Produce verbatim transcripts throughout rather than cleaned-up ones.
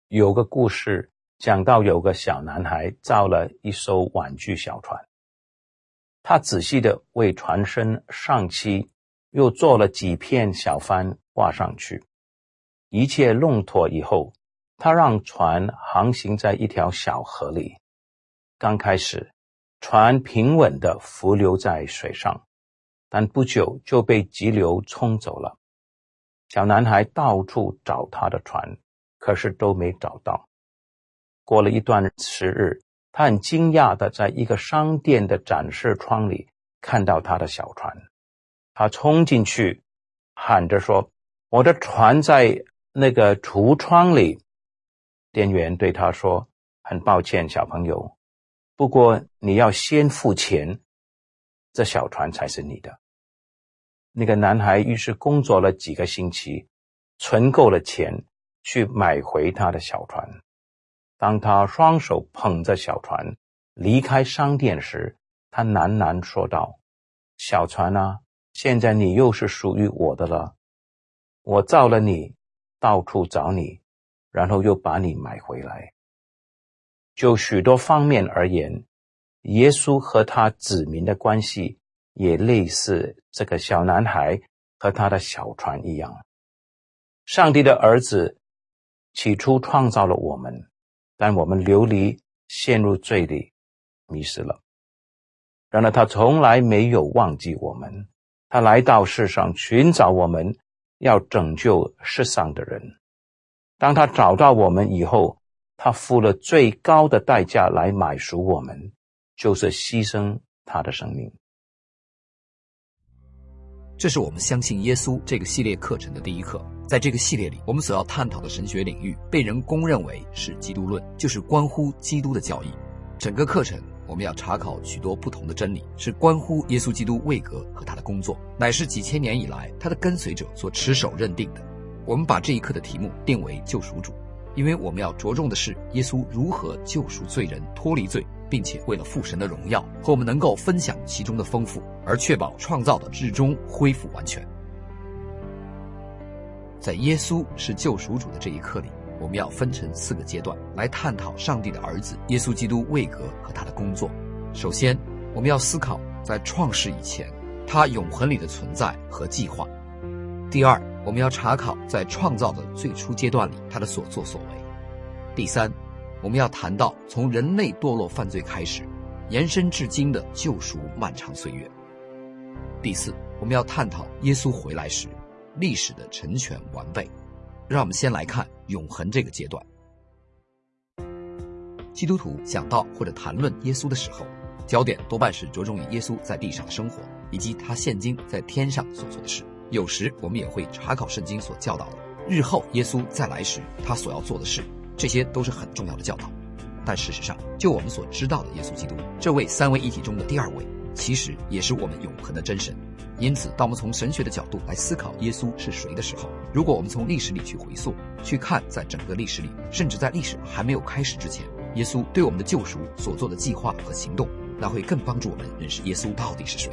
有个故事讲到有个小男孩造了一艘玩具小船，他仔细地为船身上漆，又做了几片小帆挂上去。一切弄妥以后，他让船航行在一条小河里。刚开始，船平稳地浮流在水上，但不久就被急流冲走了。小男孩到处找他的船，可是都没找到。过了一段时日，他很惊讶地在一个商店的展示窗里看到他的小船。他冲进去喊着说，我的船在那个橱窗里。店员对他说，很抱歉小朋友，不过你要先付钱，这小船才是你的。那个男孩于是工作了几个星期，存够了钱去买回他的小船。当他双手捧着小船离开商店时，他喃喃说道，小船啊，现在你又是属于我的了。我造了你，到处找你，然后又把你买回来。就许多方面而言，耶稣和他子民的关系也类似这个小男孩和他的小船一样。上帝的儿子起初创造了我们，但我们流离陷入罪里迷失了。然而他从来没有忘记我们，他来到世上寻找我们，要拯救世上的人。当他找到我们以后，他付了最高的代价来买赎我们，就是牺牲他的生命。 这是我们相信耶稣这个系列课程的第一课。在这个系列里，我们所要探讨的神学领域被人公认为是基督论，就是关乎基督的教义。整个课程我们要查考许多不同的真理，是关乎耶稣基督位格和他的工作，乃是几千年以来他的跟随者所持守认定的。我们把这一课的题目定为救赎主，因为我们要着重的是耶稣如何救赎罪人脱离罪，并且为了父神的荣耀和我们能够分享其中的丰富，而确保创造的至终恢复完全。在耶稣是救赎主的这一课里，我们要分成四个阶段来探讨上帝的儿子耶稣基督位格和他的工作。首先，我们要思考在创世以前他永恒里的存在和计划。第二，我们要查考在创造的最初阶段里他的所作所为。第三，我们要谈到从人类堕落犯罪开始延伸至今的救赎漫长岁月。第四，我们要探讨耶稣回来时历史的成全完备。让我们先来看永恒这个阶段。基督徒讲到或者谈论耶稣的时候，焦点多半是着重于耶稣在地上的生活，以及他现今在天上所做的事。有时我们也会查考圣经所教导的日后耶稣再来时他所要做的事，这些都是很重要的教导。但事实上，就我们所知道的耶稣基督这位三位一体中的第二位，其实也是我们永恒的真神。因此当我们从神学的角度来思考耶稣是谁的时候，如果我们从历史里去回溯，去看在整个历史里，甚至在历史还没有开始之前，耶稣对我们的救赎所做的计划和行动，那会更帮助我们认识耶稣到底是谁。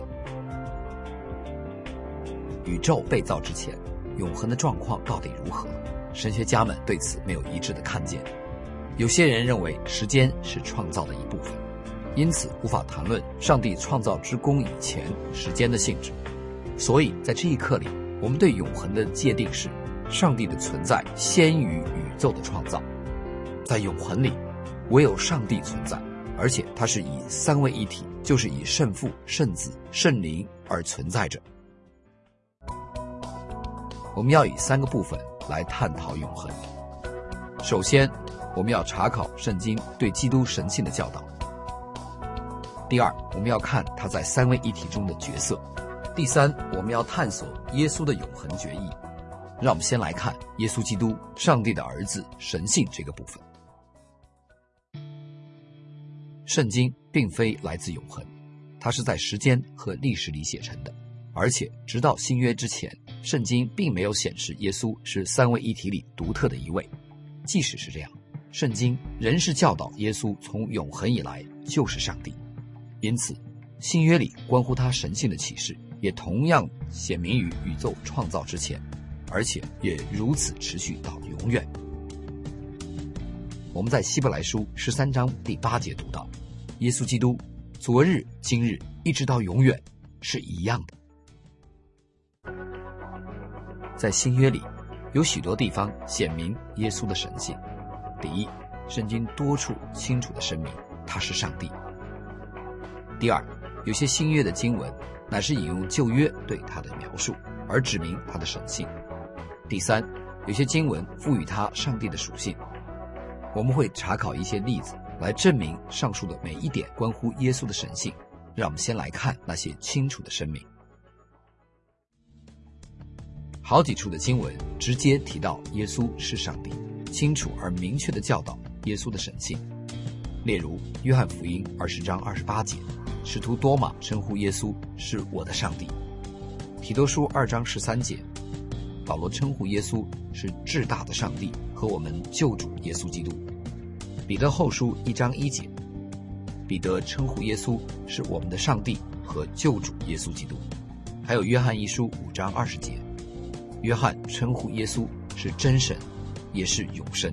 宇宙被造之前，永恒的状况到底如何？神学家们对此没有一致的看见。有些人认为时间是创造的一部分，因此无法谈论上帝创造之功以前时间的性质。所以在这一课里，我们对永恒的界定是上帝的存在先于宇宙的创造。在永恒里，唯有上帝存在，而且它是以三位一体，就是以圣父、圣子、圣灵而存在着。我们要以三个部分来探讨永恒。首先，我们要查考圣经对基督神性的教导。第二，我们要看他在三位一体中的角色。第三，我们要探索耶稣的永恒决议。让我们先来看耶稣基督上帝的儿子神性这个部分。圣经并非来自永恒，它是在时间和历史里写成的，而且直到新约之前，圣经并没有显示耶稣是三位一体里独特的一位。即使是这样，圣经仍是教导耶稣从永恒以来就是上帝。因此新约里关乎他神性的启示也同样显明于宇宙创造之前，而且也如此持续到永远。 我们在希伯来书十三章第八节读到，耶稣基督昨日今日一直到永远是一样的。在新约里有许多地方显明耶稣的神性。第一，圣经多处清楚地声明他是上帝。第二，有些新约的经文乃是引用旧约对他的描述，而指明他的神性。第三，有些经文赋予他上帝的属性。我们会查考一些例子来证明上述的每一点关乎耶稣的神性。让我们先来看那些清楚的声明。好几处的经文直接提到耶稣是上帝，清楚而明确地教导耶稣的神性。例如约翰福音二十章二十八节，使徒多马称呼耶稣是我的上帝。提多书二章十三节，保罗称呼耶稣是至大的上帝和我们救主耶稣基督。彼得后书一章一节，彼得称呼耶稣是我们的上帝和救主耶稣基督。还有约翰一书五章二十节，约翰称呼耶稣是真神，也是永生。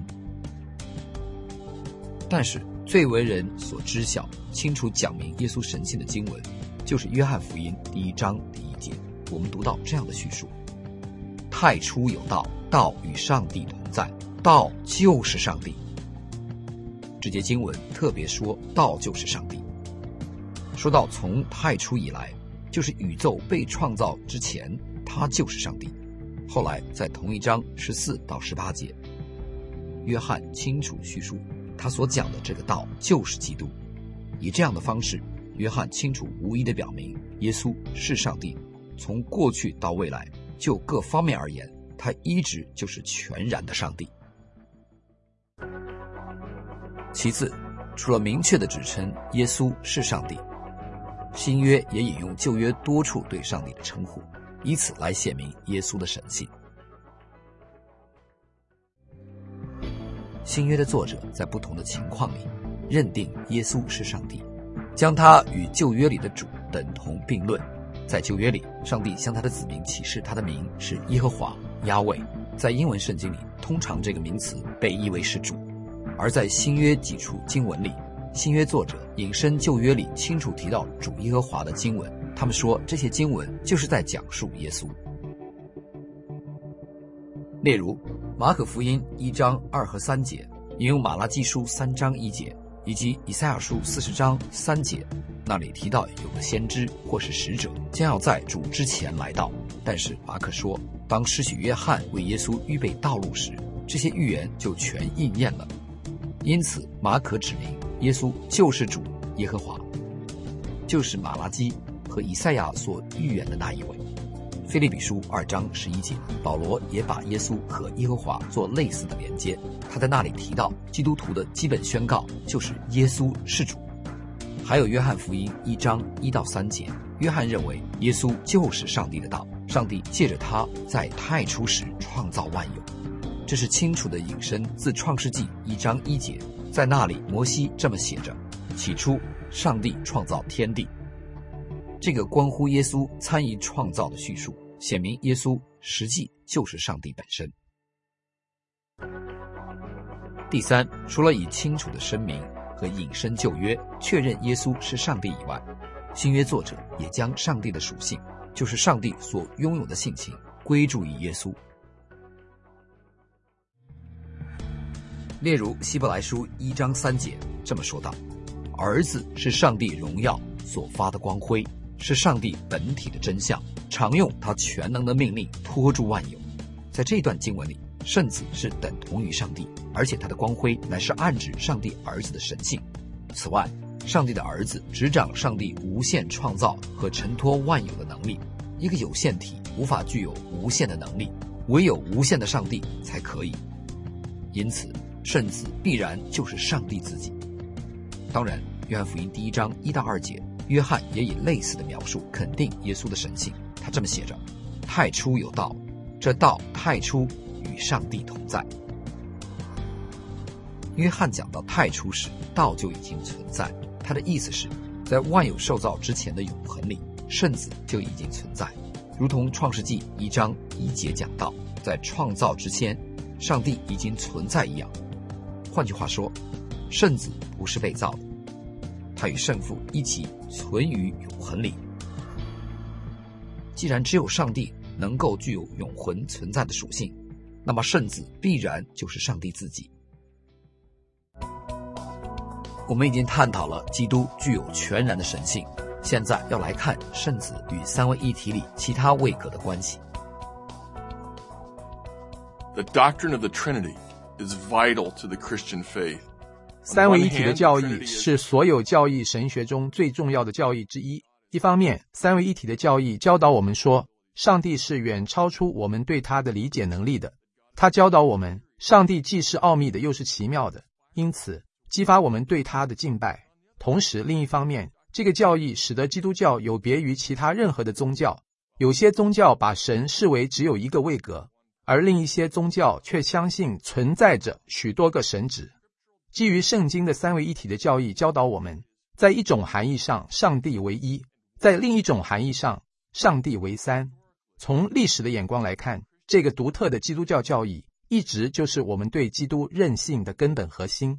但是最为人所知晓、清楚讲明耶稣神性的经文，就是约翰福音第一章第一节。我们读到这样的叙述：太初有道，道与上帝同在，道就是上帝。这节经文特别说道就是上帝。说到从太初以来，就是宇宙被创造之前，他就是上帝。后来在同一章十四到十八节，约翰清楚叙述他所讲的这个道就是基督。以这样的方式，约翰清楚无疑地表明耶稣是上帝，从过去到未来，就各方面而言，他一直就是全然的上帝。其次，除了明确地指称耶稣是上帝，新约也引用旧约多处对上帝的称呼，以此来显明耶稣的神性。新约的作者在不同的情况里认定耶稣是上帝，将他与旧约里的主等同并论。在旧约里，上帝向他的子民启示他的名是耶和华亚卫，在英文圣经里通常这个名词被译为是主。而在新约几处经文里，新约作者引申旧约里清楚提到主耶和华的经文，他们说这些经文就是在讲述耶稣。例如马可福音一章二和三节，引用马拉基书三章一节，以及以赛亚书四十章三节，那里提到有个先知或是使者将要在主之前来到。但是马可说，当施洗约翰为耶稣预备道路时，这些预言就全应验了。因此马可指明耶稣就是主耶和华，就是马拉基和以赛亚所预言的那一位。腓立比书二章十一节，保罗也把耶稣和耶和华做类似的连接，他在那里提到基督徒的基本宣告就是耶稣是主。还有约翰福音一章一到三节，约翰认为耶稣就是上帝的道，上帝借着他在太初时创造万有。这是清楚的引申自创世纪一章一节，在那里摩西这么写着：起初上帝创造天地。这个关乎耶稣参与创造的叙述，显明耶稣实际就是上帝本身。第三，除了以清楚的声明和引申旧约确认耶稣是上帝以外，新约作者也将上帝的属性，就是上帝所拥有的性情，归注于耶稣。例如希伯来书一章三节这么说道：儿子是上帝荣耀所发的光辉，是上帝本体的真相，常用他全能的命令托住万有。在这段经文里，圣子是等同于上帝，而且他的光辉乃是暗指上帝儿子的神性。此外，上帝的儿子执掌上帝无限创造和承托万有的能力。一个有限体无法具有无限的能力，唯有无限的上帝才可以。因此圣子必然就是上帝自己。当然约翰福音第一章一到二节，约翰也以类似的描述肯定耶稣的神性。他这么写着：太初有道，这道太初与上帝同在。约翰讲到太初时，道就已经存在，他的意思是在万有受造之前的永恒里，圣子就已经存在，如同创世纪一章一节讲到，在创造之前上帝已经存在一样。 换句话说，圣子不是被造的，他与圣父一起存于永恒里。既然只有上帝能够具有永恒存在的属性，那么圣子必然就是上帝自己。我们已经探讨了基督具有全然的神性，现在要来看圣子与三位一体里其他位格的关系。 The doctrine of the Trinity is vital to the Christian faith. 三位一体的教义是所有教义神学中最重要的教义之一。一方面，三位一体的教义教导我们说，上帝是远超出我们对他的理解能力的。他教导我们，上帝既是奥秘的，又是奇妙的，因此激发我们对他的敬拜。同时，另一方面，这个教义使得基督教有别于其他任何的宗教。有些宗教把神视为只有一个位格，而另一些宗教却相信存在着许多个神职。基于圣经的三位一体的教义教导我们，在一种含义上，上帝为一；在另一种含义上，上帝为三。从历史的眼光来看，这个独特的基督教教义一直就是我们对基督认信的根本核心。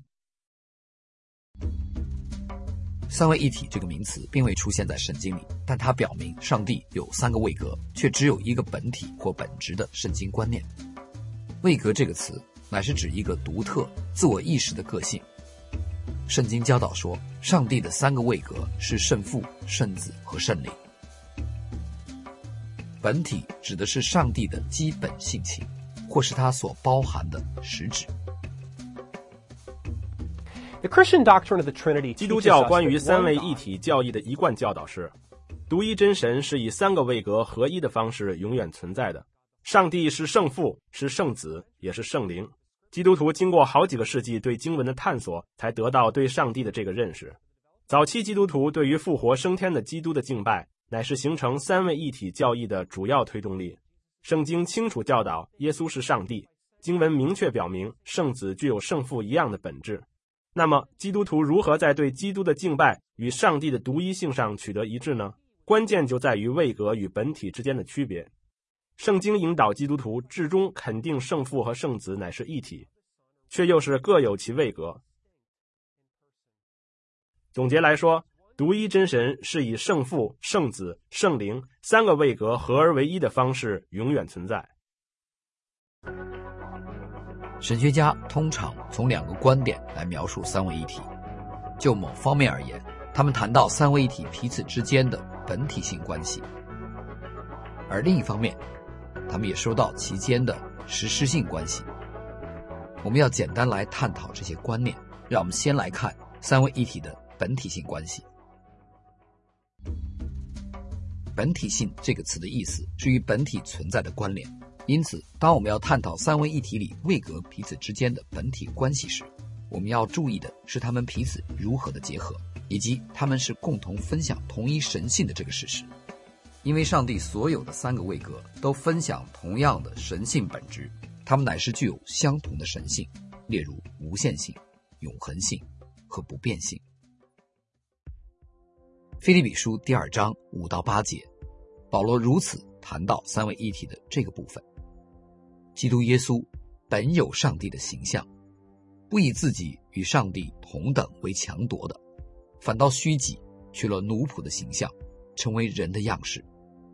三位一体这个名词并未出现在圣经里，但它表明上帝有三个位格，却只有一个本体或本质的圣经观念。位格这个词乃是指一个独特自我意识的个性。圣经教导说，上帝的三个位格是圣父、圣子和圣灵。本体指的是上帝的基本性情，或是它所包含的实质。 基督教关于三位一体教义的一贯教导是，独一真神是以三个位格合一的方式永远存在的。上帝是圣父，是圣子，也是圣灵。基督徒经过好几个世纪对经文的探索，才得到对上帝的这个认识。早期基督徒对于复活升天的基督的敬拜，乃是形成三位一体教义的主要推动力。圣经清楚教导耶稣是上帝，经文明确表明圣子具有圣父一样的本质。那么基督徒如何在对基督的敬拜与上帝的独一性上取得一致呢？关键就在于位格与本体之间的区别。圣经引导基督徒至终肯定圣父和圣子乃是一体，却又是各有其位格。总结来说，独一真神是以圣父、圣子、圣灵三个位格合而为一的方式永远存在。 神学家通常从两个观点来描述三位一体。就某方面而言，他们谈到三位一体彼此之间的本体性关系，而另一方面，他们也说到其间的实施性关系。我们要简单来探讨这些观念，让我们先来看三位一体的本体性关系。本体性这个词的意思是与本体存在的关联，因此当我们要探讨三位一体里位格彼此之间的本体关系时，我们要注意的是他们彼此如何的结合，以及他们是共同分享同一神性的这个事实。因为上帝所有的三个位格都分享同样的神性本质，他们乃是具有相同的神性，例如无限性、永恒性和不变性。腓立比书第二章五到八节，保罗如此谈到三位一体的这个部分。基督耶稣本有上帝的形象，不以自己与上帝同等为强夺的，反倒虚己，取了奴仆的形象，成为人的样式。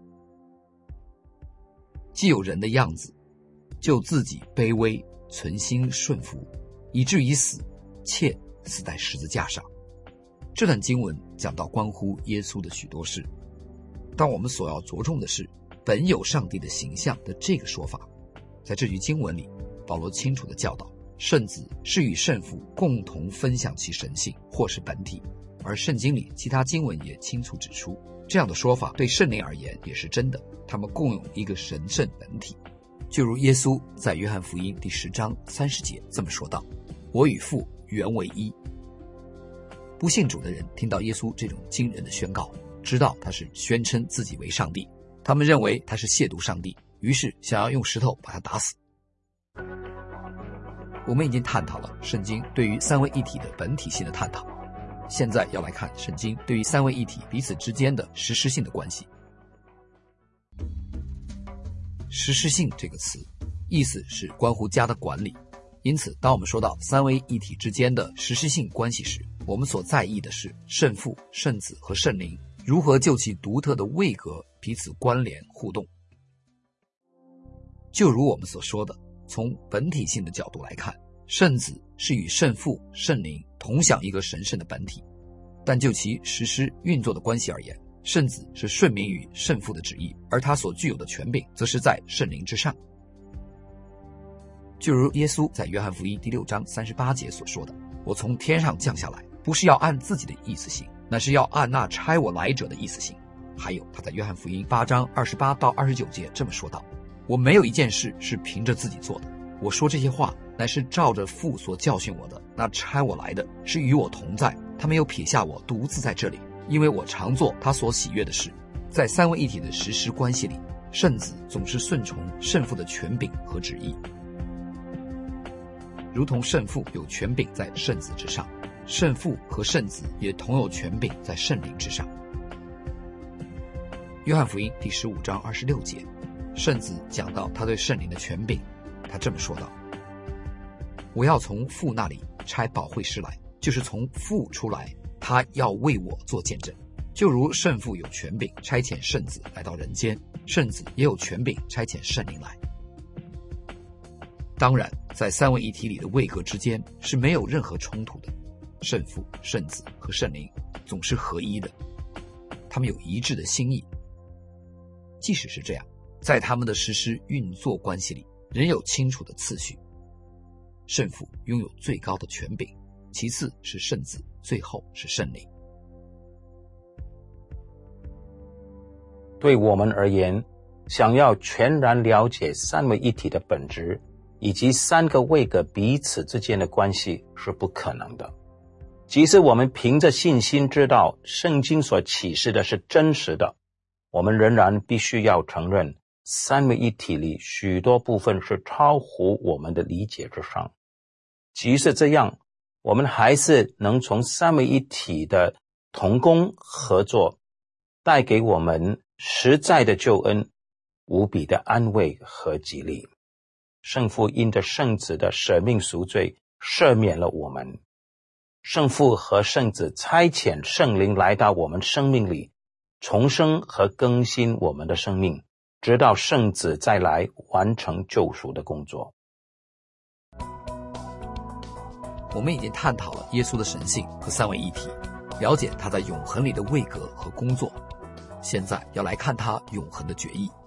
既有人的样子，就自己卑微，存心顺服，以至于死，且死在十字架上。这段经文讲到关乎耶稣的许多事，但我们所要着重的是本有上帝的形象的这个说法。在这句经文里，保罗清楚地教导，圣子是与圣父共同分享其神性或是本体，而圣经里其他经文也清楚指出，这样的说法对圣灵而言也是真的，他们共有一个神圣本体。就如耶稣在约翰福音第十章三十节这么说道，我与父原为一。不信主的人听到耶稣这种惊人的宣告，知道他是宣称自己为上帝，他们认为他是亵渎上帝，于是想要用石头把他打死。我们已经探讨了圣经对于三位一体的本体性的探讨，现在要来看圣经对于三位一体彼此之间的实施性的关系。实施性这个词意思是关乎家的管理， 因此，当我们说到三位一体之间的实施性关系时，我们所在意的是圣父、圣子和圣灵如何就其独特的位格彼此关联互动。就如我们所说的，从本体性的角度来看，圣子是与圣父、圣灵同享一个神圣的本体，但就其实施运作的关系而言，圣子是顺民于圣父的旨意，而他所具有的权柄则是在圣灵之上。就如耶稣在约翰福音第六章三十八节所说的，我从天上降下来，不是要按自己的意思行，乃是要按那差我来者的意思行。还有他在约翰福音八章二十八到二十九节这么说道，我没有一件事是凭着自己做的，我说这些话乃是照着父所教训我的，那差我来的是与我同在，他没有撇下我独自在这里，因为我常做他所喜悦的事。在三位一体的实施关系里，圣子总是顺从圣父的权柄和旨意，如同圣父有权柄在圣子之上，圣父和圣子也同有权柄在圣灵之上。约翰福音第十五章二十六节，圣子讲到他对圣灵的权柄，他这么说道，我要从父那里差保惠师来，就是从父出来，他要为我做见证。就如圣父有权柄差遣圣子来到人间，圣子也有权柄差遣圣灵来。当然，在三位一体里的位格之间是没有任何冲突的，圣父、圣子和圣灵总是合一的，他们有一致的心意。即使是这样，在他们的实施运作关系里仍有清楚的次序，圣父拥有最高的权柄，其次是圣子，最后是圣灵。 对我们而言，想要全然了解三位一体的本质以及三个位格彼此之间的关系是不可能的。即使我们凭着信心知道圣经所启示的是真实的，我们仍然必须要承认三位一体里许多部分是超乎我们的理解之上。即使这样，我们还是能从三位一体的同工合作带给我们实在的救恩，无比的安慰和激励。圣父因着圣子的舍命赎罪赦免了我们，圣父和圣子差遣圣灵来到我们生命里，重生和更新我们的生命，直到圣子再来完成救赎的工作。 我们已经探讨了耶稣的神性和三位一体，了解他在永恒里的位格和工作。现在要来看他永恒的决议。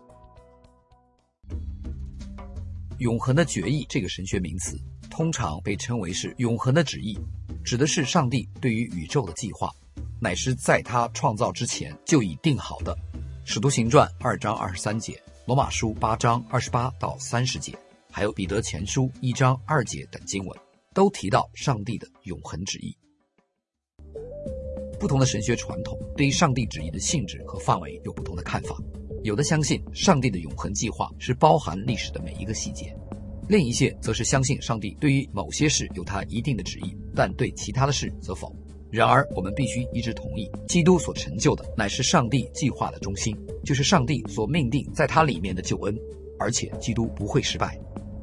永恒的决议这个神学名词通常被称为是永恒的旨意，指的是上帝对于宇宙的计划，乃是在他创造之前就已定好的。使徒行传二章二十三节，罗马书八章二十八到三十节，还有彼得前书一章二节等经文，都提到上帝的永恒旨意。不同的神学传统对于上帝旨意的性质和范围有不同的看法，有的相信上帝的永恒计划是包含历史的每一个细节，另一些则是相信上帝对于某些事有他一定的旨意，但对其他的事则否。然而我们必须一致同意，基督所成就的乃是上帝计划的中心，就是上帝所命定在他里面的救恩，而且基督不会失败。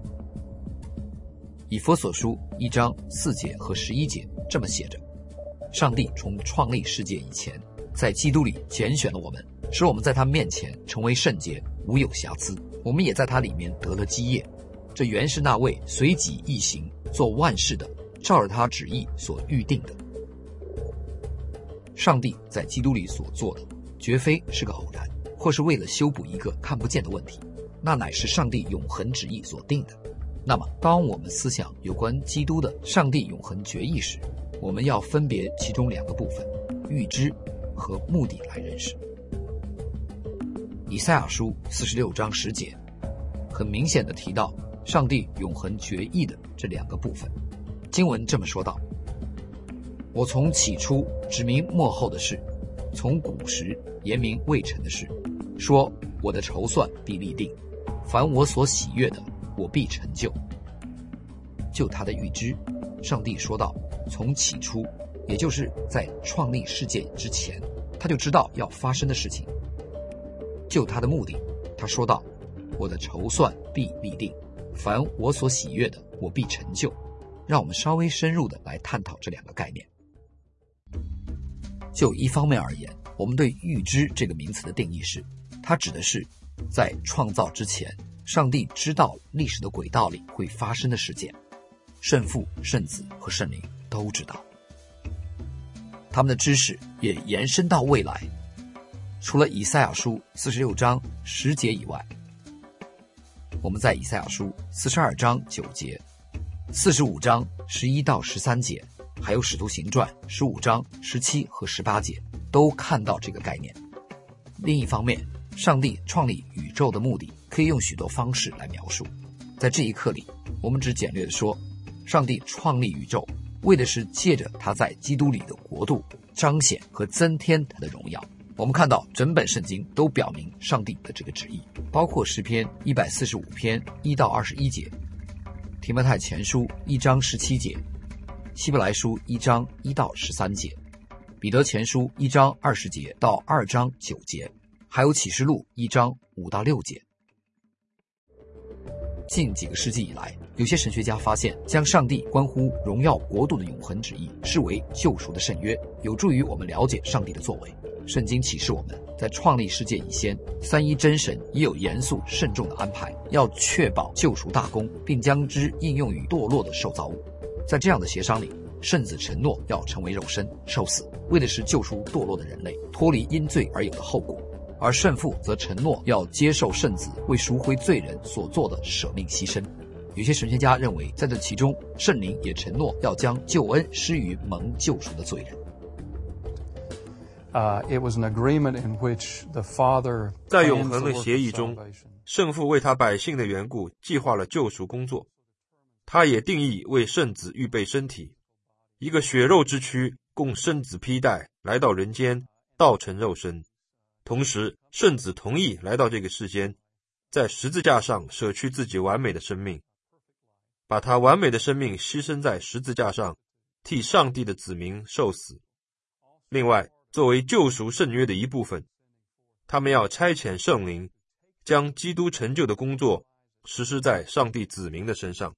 以弗所书一章四节和十一节这么写着，上帝从创立世界以前，在基督里拣选了我们，使我们在他面前成为圣洁，无有瑕疵。我们也在他里面得了基业，这原是那位随己意行做万事的，照着他旨意所预定的。上帝在基督里所做的绝非是个偶然，或是为了修补一个看不见的问题，那乃是上帝永恒旨意所定的。那么当我们思想有关基督的上帝永恒决议时，我们要分别其中两个部分，预知和目的来认识。以赛亚书四十六章十节很明显地提到上帝永恒决议的这两个部分。经文这么说道，我从起初指明末后的事，从古时言明未成的事，说我的筹算必立定，凡我所喜悦的我必成就。就他的预知，上帝说道，从起初，也就是在创立世界之前，他就知道要发生的事情。就他的目的，他说道，我的筹算必立定， 凡我所喜悦的，我必成就。让我们稍微深入的来探讨这两个概念。就一方面而言，我们对预知这个名词的定义是，它指的是在创造之前，上帝知道历史的轨道里会发生的事件，圣父、圣子和圣灵都知道。他们的知识也延伸到未来，除了以赛亚书四十六章十节以外，我们在以赛亚书四十二章九节、四十五章十一到十三节，还有使徒行传十五章十七和十八节都看到这个概念。另一方面，上帝创立宇宙的目的可以用许多方式来描述。在这一课里，我们只简略地说，上帝创立宇宙为的是借着他在基督里的国度彰显和增添他的荣耀。我们看到整本圣经都表明上帝的这个旨意，包括诗篇一百四十五篇一到二十一节，提摩太前书一章十七节，希伯来书一章一到十三节，彼得前书一章二十节到二章九节，还有启示录一章五到六节。近几个世纪以来，有些神学家发现，将上帝关乎荣耀国度的永恒旨意视为救赎的圣约，有助于我们了解上帝的作为。圣经启示我们，在创立世界以先，三一真神也有严肃慎重的安排，要确保救赎大功，并将之应用于堕落的受造物。在这样的协商里，圣子承诺要成为肉身受死，为的是救赎堕落的人类脱离因罪而有的后果，而圣父则承诺要接受圣子为赎回罪人所做的舍命牺牲。有些神学家认为，在这其中，圣灵也承诺要将救恩施于蒙救赎的罪人。 Uh, it was an agreement in which the Father 在永恒的协议中，圣父为他百姓的缘故计划了救赎工作，他也定义为圣子预备身体，一个血肉之躯供圣子披戴，来到人间，道成肉身。同时，圣子同意来到这个世间，在十字架上舍去自己完美的生命，把他完美的生命牺牲在十字架上，替上帝的子民受死。另外，作为救赎圣约的一部分，他们要差遣圣灵，将基督成就的工作实施在上帝子民的身上。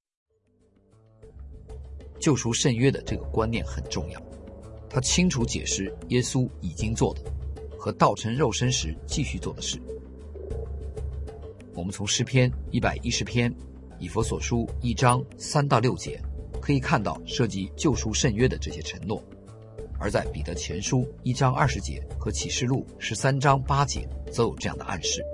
救赎圣约的这个观念很重要，它清楚解释耶稣已经做的和道成肉身时继续做的事。我们从诗篇一百一十篇、以弗所书一章三到六节可以看到涉及救赎圣约的这些承诺，而在彼得前书一章二十节和启示录十三章八节则有这样的暗示。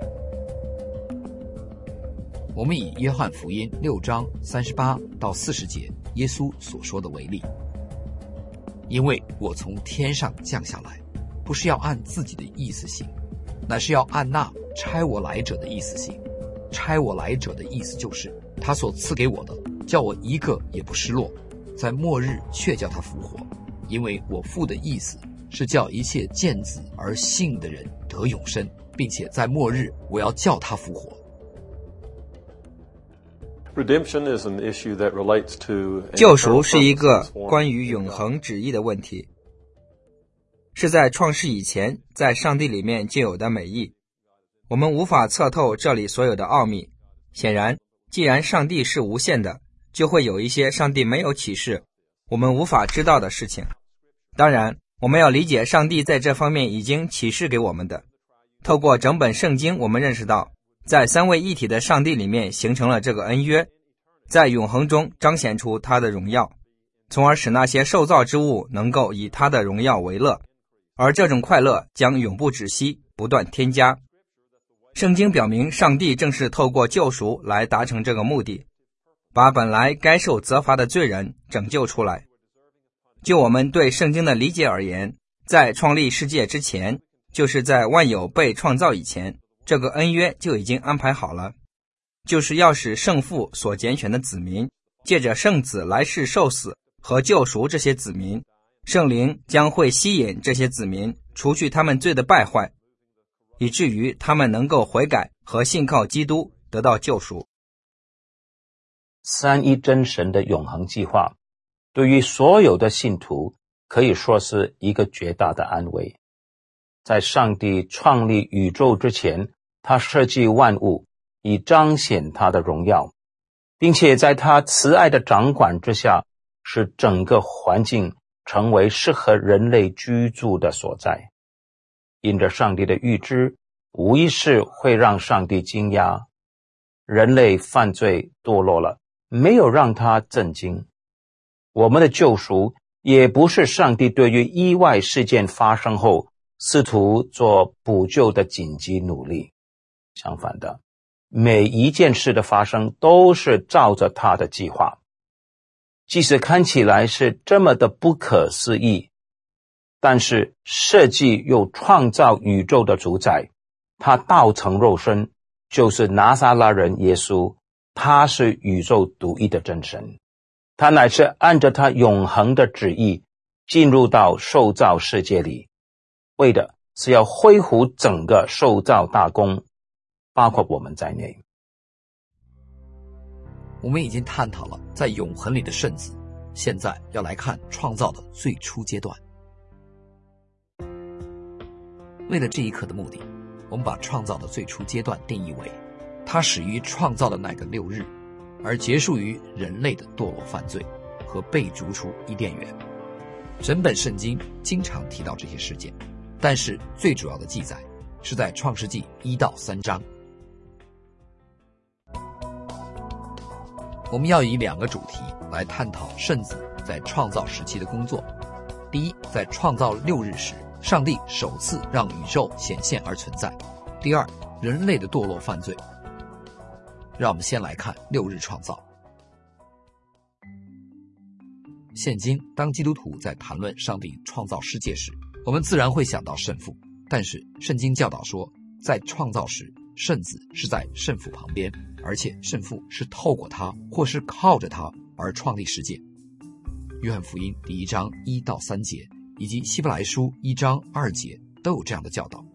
我们以约翰福音六章三十八到四十节耶稣所说的为例，因为我从天上降下来，不是要按自己的意思行，乃是要按那差我来者的意思行。差我来者的意思就是，他所赐给我的，叫我一个也不失落，在末日却叫他复活。因为我父的意思是叫一切见子而信的人得永生，并且在末日我要叫他复活。 救赎是一个关于永恒旨意的问题，是在创世以前在上帝里面就有的美意。我们无法测透这里所有的奥秘。显然，既然上帝是无限的，就会有一些上帝没有启示，我们无法知道的事情。当然，我们要理解上帝在这方面已经启示给我们的。透过整本圣经，我们认识到，在三位一体的上帝里面形成了这个恩约，在永恒中彰显出他的荣耀，从而使那些受造之物能够以他的荣耀为乐，而这种快乐将永不止息，不断添加。圣经表明，上帝正是透过救赎来达成这个目的，把本来该受责罚的罪人拯救出来。就我们对圣经的理解而言，在创立世界之前，就是在万有被创造以前，这个恩约就已经安排好了，就是要使圣父所拣选的子民借着圣子来世受死和救赎这些子民，圣灵将会吸引这些子民，除去他们罪的败坏，以至于他们能够悔改和信靠基督，得到救赎。 三一真神的永恒计划对于所有的信徒可以说是一个绝大的安慰。在上帝创立宇宙之前，他设计万物以彰显他的荣耀。 并且在他慈爱的掌管之下，使整个环境成为适合人类居住的所在。因着上帝的预知，无疑是会让上帝惊讶。人类犯罪堕落了，没有让他震惊。我们的救赎也不是上帝对于意外事件发生后试图做补救的紧急努力。相反的，每一件事的发生都是照着他的计划。即使看起来是这么的不可思议，但是设计又创造宇宙的主宰，他道成肉身，就是拿撒勒人耶稣，他是宇宙独一的真神。他乃是按着他永恒的旨意进入到受造世界里，为的是要恢复整个受造大功，包括我们在内。 我们已经探讨了在永恒里的圣子，现在要来看创造的最初阶段。为了这一刻的目的，我们把创造的最初阶段定义为它始于创造的那个六日，而结束于人类的堕落犯罪和被逐出伊甸园。整本圣经经常提到这些事件，但是最主要的记载是在创世纪一到三章。我们要以两个主题来探讨圣子在创造时期的工作。第一，在创造六日时，上帝首次让宇宙显现而存在。第二，人类的堕落犯罪。让我们先来看六日创造。现今当基督徒在谈论上帝创造世界时，我们自然会想到圣父，但是圣经教导说，在创造时，圣子是在圣父旁边，而且圣父是透过他或是靠着他而创立世界。约翰福音第一章一到三节以及希伯来书一章二节都有这样的教导。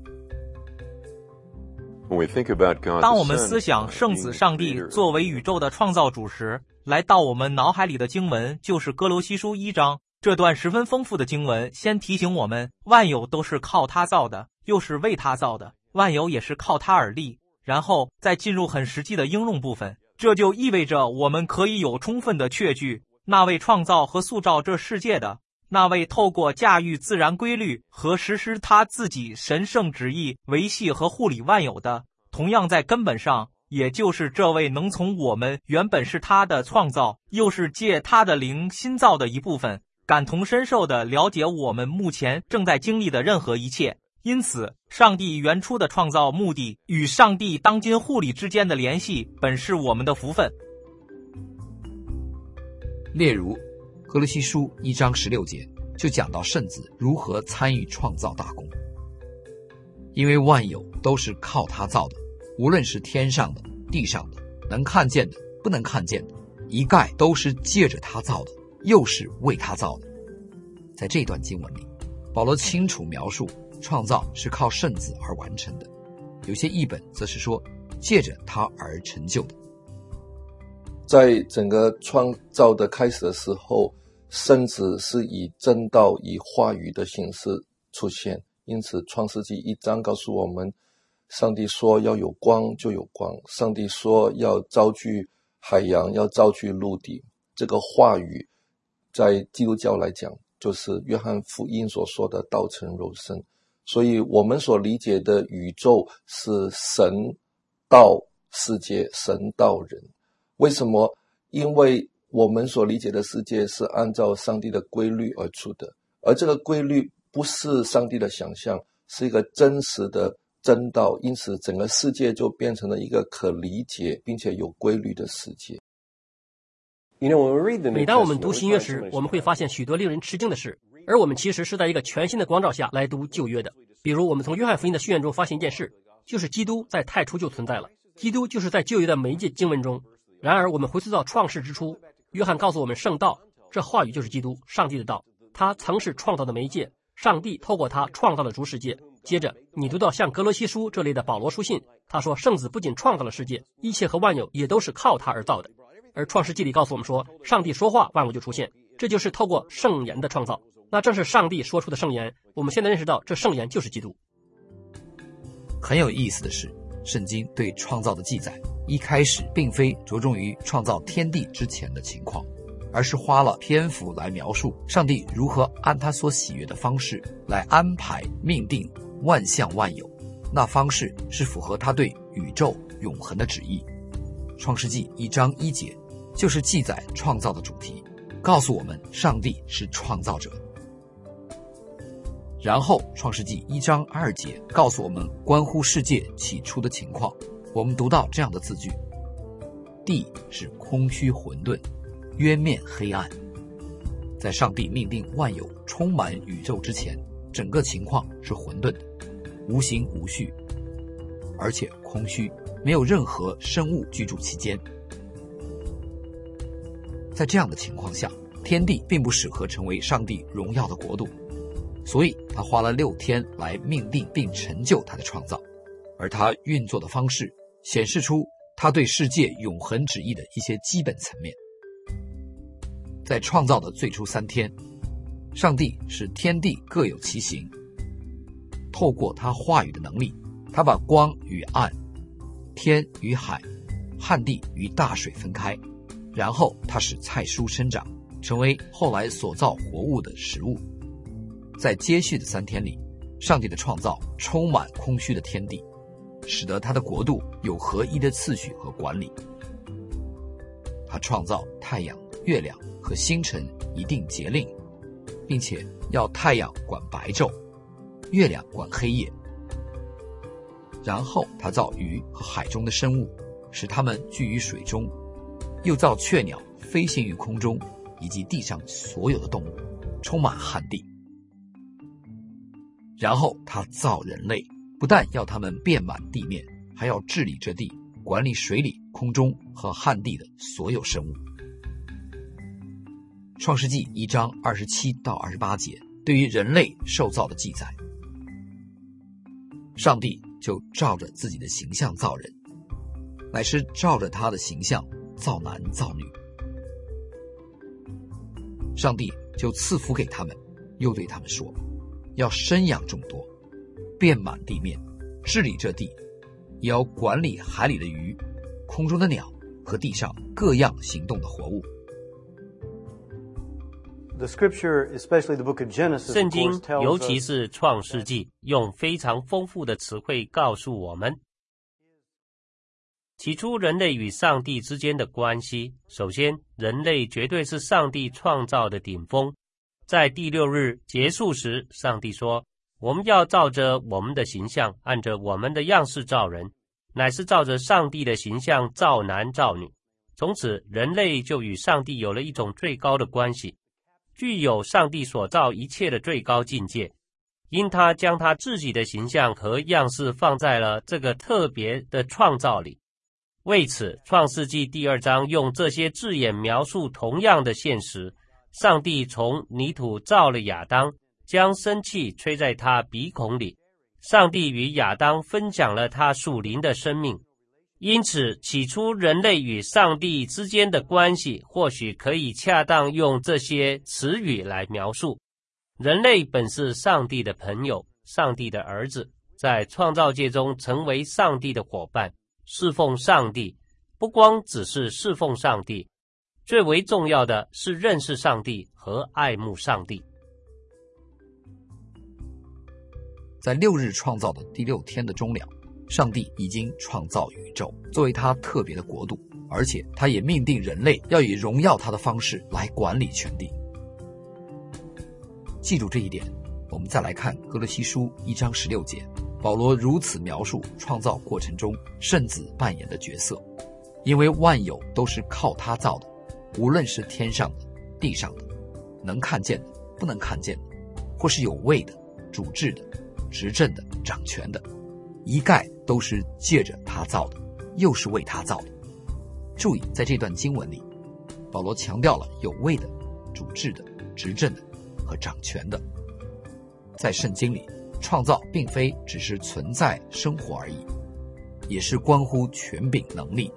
当我们思想圣子上帝作为宇宙的创造主时，来到我们脑海里的经文就是哥罗西书一章。这段十分丰富的经文先提醒我们，万有都是靠他造的，又是为他造的，万有也是靠他而立。然后再进入很实际的应用部分，这就意味着我们可以有充分的确据，那位创造和塑造这世界的，那位透过驾驭自然规律和实施他自己神圣旨意维系和护理万有的，同样在根本上，也就是这位能从我们原本是他的创造，又是借他的灵新造的一部分，感同身受地了解我们目前正在经历的任何一切。因此，上帝原初的创造目的与上帝当今护理之间的联系本是我们的福分。 例如哥罗西书一章十六节就讲到圣子如何参与创造大功。因为万有都是靠他造的，无论是天上的、地上的，能看见的、不能看见的，一概都是借着他造的，又是为他造的。在这段经文里，保罗清楚描述创造是靠圣子而完成的，有些译本则是说借着他而成就的。 在整个创造的开始的时候，圣子是以真道、以话语的形式出现，因此创世纪一章告诉我们，上帝说要有光就有光，上帝说要造具海洋，要造具陆地。这个话语在基督教来讲，就是约翰福音所说的道成肉身。所以我们所理解的宇宙是神道世界，神道人。为什么？因为我们所理解的世界是按照上帝的规律而出的，而这个规律不是上帝的想象，是一个真实的真道，因此整个世界就变成了一个可理解并且有规律的世界。 每当我们读新约时，我们会发现许多令人吃惊的事，而我们其实是在一个全新的光照下来读旧约的。比如我们从约翰福音的序言中发现一件事，就是基督在太初就存在了，基督就是在旧约的每一节经文中。然而我们回溯到创世之初，约翰告诉我们圣道，这话语就是基督，上帝的道，他曾是创造的媒介，上帝透过他创造了诸世界。接着你读到像哥罗西书这类的保罗书信，他说圣子不仅创造了世界，一切和万有也都是靠他而造的。而创世纪里告诉我们说，上帝说话，万物就出现，这就是透过圣言的创造。那正是上帝说出的圣言，我们现在认识到这圣言就是基督。 很有意思的是， 圣经对创造的记载一开始并非着重于创造天地之前的情况，而是花了篇幅来描述上帝如何按他所喜悦的方式来安排命定万象万有，那方式是符合他对宇宙永恒的旨意。创世纪一章一节就是记载创造的主题，告诉我们上帝是创造者。然后创世纪一章二节告诉我们关乎世界起初的情况，我们读到这样的字句：地是空虚混沌，渊面黑暗。在上帝命定万有充满宇宙之前，整个情况是混沌的，无形无序，而且空虚，没有任何生物居住其间。在这样的情况下，天地并不适合成为上帝荣耀的国度，所以他花了六天来命定并成就他的创造，而他运作的方式显示出他对世界永恒旨意的一些基本层面。在创造的最初三天，上帝使天地各有其形，透过他话语的能力，他把光与暗、天与海、旱地与大水分开，然后他使菜蔬生长，成为后来所造活物的食物。在接续的三天里，上帝的创造充满空虚的天地，使得他的国度有合一的次序和管理。他创造太阳、月亮和星辰一定节令，并且要太阳管白昼，月亮管黑夜。然后他造鱼和海中的生物，使它们居于水中，又造雀鸟飞行于空中，以及地上所有的动物，充满旱地。然后他造人类，不但要他们遍满地面，还要治理这地，管理水里、空中和旱地的所有生物。创世纪一章二十七到二十八节对于人类受造的记载，上帝就照着自己的形象造人，乃是照着他的形象造男造女。上帝就赐福给他们，又对他们说，要生养众多，遍满地面，治理这地，也要管理海里的鱼、空中的鸟和地上各样行动的活物。 圣经，尤其是创世纪，用非常丰富的词汇告诉我们，起初人类与上帝之间的关系。首先，人类绝对是上帝创造的顶峰。在第六日结束时，上帝说，我们要照着我们的形象，按着我们的样式造人，乃是照着上帝的形象造男造女。从此，人类就与上帝有了一种最高的关系，具有上帝所造一切的最高境界，因他将他自己的形象和样式放在了这个特别的创造里。为此，创世纪第二章用这些字眼描述同样的现实。上帝从泥土造了亚当，将生气吹在他鼻孔里。上帝与亚当分享了他属灵的生命。因此，起初人类与上帝之间的关系，或许可以恰当用这些词语来描述。人类本是上帝的朋友，上帝的儿子，在创造界中成为上帝的伙伴，侍奉上帝。不光只是侍奉上帝，最为重要的是认识上帝和爱慕上帝。 在六日创造的第六天的终了，上帝已经创造宇宙作为他特别的国度，而且他也命定人类要以荣耀他的方式来管理全地。记住这一点，我们再来看哥罗西书一章十六节，保罗如此描述创造过程中圣子扮演的角色。因为万有都是靠他造的，无论是天上的、地上的，能看见的、不能看见的，或是有位的、主治的、执政的、掌权的，一概都是借着他造的，又是为他造的。注意，在这段经文里，保罗强调了有位的、主治的、执政的和掌权的。在圣经里，创造并非只是存在生活而已，也是关乎权柄能力。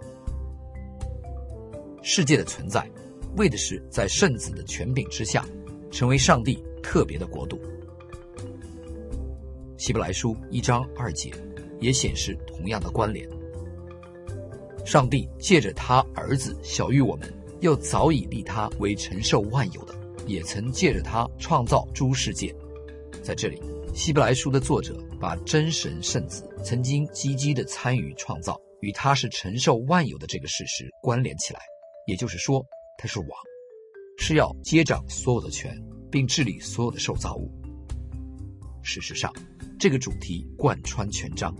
世界的存在，为的是在圣子的权柄之下，成为上帝特别的国度。希伯来书一章二节也显示同样的关联。上帝借着他儿子晓谕我们，又早已立他为承受万有的，也曾借着他创造诸世界。在这里，希伯来书的作者把真神圣子曾经积极地参与创造，与他是承受万有的这个事实关联起来，也就是说，他是王，是要接掌所有的权，并治理所有的受造物。事实上，这个主题贯穿全章。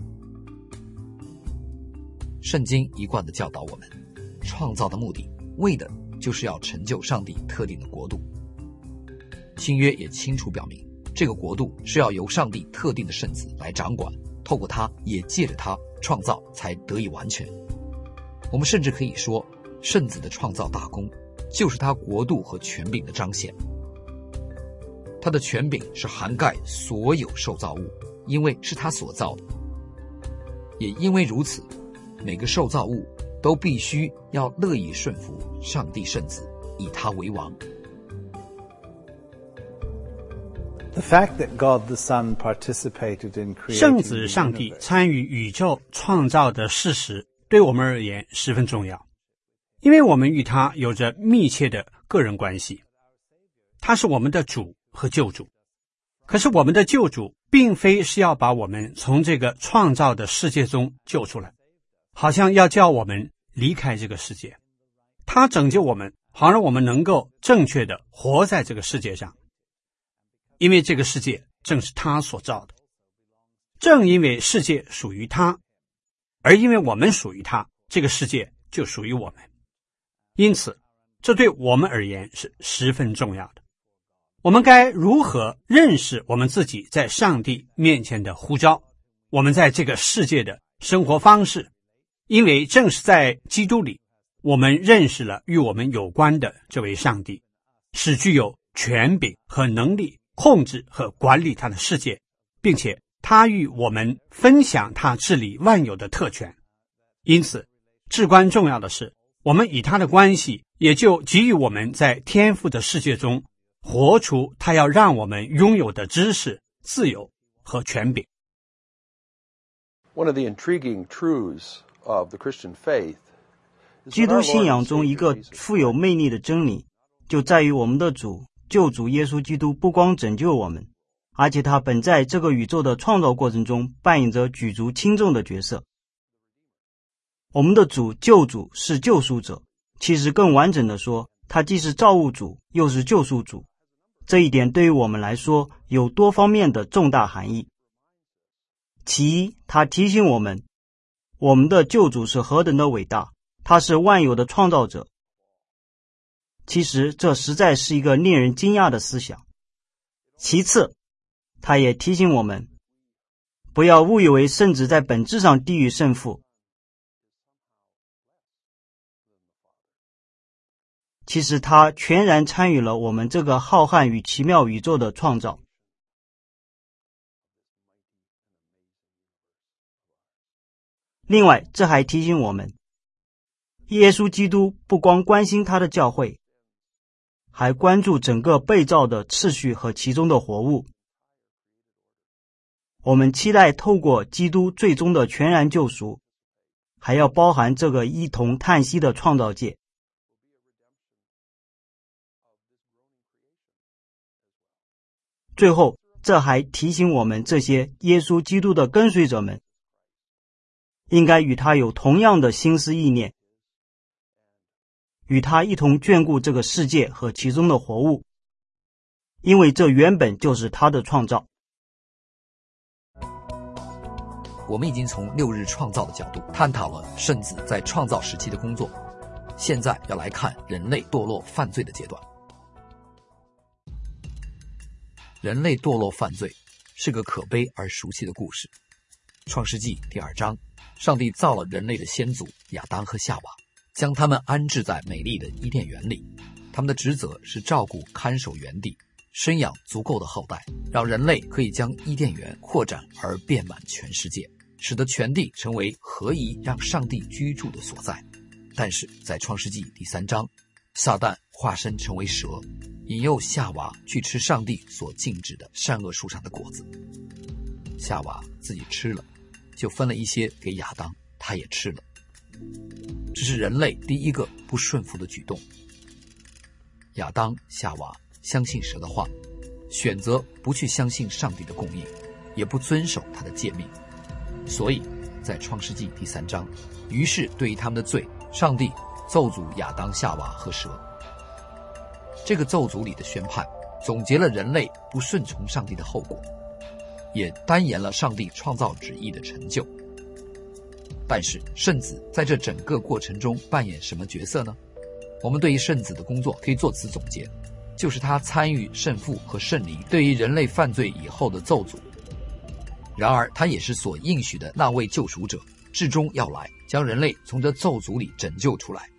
圣经一贯地教导我们，创造的目的为的就是要成就上帝特定的国度。新约也清楚表明，这个国度是要由上帝特定的圣子来掌管，透过他，也借着他，创造才得以完全。我们甚至可以说，圣子的创造大功就是他国度和权柄的彰显。他的权柄是涵盖所有受造物，因为是他所造的。也因为如此，每个受造物都必须要乐意顺服上帝圣子，以他为王。 圣子上帝参与宇宙创造的事实，对我们而言十分重要，因为我们与他有着密切的个人关系。他是我们的主和救主。可是我们的救主并非是要把我们从这个创造的世界中救出来，好像要叫我们离开这个世界。他拯救我们，好让我们能够正确的活在这个世界上。因为这个世界正是他所造的，正因为世界属于他，而因为我们属于他，这个世界就属于我们。因此，这对我们而言是十分重要的。我们该如何认识我们自己在上帝面前的呼召，我们在这个世界的生活方式？因为正是在基督里，我们认识了与我们有关的这位上帝，是具有权柄和能力控制和管理他的世界，并且他与我们分享他治理万有的特权。因此，至关重要的是，我们与他的关系也就给予我们在天父的世界中活出他要让我们拥有的知识、自由和权柄。 One of the intriguing truths of the Christian faith 基督信仰中一个富有魅力的真理，就在于我们的主救主耶稣基督不光拯救我们，而且他本在这个宇宙的创造过程中扮演着举足轻重的角色。我们的主救主是救赎者，其实更完整的说，他既是造物主又是救赎主。这一点对于我们来说有多方面的重大含义。其一，他提醒我们，我们的救主是何等的伟大，他是万有的创造者。其实这实在是一个令人惊讶的思想。其次，他也提醒我们，不要误以为圣子在本质上低于圣父。其实他全然参与了我们这个浩瀚与奇妙宇宙的创造。另外，这还提醒我们，耶稣基督不光关心他的教会，还关注整个被造的次序和其中的活物。我们期待透过基督最终的全然救赎，还要包含这个一同叹息的创造界。最后，这还提醒我们这些耶稣基督的跟随者们，应该与他有同样的心思意念，与他一同眷顾这个世界和其中的活物，因为这原本就是他的创造。 我们已经从六日创造的角度探讨了圣子在创造时期的工作，现在要来看人类堕落犯罪的阶段。人类堕落犯罪是个可悲而熟悉的故事。创世纪第二章，上帝造了人类的先祖亚当和夏娃，将他们安置在美丽的伊甸园里。他们的职责是照顾看守园地，生养足够的后代，让人类可以将伊甸园扩展而遍满全世界，使得全地成为合宜让上帝居住的所在。但是在创世纪第三章，撒旦化身成为蛇，引诱夏娃去吃上帝所禁止的善恶树上的果子。夏娃自己吃了， 就分了一些给亚当，他也吃了。这是人类第一个不顺服的举动。亚当、夏娃相信蛇的话，选择不去相信上帝的供应，也不遵守他的诫命。所以在创世纪第三章，于是对于他们的罪，上帝咒诅亚当、夏娃和蛇。这个咒诅里的宣判总结了人类不顺从上帝的后果，也单言了上帝创造旨意的成就。但是圣子在这整个过程中扮演什么角色呢？我们对于圣子的工作可以做此总结，就是他参与圣父和圣灵对于人类犯罪以后的咒诅。然而他也是所应许的那位救赎者，至终要来将人类从这咒诅里拯救出来。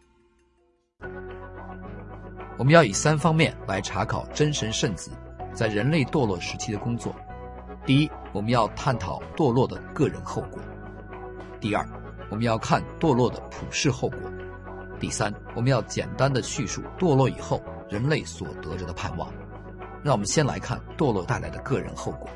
我们要以三方面来查考真神圣子在人类堕落时期的工作。第一，我们要探讨堕落的个人后果；第二，我们要看堕落的普世后果；第三，我们要简单的叙述堕落以后人类所得着的盼望。让我们先来看堕落带来的个人后果。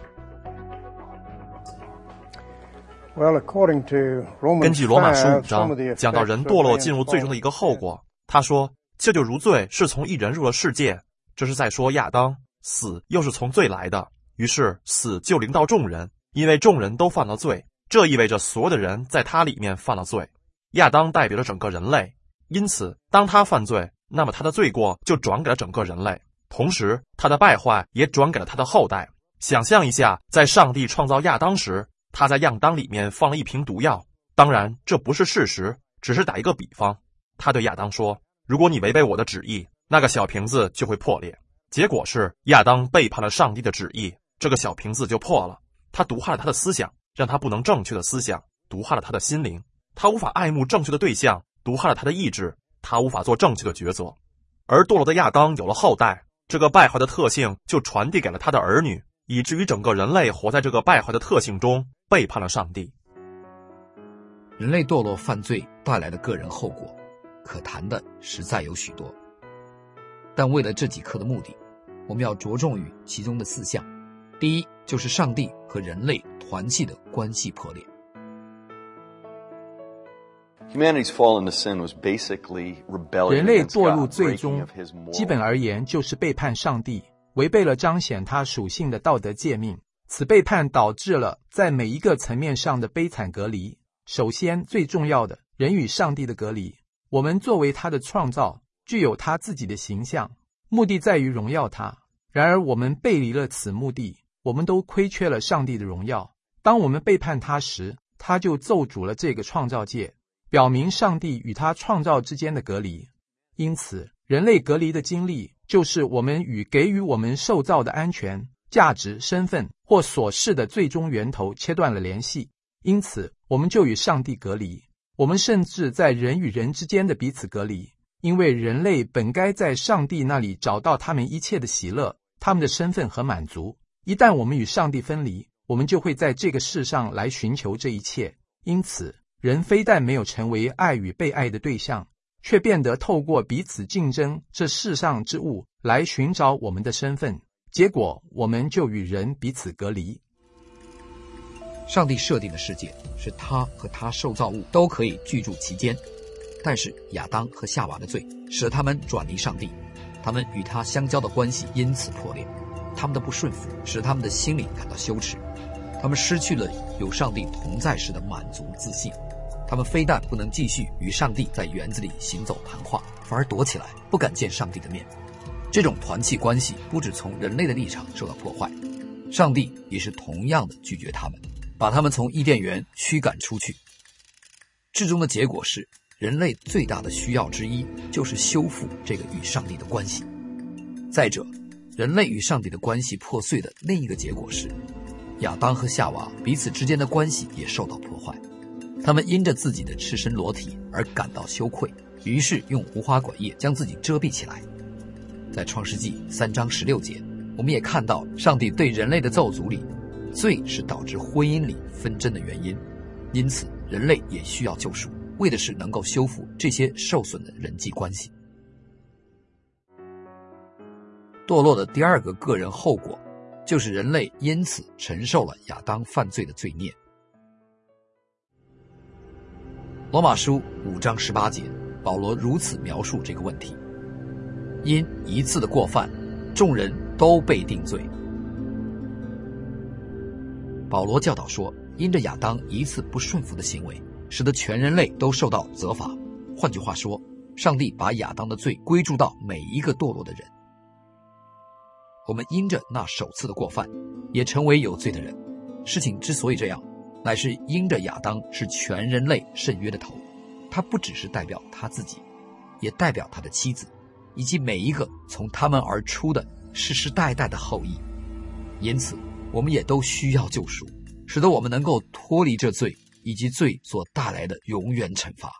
根据罗马书五章讲到人堕落进入最终的一个后果，他说救就如罪是从一人入了世界，这是在说亚当，死又是从罪来的，于是死就临到众人，因为众人都犯了罪，这意味着所有的人在他里面犯了罪。亚当代表着整个人类，因此当他犯罪，那么他的罪过就转给了整个人类，同时他的败坏也转给了他的后代。想象一下，在上帝创造亚当时，他在亚当里面放了一瓶毒药，当然这不是事实，只是打一个比方。他对亚当说，如果你违背我的旨意，那个小瓶子就会破裂。结果是亚当背叛了上帝的旨意，这个小瓶子就破了。他毒害了他的思想，让他不能正确的思想，毒害了他的心灵，他无法爱慕正确的对象，毒害了他的意志，他无法做正确的抉择。而堕落的亚当有了后代，这个败坏的特性就传递给了他的儿女，以至于整个人类活在这个败坏的特性中，背叛了上帝。 人类堕落犯罪带来的个人后果，可谈的实在有许多，但为了这几课的目的，我们要着重于其中的四项。第一，就是上帝和人类团契的关系破裂。 人类堕入最终，基本而言就是背叛上帝，违背了彰显他属性的道德诫命。此背叛导致了在每一个层面上的悲惨隔离。首先，最重要的，人与上帝的隔离。我们作为他的创造，具有他自己的形象，目的在于荣耀他。然而我们背离了此目的，我们都亏缺了上帝的荣耀。当我们背叛他时，他就咒诅了这个创造界，表明上帝与他创造之间的隔离。因此，人类隔离的经历，就是我们与给予我们受造的安全、价值、身份或所示的最终源头切断了联系。因此，我们就与上帝隔离。我们甚至在人与人之间的彼此隔离，因为人类本该在上帝那里找到他们一切的喜乐、他们的身份和满足。一旦我们与上帝分离，我们就会在这个世上来寻求这一切。因此，人非但没有成为爱与被爱的对象，却变得透过彼此竞争这世上之物来寻找我们的身份。结果，我们就与人彼此隔离。 上帝设定的世界是他和他受造物都可以居住其间，但是亚当和夏娃的罪使得他们转离上帝，他们与他相交的关系因此破裂。他们的不顺服使他们的心里感到羞耻，他们失去了有上帝同在时的满足自信。他们非但不能继续与上帝在园子里行走谈话，反而躲起来，不敢见上帝的面。这种团契关系不只从人类的立场受到破坏，上帝也是同样的拒绝他们，把他们从伊甸园驱赶出去。至终的结果是，人类最大的需要之一就是修复这个与上帝的关系。再者，人类与上帝的关系破碎的另一个结果是，亚当和夏娃彼此之间的关系也受到破坏。他们因着自己的赤身裸体而感到羞愧，于是用无花果叶将自己遮蔽起来。在创世纪三章十六节，我们也看到上帝对人类的咒诅里，罪是导致婚姻里纷争的原因，因此人类也需要救赎，为的是能够修复这些受损的人际关系。堕落的第二个个人后果，就是人类因此承受了亚当犯罪的罪孽。 罗马书五章十八节，保罗如此描述这个问题：因一次的过犯，众人都被定罪。保罗教导说，因着亚当一次不顺服的行为，使得全人类都受到责罚。换句话说，上帝把亚当的罪归诸到每一个堕落的人。我们因着那首次的过犯，也成为有罪的人。事情之所以这样，乃是因着亚当是全人类圣约的头，他不只是代表他自己，也代表他的妻子，以及每一个从他们而出的世世代代的后裔。因此我们也都需要救赎，使得我们能够脱离这罪以及罪所带来的永远惩罚。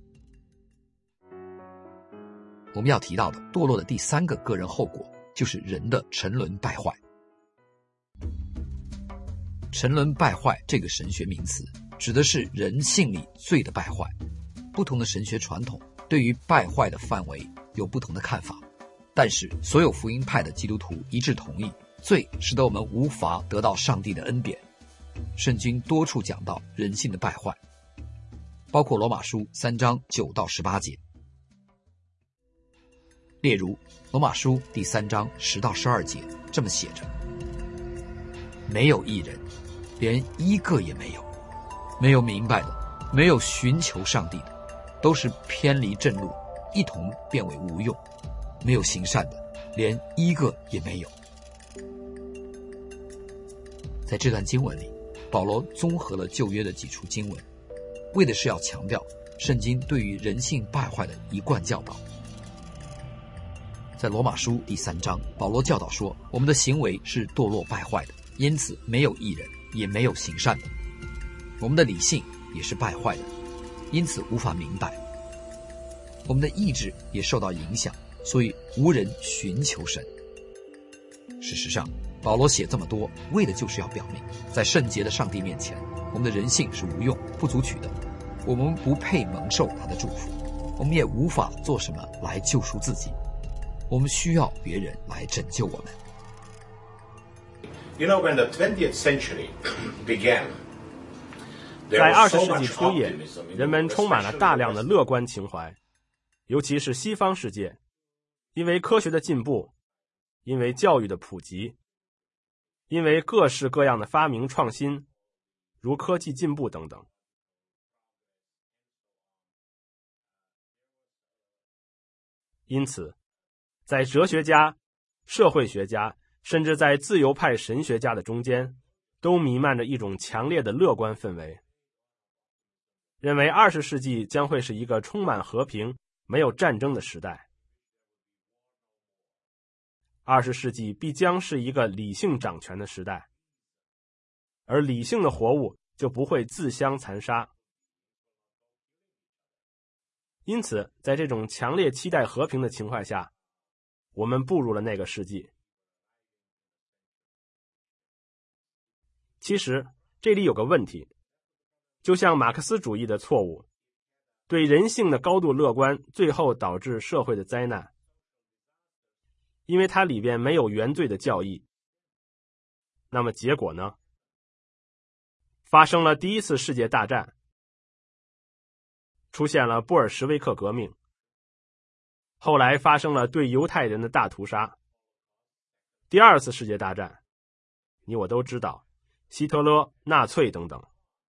我们要提到的堕落的第三个个人后果，就是人的沉沦败坏。沉沦败坏这个神学名词，指的是人性里罪的败坏。不同的神学传统对于败坏的范围有不同的看法，但是所有福音派的基督徒一致同意，罪使得我们无法得到上帝的恩典。圣经多处讲到人性的败坏，包括罗马书三章九到十八节。例如罗马书第三章十到十二节这么写着：没有一人，连一个也没有；没有明白的，没有寻求上帝的，都是偏离正路，一同变为无用；没有行善的，连一个也没有。在这段经文里，保罗综合了旧约的几处经文，为的是要强调圣经对于人性败坏的一贯教导。在罗马书第三章，保罗教导说，我们的行为是堕落败坏的，因此没有义人，也没有行善的。我们的理性也是败坏的，因此无法明白。我们的意志也受到影响，所以无人寻求神。事实上，保罗写这么多，为的就是要表明，在圣洁的上帝面前，我们的人性是无用、不足取的，我们不配蒙受他的祝福，我们也无法做什么来救赎自己，我们需要别人来拯救我们。 You know, when the twentieth century began, 在二十世纪初叶，人们充满了大量的乐观情怀，尤其是西方世界，因为科学的进步，因为教育的普及，因为各式各样的发明创新，如科技进步等等。因此，在哲学家、社会学家，甚至在自由派神学家的中间，都弥漫着一种强烈的乐观氛围，认为二十世纪将会是一个充满和平、没有战争的时代。二十世纪必将是一个理性掌权的时代，而理性的活物就不会自相残杀。因此，在这种强烈期待和平的情况下，我们步入了那个世纪。其实，这里有个问题，就像马克思主义的错误，对人性的高度乐观，最后导致社会的灾难，因为它里边没有原罪的教义。那么结果呢？发生了第一次世界大战，出现了布尔什维克革命，后来发生了对犹太人的大屠杀。第二次世界大战，你我都知道，希特勒、纳粹等等。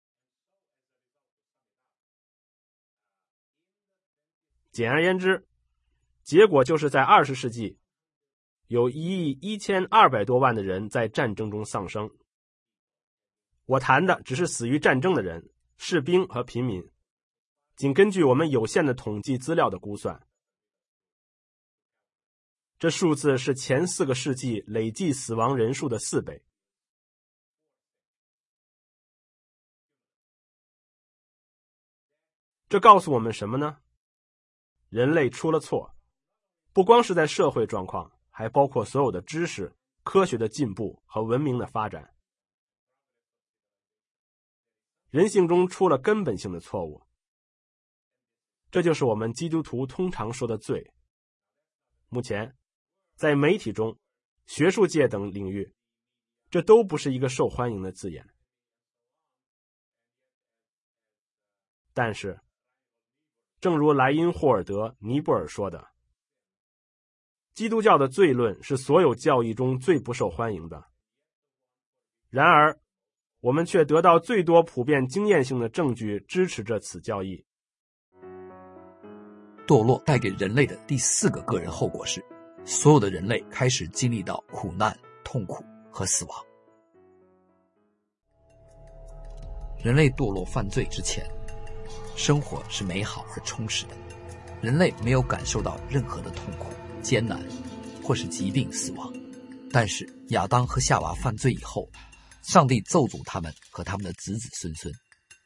简而言之，结果就是在二十世纪，有一亿一千二百多万的人在战争中丧生。我谈的只是死于战争的人，士兵和平民，仅根据我们有限的统计资料的估算。这数字是前四个世纪累计死亡人数的四倍。这告诉我们什么呢？人类出了错，不光是在社会状况，还包括所有的知识、科学的进步和文明的发展。人性中出了根本性的错误，这就是我们基督徒通常说的罪。目前，在媒体中、学术界等领域，这都不是一个受欢迎的字眼。但是， 正如莱因霍尔德·尼布尔说的，基督教的罪论是所有教义中最不受欢迎的。然而，我们却得到最多普遍经验性的证据支持着此教义。 堕落带给人类的第四个个人后果是，所有的人类开始经历到苦难、痛苦和死亡。人类堕落犯罪之前，生活是美好而充实的，人类没有感受到任何的痛苦、艰难或是疾病、死亡。但是亚当和夏娃犯罪以后，上帝咒诅他们和他们的子子孙孙。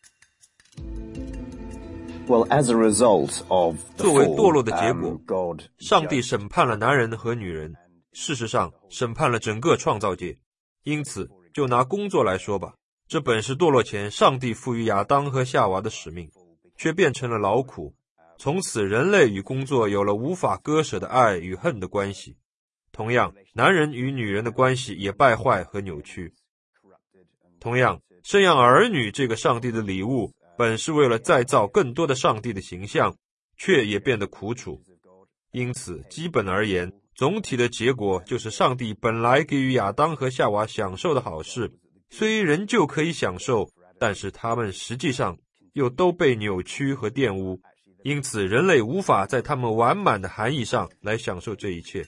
Well, as a result of 作为堕落的结果，上帝审判了男人和女人，事实上审判了整个创造界。因此，就拿工作来说吧，这本是堕落前上帝赋予亚当和夏娃的使命，却变成了劳苦。从此，人类与工作有了无法割舍的爱与恨的关系。同样，男人与女人的关系也败坏和扭曲。同样，生养儿女这个上帝的礼物，本是为了再造更多的上帝的形象，却也变得苦楚。因此，基本而言，总体的结果就是上帝本来给予亚当和夏娃享受的好事，虽仍旧可以享受，但是他们实际上又都被扭曲和玷污，因此人类无法在他们完满的含义上来享受这一切。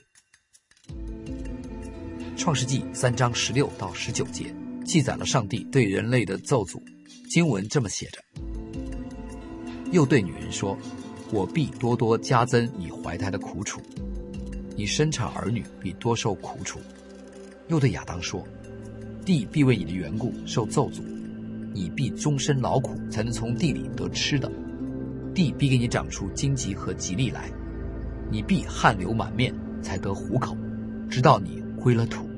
创世纪三章十六到十九节记载了上帝对人类的咒诅，经文这么写着：又对女人说，我必多多加增你怀胎的苦楚，你生产儿女必多受苦楚。又对亚当说，地必为你的缘故受咒诅，你必终身劳苦，才能从地里得吃的。地必给你长出荆棘和吉利来，你必汗流满面，才得糊口，直到你归了土。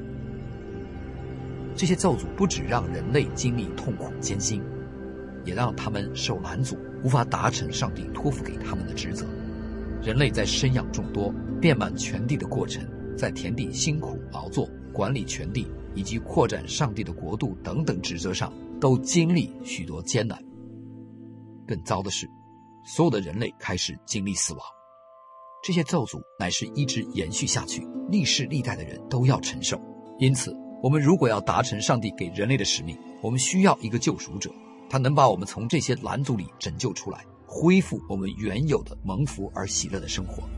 这些咒诅不只让人类经历痛苦艰辛，也让他们受拦阻，无法达成上帝托付给他们的职责。人类在生养众多、遍满全地的过程，在田地辛苦劳作、管理全地以及扩展上帝的国度等等职责上，都经历许多艰难。更糟的是，所有的人类开始经历死亡。这些咒诅乃是一直延续下去，历世历代的人都要承受。因此，我们如果要达成上帝给人类的使命，我们需要一个救赎者，他能把我们从这些拦阻里拯救出来，恢复我们原有的蒙福而喜乐的生活。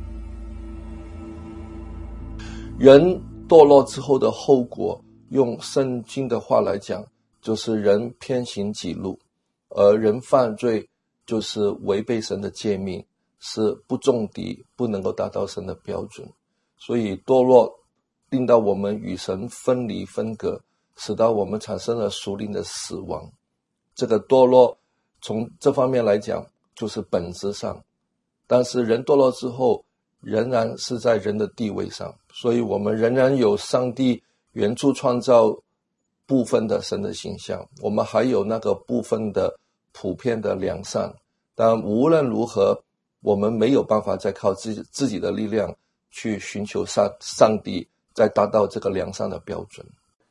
人堕落之后的后果，用圣经的话来讲，就是人偏行己路，而人犯罪就是违背神的诫命，是不中敌，不能够达到神的标准。所以堕落令到我们与神分离分隔，使到我们产生了属灵的死亡。这个堕落从这方面来讲就是本质上，但是人堕落之后仍然是在人的地位上，所以我们仍然有上帝原初创造部分的神的形象，我们还有那个部分的普遍的良善。但无论如何，我们没有办法再靠自己自己的力量去寻求上上帝，再达到这个良善的标准。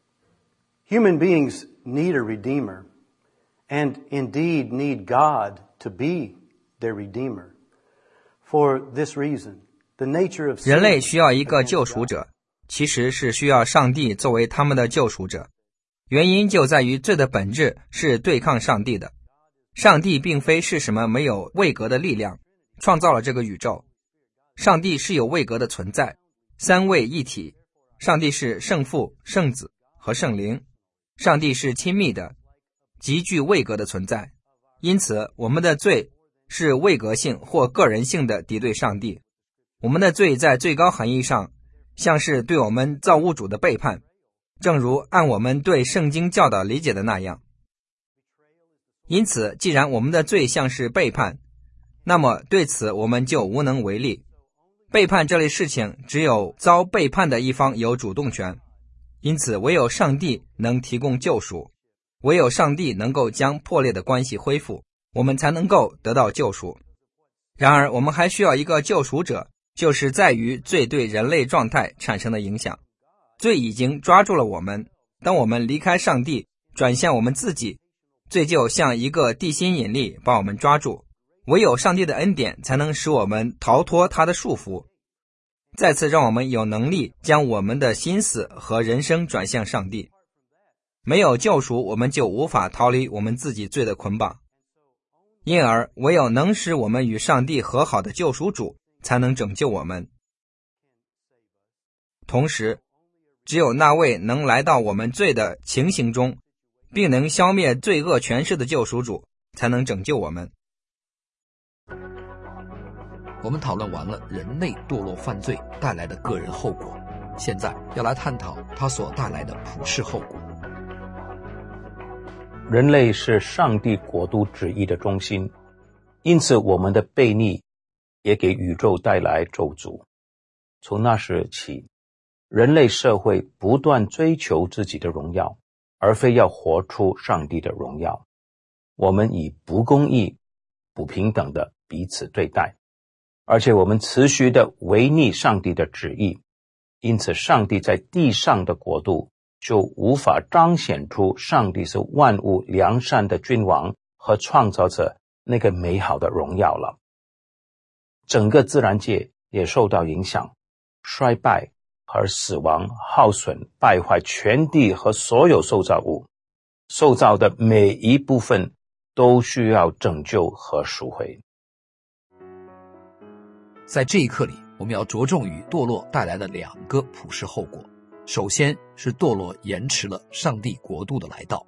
Human beings need a redeemer, and indeed need God to be their redeemer. For this reason, the nature of sin 人类需要一个救赎者，其实是需要上帝作为他们的救赎者。原因就在于罪的本质是对抗上帝的。上帝并非是什么没有位格的力量，创造了这个宇宙。上帝是有位格的存在，三位一体。上帝是圣父、圣子和圣灵。上帝是亲密的，极具位格的存在。因此，我们的罪是位格性或个人性的敌对上帝。我们的罪在最高含义上，像是对我们造物主的背叛，正如按我们对圣经教导理解的那样。因此，既然我们的罪像是背叛，那么对此我们就无能为力。背叛这类事情，只有遭背叛的一方有主动权。因此，唯有上帝能提供救赎，唯有上帝能够将破裂的关系恢复，我们才能够得到救赎。然而，我们还需要一个救赎者，就是在于罪对人类状态产生的影响。罪已经抓住了我们，当我们离开上帝，转向我们自己，罪就像一个地心引力把我们抓住， 唯有上帝的恩典才能使我们逃脱他的束缚，再次让我们有能力将我们的心思和人生转向上帝。没有救赎，我们就无法逃离我们自己罪的捆绑，因而唯有能使我们与上帝和好的救赎主才能拯救我们。同时，只有那位能来到我们罪的情形中，并能消灭罪恶权势的救赎主，才能拯救我们。 我们讨论完了人类堕落犯罪带来的个人后果，现在要来探讨它所带来的普世后果。 人类是上帝国度旨意的中心，因此我们的悖逆也给宇宙带来咒诅。从那时起，人类社会不断追求自己的荣耀，而非要活出上帝的荣耀。我们以不公义、不平等的彼此对待，而且我们持续的违逆上帝的旨意，因此上帝在地上的国度就无法彰显出上帝是万物良善的君王和创造者那个美好的荣耀了。整个自然界也受到影响，衰败和死亡耗损败坏全地和所有受造物，受造的每一部分都需要拯救和赎回。 在这一课里，我们要着重于堕落带来的两个普世后果。首先是堕落延迟了上帝国度的来到。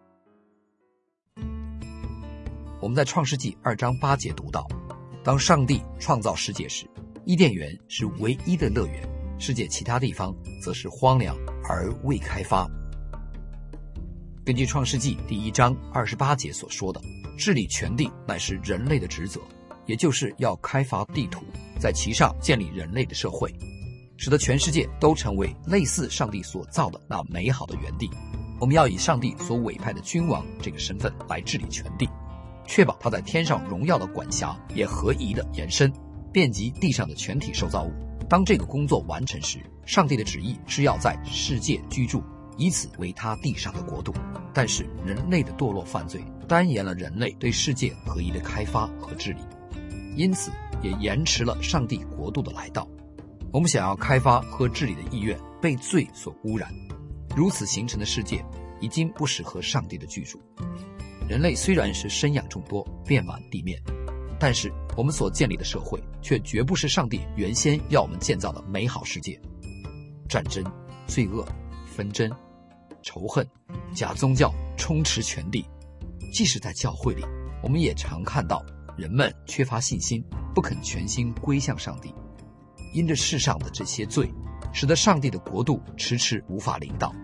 我们在创世纪二章八节读到，当上帝创造世界时，伊甸园是唯一的乐园，世界其他地方则是荒凉而未开发。根据创世纪第一章二十八节所说的，治理全地乃是人类的职责，也就是要开发地图，在其上建立人类的社会，使得全世界都成为类似上帝所造的那美好的园地。我们要以上帝所委派的君王这个身份来治理全地，确保他在天上荣耀的管辖也合宜的延伸，遍及地上的全体受造物。当这个工作完成时，上帝的旨意是要在世界居住，以此为他地上的国度。但是人类的堕落犯罪耽延了人类对世界合一的开发和治理，因此也延迟了上帝国度的来到。我们想要开发和治理的意愿被罪所污染，如此形成的世界已经不适合上帝的居住。人类虽然是生养众多，遍满地面，但是我们所建立的社会却绝不是上帝原先要我们建造的美好世界。战争、罪恶、纷争、仇恨、假宗教充斥全地。即使在教会里，我们也常看到人们缺乏信心，不肯全心归向上帝。因着世上的这些罪，使得上帝的国度迟迟无法临到。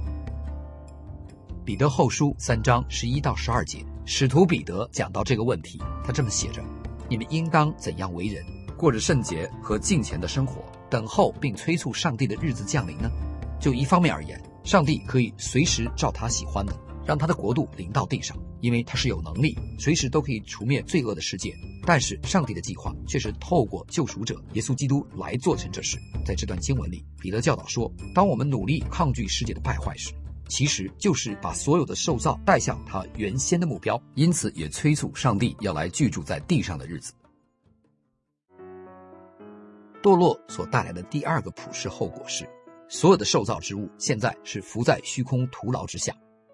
彼得后书三章十一到十二节，使徒彼得讲到这个问题，他这么写着：你们应当怎样为人，过着圣洁和敬虔的生活，等候并催促上帝的日子降临呢？就一方面而言，上帝可以随时照他喜欢的让他的国度临到地上，因为他是有能力随时都可以除灭罪恶的世界。但是上帝的计划却是透过救赎者耶稣基督来做成这事。在这段经文里，彼得教导说，当我们努力抗拒世界的败坏时，其实就是把所有的受造带向他原先的目标，因此也催促上帝要来居住在地上的日子。堕落所带来的第二个普世后果是，所有的受造之物现在是浮在虚空徒劳之下。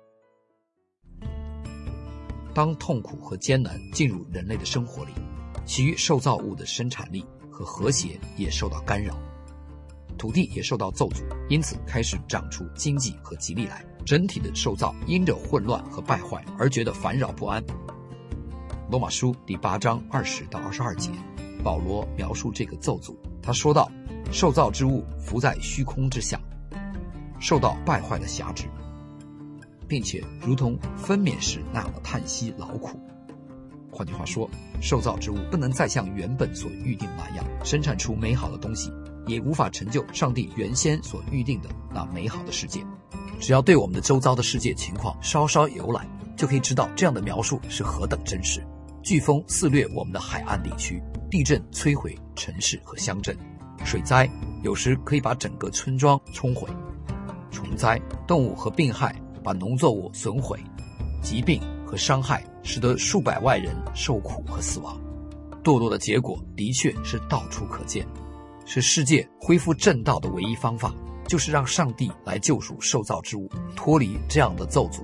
当痛苦和艰难进入人类的生活里，其余受造物的生产力和和谐也受到干扰，土地也受到咒诅，因此开始长出经济和吉利来。整体的受造因着混乱和败坏而觉得烦扰不安。罗马书第八章二十到二十二节，保罗描述这个咒诅，他说道：受造之物浮在虚空之下，受到败坏的辖制，并且如同分娩时那样的叹息劳苦。换句话说，受造之物不能再像原本所预定那样生产出美好的东西，也无法成就上帝原先所预定的那美好的世界。只要对我们的周遭的世界情况稍稍游览，就可以知道这样的描述是何等真实。飓风肆虐我们的海岸地区，地震摧毁城市和乡镇，水灾有时可以把整个村庄冲毁，虫灾、动物和病害把农作物损毁，疾病和伤害使得数百万人受苦和死亡。 堕落的结果的确是到处可见，使世界恢复正道的唯一方法，就是让上帝来救赎受造之物，脱离这样的咒诅。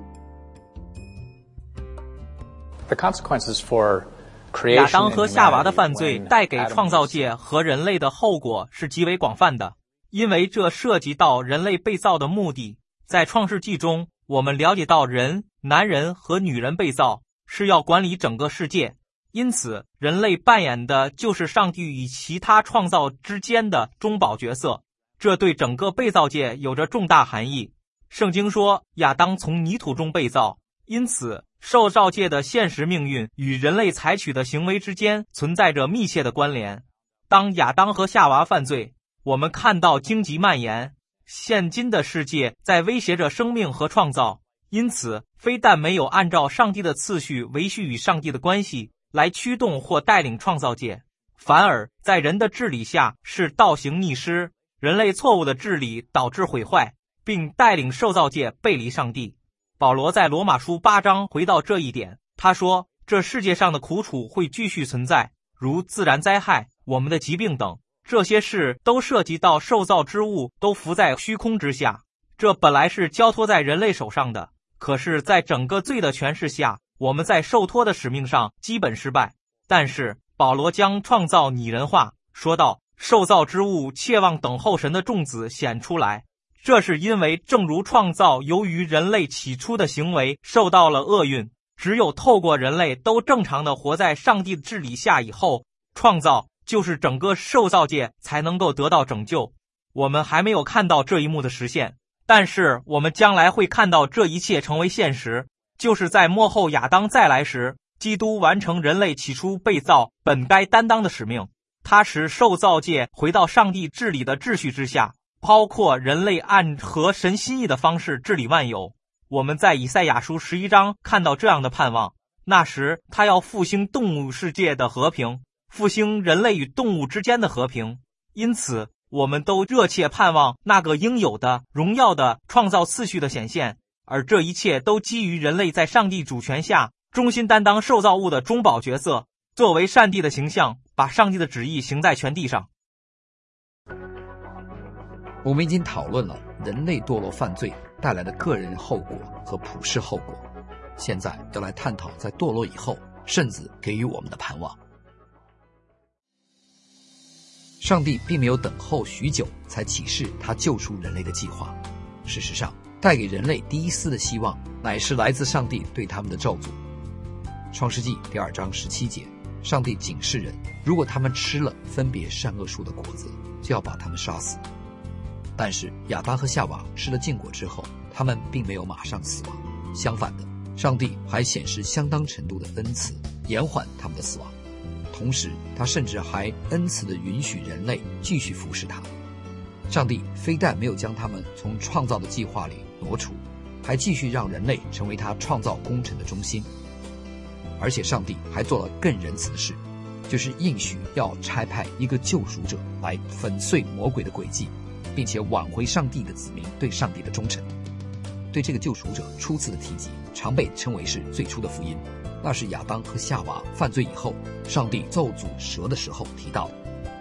亚当和夏娃的犯罪带给创造界和人类的后果是极为广泛的，因为这涉及到人类被造的目的。在创世纪中，我们了解到人、男人和女人被造是要管理整个世界，因此人类扮演的就是上帝与其他创造之间的中保角色，这对整个被造界有着重大含义。圣经说亚当从泥土中被造，因此受造界的现实命运与人类采取的行为之间存在着密切的关联。当亚当和夏娃犯罪，我们看到荆棘蔓延，现今的世界在威胁着生命和创造，因此非但没有按照上帝的次序维系与上帝的关系来驱动或带领创造界，反而在人的治理下是倒行逆施，人类错误的治理导致毁坏，并带领受造界背离上帝。保罗在罗马书八章回到这一点，他说这世界上的苦楚会继续存在，如自然灾害、我们的疾病等，这些事都涉及到受造之物都浮在虚空之下，这本来是交托在人类手上的，可是在整个罪的权势下，我们在受托的使命上基本失败。但是保罗将创造拟人化，说道受造之物切望等候神的众子显出来，这是因为正如创造由于人类起初的行为受到了厄运，只有透过人类都正常的活在上帝的治理下以后，创造就是整个受造界才能够得到拯救。我们还没有看到这一幕的实现，但是我们将来会看到这一切成为现实，就是在末后亚当再来时，基督完成人类起初被造本该担当的使命，他使受造界回到上帝治理的秩序之下，包括人类按合神心意的方式治理万有。我们在以赛亚书十一章看到这样的盼望，那时他要复兴动物世界的和平，复兴人类与动物之间的和平。因此我们都热切盼望那个应有的荣耀的创造次序的显现，而这一切都基于人类在上帝主权下忠心担当受造物的中保角色，作为上帝的形象，把上帝的旨意行在全地上。 我们已经讨论了人类堕落犯罪带来的个人后果和普世后果，现在要来探讨在堕落以后圣子给予我们的盼望。上帝并没有等候许久才启示他救赎人类的计划，事实上带给人类第一丝的希望乃是来自上帝对他们的咒诅。创世纪第二章十七节，上帝警示人，如果他们吃了分别善恶树的果子，就要把他们杀死。但是亚当和夏娃吃了禁果之后，他们并没有马上死亡，相反的，上帝还显示相当程度的恩慈，延缓他们的死亡。同时他甚至还恩慈地允许人类继续服侍他。上帝非但没有将他们从创造的计划里挪除，还继续让人类成为他创造工程的中心。而且上帝还做了更仁慈的事，就是应许要差派一个救赎者来粉碎魔鬼的诡计，并且挽回上帝的子民对上帝的忠诚。对这个救赎者初次的提及常被称为是最初的福音，那是亚当和夏娃犯罪以后，上帝咒诅蛇的时候提到的。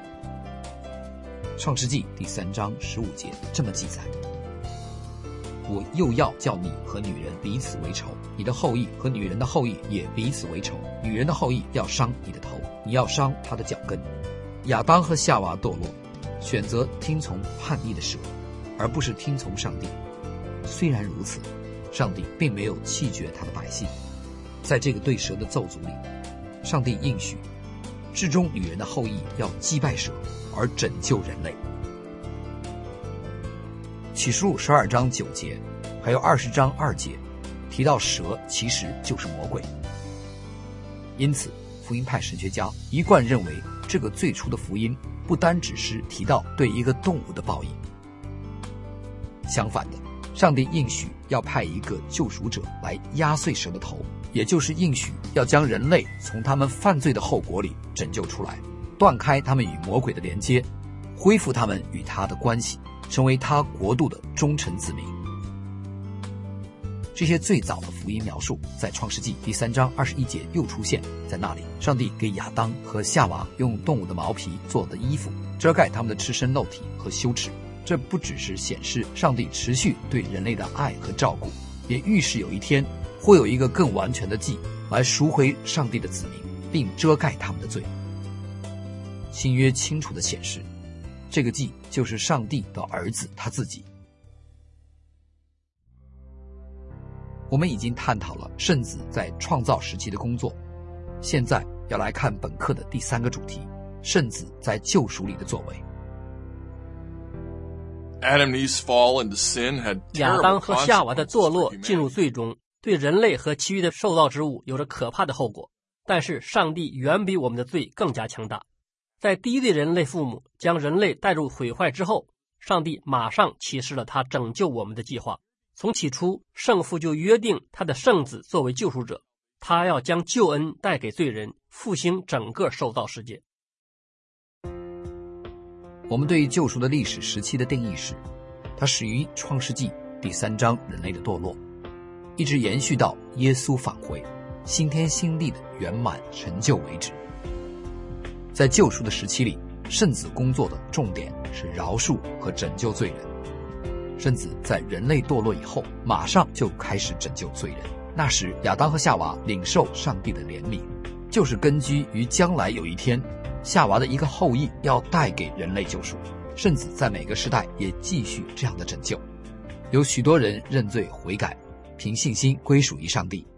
创世纪第三章十五节这么记载，我又要叫你和女人彼此为仇，你的后裔和女人的后裔也彼此为仇，女人的后裔要伤你的头，你要伤她的脚跟。亚当和夏娃堕落，选择听从叛逆的蛇，而不是听从上帝。虽然如此，上帝并没有弃绝他的百姓。在这个对蛇的咒诅里，上帝应许至终女人的后裔要击败蛇而拯救人类。启示录十二章九节还有二十章二节提到蛇其实就是魔鬼。因此福音派神学家一贯认为，这个最初的福音不单只是提到对一个动物的报应，相反的，上帝应许要派一个救赎者来压碎蛇的头，也就是应许要将人类从他们犯罪的后果里拯救出来，断开他们与魔鬼的连接，恢复他们与他的关系，成为他国度的忠诚子民。 这些最早的福音描述在创世纪第三章二十一节又出现，在那里上帝给亚当和夏娃用动物的毛皮做的衣服遮盖他们的赤身露体和羞耻。这不只是显示上帝持续对人类的爱和照顾，也预示有一天会有一个更完全的祭来赎回上帝的子民，并遮盖他们的罪。新约清楚地显示，这个祭就是上帝的儿子他自己。我们已经探讨了圣子在创造时期的工作，现在要来看本课的第三个主题，圣子在救赎里的作为。 亚当和夏娃的堕落进入罪中，对人类和其余的受造之物有着可怕的后果。但是上帝远比我们的罪更加强大。在第一对人类父母将人类带入毁坏之后，上帝马上启示了他拯救我们的计划。从起初，圣父就约定他的圣子作为救赎者，他要将救恩带给罪人，复兴整个受造世界。 我们对救赎的历史时期的定义是，它始于创世纪第三章人类的堕落，一直延续到耶稣返回，新天新地的圆满成就为止。在救赎的时期里，圣子工作的重点是饶恕和拯救罪人。圣子在人类堕落以后，马上就开始拯救罪人。那时亚当和夏娃领受上帝的怜悯，就是根基于将来有一天夏娃的一个后裔要带给人类救赎。圣子在每个时代也继续这样的拯救，有许多人认罪悔改，凭信心归属于上帝。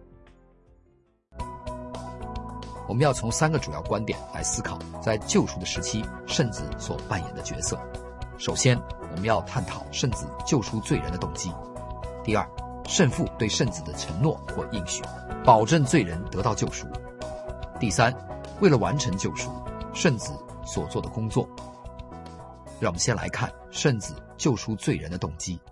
我们要从三个主要观点来思考在救赎的时期圣子所扮演的角色。首先，我们要探讨圣子救赎罪人的动机。第二，圣父对圣子的承诺或应许，保证罪人得到救赎。第三，为了完成救赎，圣子所做的工作。让我们先来看圣子救赎罪人的动机。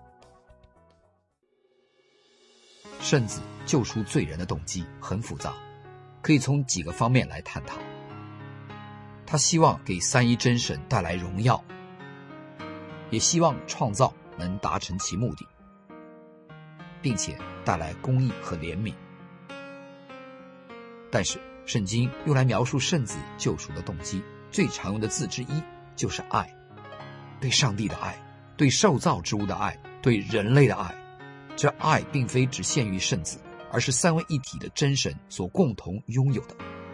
圣子救赎罪人的动机很复杂，可以从几个方面来探讨。他希望给三一真神带来荣耀，也希望创造能达成其目的，并且带来公义和怜悯。但是圣经用来描述圣子救赎的动机最常用的字之一就是爱，对上帝的爱，对受造之物的爱，对人类的爱。这爱并非只限于圣子，而是三位一体的真神所共同拥有的。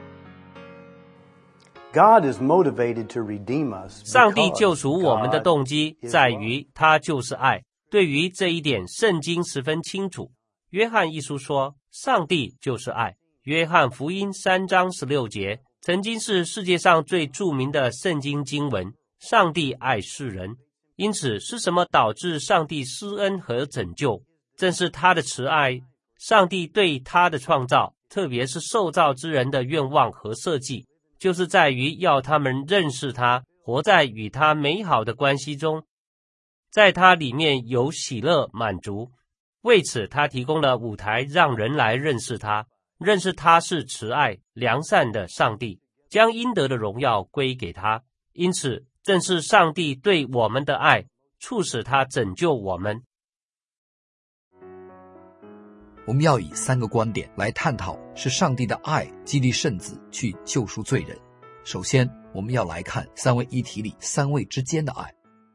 上帝救赎我们的动机在于他就是爱，对于这一点圣经十分清楚。约翰一书说上帝就是爱，约翰福音三章十六节曾经是世界上最著名的圣经经文。上帝爱世人，因此是什么导致上帝施恩和拯救？正是他的慈爱。上帝对他的创造，特别是受造之人的愿望和设计，就是在于要他们认识他，活在与他美好的关系中，在他里面有喜乐满足。为此他提供了舞台，让人来认识他，认识他是慈爱良善的上帝，将应得的荣耀归给他。因此正是上帝对我们的爱，促使他拯救我们。 我们要以三个观点来探讨是上帝的爱激励圣子去救赎罪人。首先，我们要来看三位一体里三位之间的爱。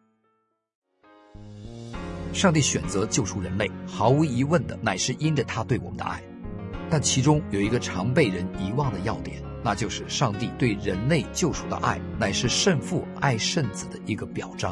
上帝选择救赎人类，毫无疑问的乃是因着他对我们的爱，但其中有一个常被人遗忘的要点，那就是上帝对人类救赎的爱乃是圣父爱圣子的一个表彰。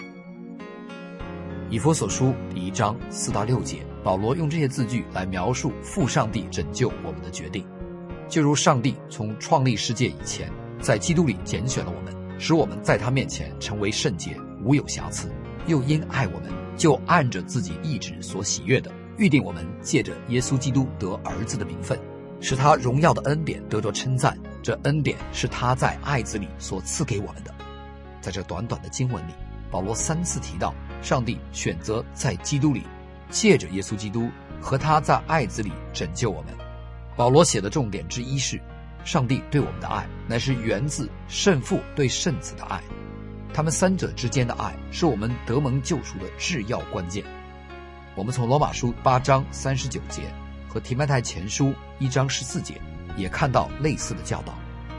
以弗所书第一章四到六节，保罗用这些字句来描述父上帝拯救我们的决定。就如上帝从创立世界以前，在基督里拣选了我们，使我们在他面前成为圣洁，无有瑕疵，又因爱我们，就按着自己意志所喜悦的，预定我们借着耶稣基督得儿子的名分，使他荣耀的恩典得着称赞。这恩典是他在爱子里所赐给我们的。在这短短的经文里，保罗三次提到上帝选择在基督里，借着耶稣基督和他在爱子里拯救我们。保罗写的重点之一是，上帝对我们的爱乃是源自圣父对圣子的爱，他们三者之间的爱是我们得蒙救赎的至要关键。 我们从罗马书八章三十九节和提摩太前书一章十四节也看到类似的教导。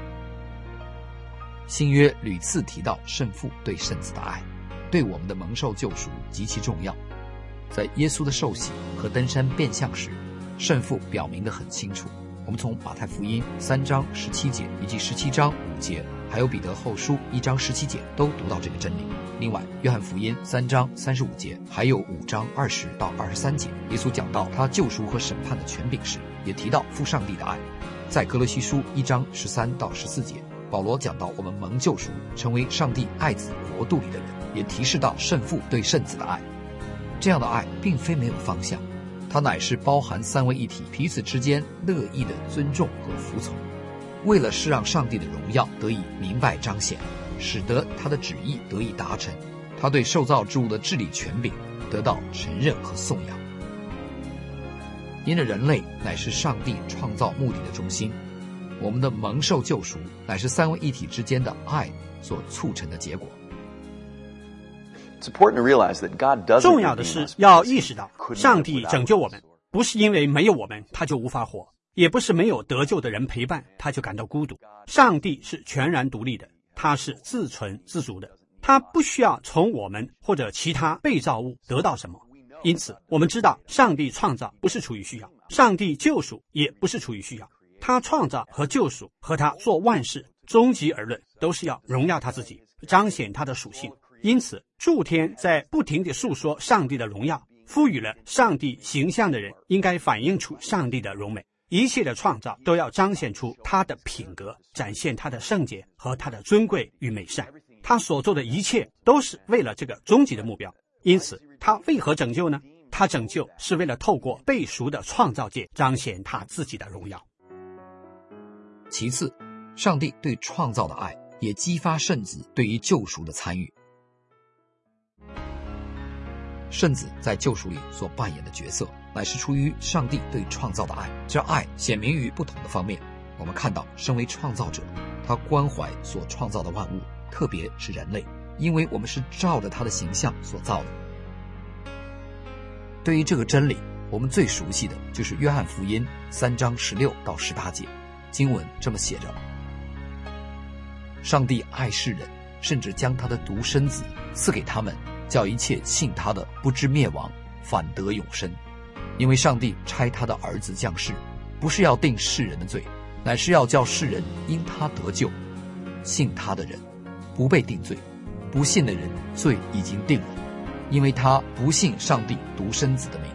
新约屡次提到圣父对圣子的爱，对我们的蒙受救赎极其重要。在耶稣的受洗和登山变相时，圣父表明得很清楚。我们从马太福音三章十七节以及十七章五节，还有彼得后书一章十七节都读到这个真理。另外，约翰福音三章三十五节，还有五章二十到二十三节，耶稣讲到他救赎和审判的权柄时，也提到父上帝的爱。在哥罗西书一章十三到十四节，保罗讲到我们蒙救赎，成为上帝爱子国度里的人，也提示到圣父对圣子的爱。这样的爱并非没有方向，它乃是包含三位一体彼此之间乐意的尊重和服从，为了是让上帝的荣耀得以明白彰显，使得他的旨意得以达成，他对受造之物的治理权柄得到承认和颂扬。因着人类乃是上帝创造目的的中心，我们的蒙受救赎乃是三位一体之间的爱所促成的结果。 重要的是要意识到，上帝拯救我们，不是因为没有我们他就无法活，也不是没有得救的人陪伴他就感到孤独。上帝是全然独立的，他是自存自足的，他不需要从我们或者其他被造物得到什么。因此，我们知道上帝创造不是出于需要，上帝救赎也不是出于需要。他创造和救赎和他做万事，终极而论都是要荣耀他自己，彰显他的属性。因此，诸天在不停地诉说上帝的荣耀，赋予了上帝形象的人应该反映出上帝的荣美。一切的创造都要彰显出他的品格，展现他的圣洁和他的尊贵与美善。他所做的一切都是为了这个终极的目标。因此，他为何拯救呢？他拯救是为了透过被赎的创造界彰显他自己的荣耀。 其次，上帝对创造的爱也激发圣子对于救赎的参与。圣子在救赎里所扮演的角色，乃是出于上帝对创造的爱。这爱显明于不同的方面。我们看到，身为创造者，他关怀所创造的万物，特别是人类，因为我们是照着他的形象所造的。对于这个真理，我们最熟悉的就是约翰福音三章十六到十八节，经文这么写着：上帝爱世人，甚至将他的独生子赐给他们，叫一切信他的不至灭亡，反得永生。因为上帝差他的儿子降世，不是要定世人的罪，乃是要叫世人因他得救。信他的人不被定罪，不信的人罪已经定了，因为他不信上帝独生子的名。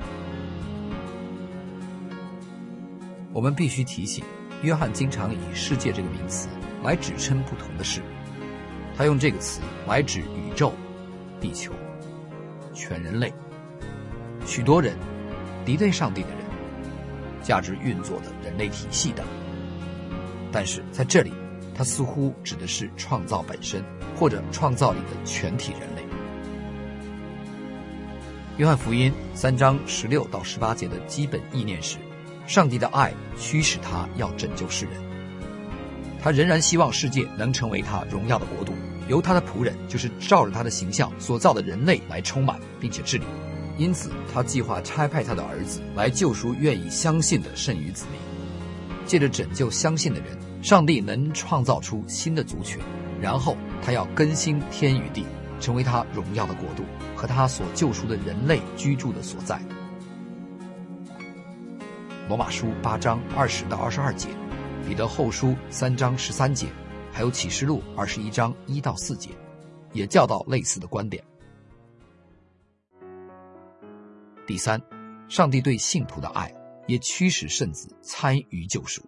我们必须提醒，约翰经常以世界这个名词来指称不同的事，他用这个词来指宇宙、地球、全人类、许多人、敌对上帝的人、价值运作的人类体系等。但是在这里，它似乎指的是创造本身，或者创造里的全体人类。约翰福音三章十六到十八节的基本意念是，上帝的爱驱使他要拯救世人，他仍然希望世界能成为他荣耀的国度，由他的仆人，就是照着他的形象所造的人类来充满并且治理。因此他计划差派他的儿子来救赎愿意相信的剩余子民。借着拯救相信的人，上帝能创造出新的族群，然后他要更新天与地，成为他荣耀的国度和他所救赎的人类居住的所在。罗马书八章二十到二十二节，彼得后书三章十三节，还有启示录二十一章一到四节，也教导类似的观点。第三，上帝对信徒的爱也驱使圣子参与救赎。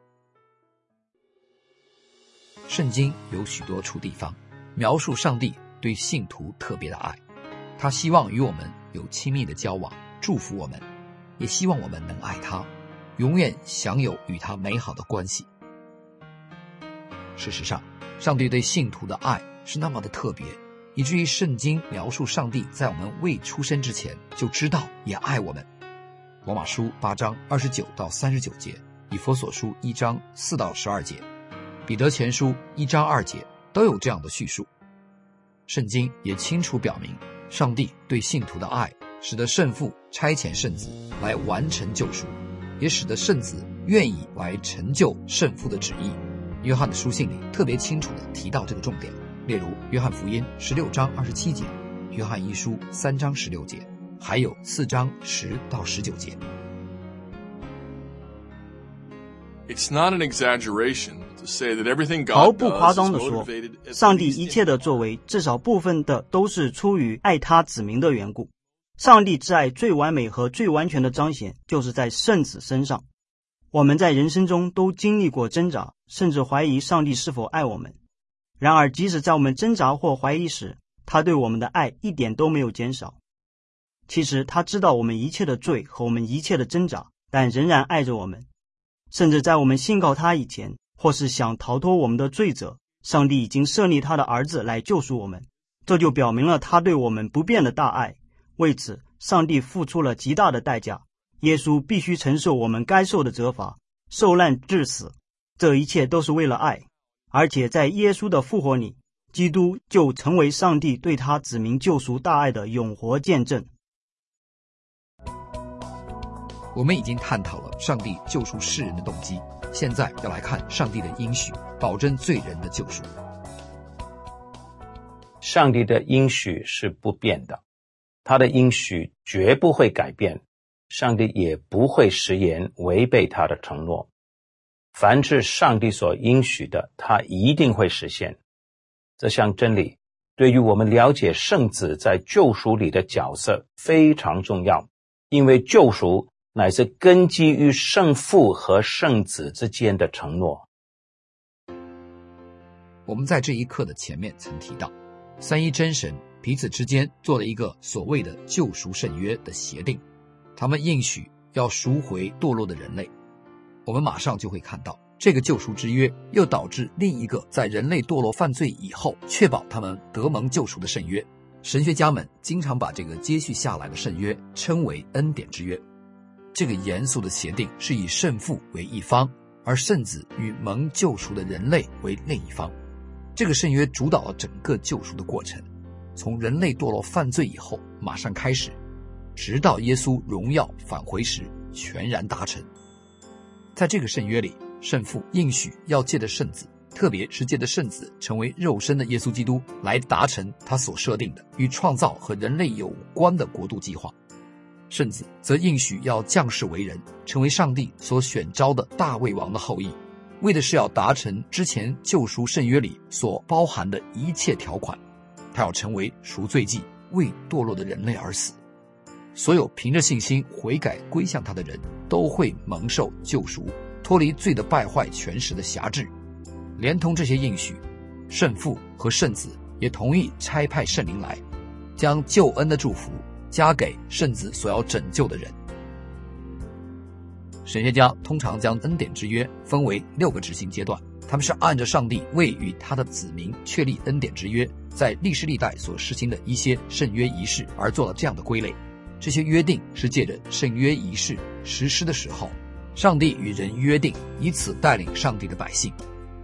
圣经有许多处地方描述上帝对信徒特别的爱，他希望与我们有亲密的交往，祝福我们，也希望我们能爱他，永远享有与他美好的关系。事实上，上帝对信徒的爱是那么的特别，以至于圣经描述上帝在我们未出生之前就知道也爱我们。罗马书八章二十九到三十九节，以弗所书一章四到十二节，彼得前书一章二节都有这样的叙述。圣经也清楚表明，上帝对信徒的爱使得圣父差遣圣子来完成救赎，也使得圣子愿意来成就圣父的旨意。约翰的书信里特别清楚地提到这个重点，例如约翰福音十六章二十七节，约翰一书三章十六节，还有四章十到十九节。 It's not an exaggeration to say that everything God 毫不夸 does 张 is 地说， motivated at 上帝 least 一切的作为，至少部分的都是出于爱他子民的缘故。上帝之爱最完美和最完全的彰显，就是在圣子身上。我们在人生中都经历过挣扎，甚至怀疑上帝是否爱我们。然而，即使在我们挣扎或怀疑时，他对我们的爱一点都没有减少。其实，他知道我们一切的罪和我们一切的挣扎，但仍然爱着我们。甚至在我们信靠他以前，或是想逃脱我们的罪责，上帝已经设立他的儿子来救赎我们。这就表明了他对我们不变的大爱。为此，上帝付出了极大的代价，耶稣必须承受我们该受的责罚，受难致死。这一切都是为了爱。而且在耶稣的复活里，基督就成为上帝对他子民救赎大爱的永活见证。 我们已经探讨了上帝救赎世人的动机，现在要来看上帝的应许，保证罪人的救赎。 上帝的应许是不变的，他的应许绝不会改变，上帝也不会食言违背他的承诺。凡是上帝所应许的，他一定会实现。这项真理对于我们了解圣子在救赎里的角色非常重要，因为救赎乃是根基于圣父和圣子之间的承诺。 我们在这一课的前面曾提到，三一真神彼此之间做了一个所谓的救赎圣约的协定，他们应许要赎回堕落的人类。我们马上就会看到，这个救赎之约又导致另一个在人类堕落犯罪以后确保他们得蒙救赎的圣约。神学家们经常把这个接续下来的圣约称为恩典之约。这个严肃的协定是以圣父为一方，而圣子与蒙救赎的人类为另一方。这个圣约主导了整个救赎的过程，从人类堕落犯罪以后马上开始，直到耶稣荣耀返回时全然达成。在这个圣约里，圣父应许要借着圣子，特别是借着圣子成为肉身的耶稣基督，来达成他所设定的与创造和人类有关的国度计划。圣子则应许要降世为人，成为上帝所选召的大卫王的后裔，为的是要达成之前救赎圣约里所包含的一切条款。他要成为赎罪祭，为堕落的人类而死。所有凭着信心悔改归向他的人都会蒙受救赎，脱离罪的败坏权势的辖制。连同这些应许，圣父和圣子也同意差派圣灵来，将救恩的祝福加给圣子所要拯救的人。神学家通常将恩典之约分为六个执行阶段，他们是按着上帝为与他的子民确立恩典之约在历世历代所实行的一些圣约仪式而做了这样的归类。这些约定是借着圣约仪式实施的时候，上帝与人约定，以此带领上帝的百姓。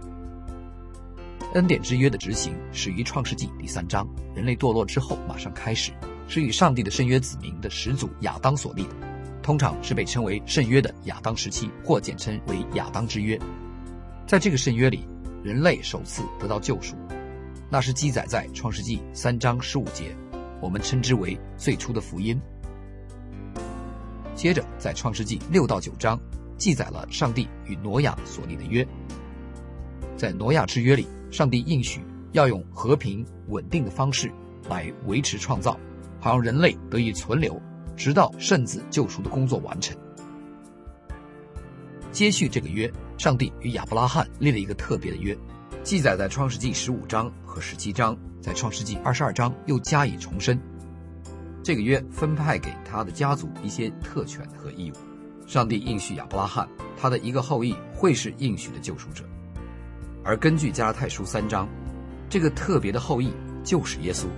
恩典之约的执行始于创世纪第三章，人类堕落之后马上开始，是与上帝的圣约子民的始祖亚当所立的，通常是被称为圣约的亚当时期，或简称为亚当之约。在这个圣约里，人类首次得到救赎，那是记载在创世纪三章十五节，我们称之为最初的福音。接着在创世纪六到九章记载了上帝与挪亚所立的约。在挪亚之约里，上帝应许要用和平稳定的方式来维持创造，好让人类得以存留，直到圣子救赎的工作完成。接续这个约，上帝与亚伯拉罕立了一个特别的约，记载在创世纪十五章和十七章，在创世纪二十二章又加以重申。这个约分派给他的家族一些特权和义务。上帝应许亚伯拉罕，他的一个后裔会是应许的救赎者。而根据加拉太书三章，这个特别的后裔就是耶稣。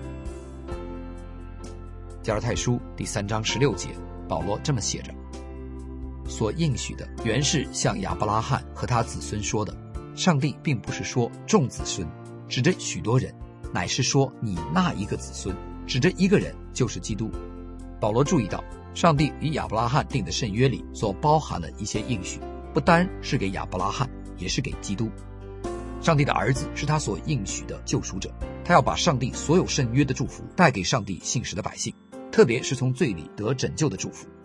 加拉太书第三章十六节，保罗这么写着：所应许的原是向亚伯拉罕和他子孙说的，上帝并不是说众子孙，指着许多人，乃是说你那一个子孙，指着一个人，就是基督。 保罗注意到，上帝与亚伯拉罕定的圣约里所包含的一些应许，不单是给亚伯拉罕，也是给基督。上帝的儿子是他所应许的救赎者，他要把上帝所有圣约的祝福带给上帝信实的百姓，特别是从罪里得拯救的祝福。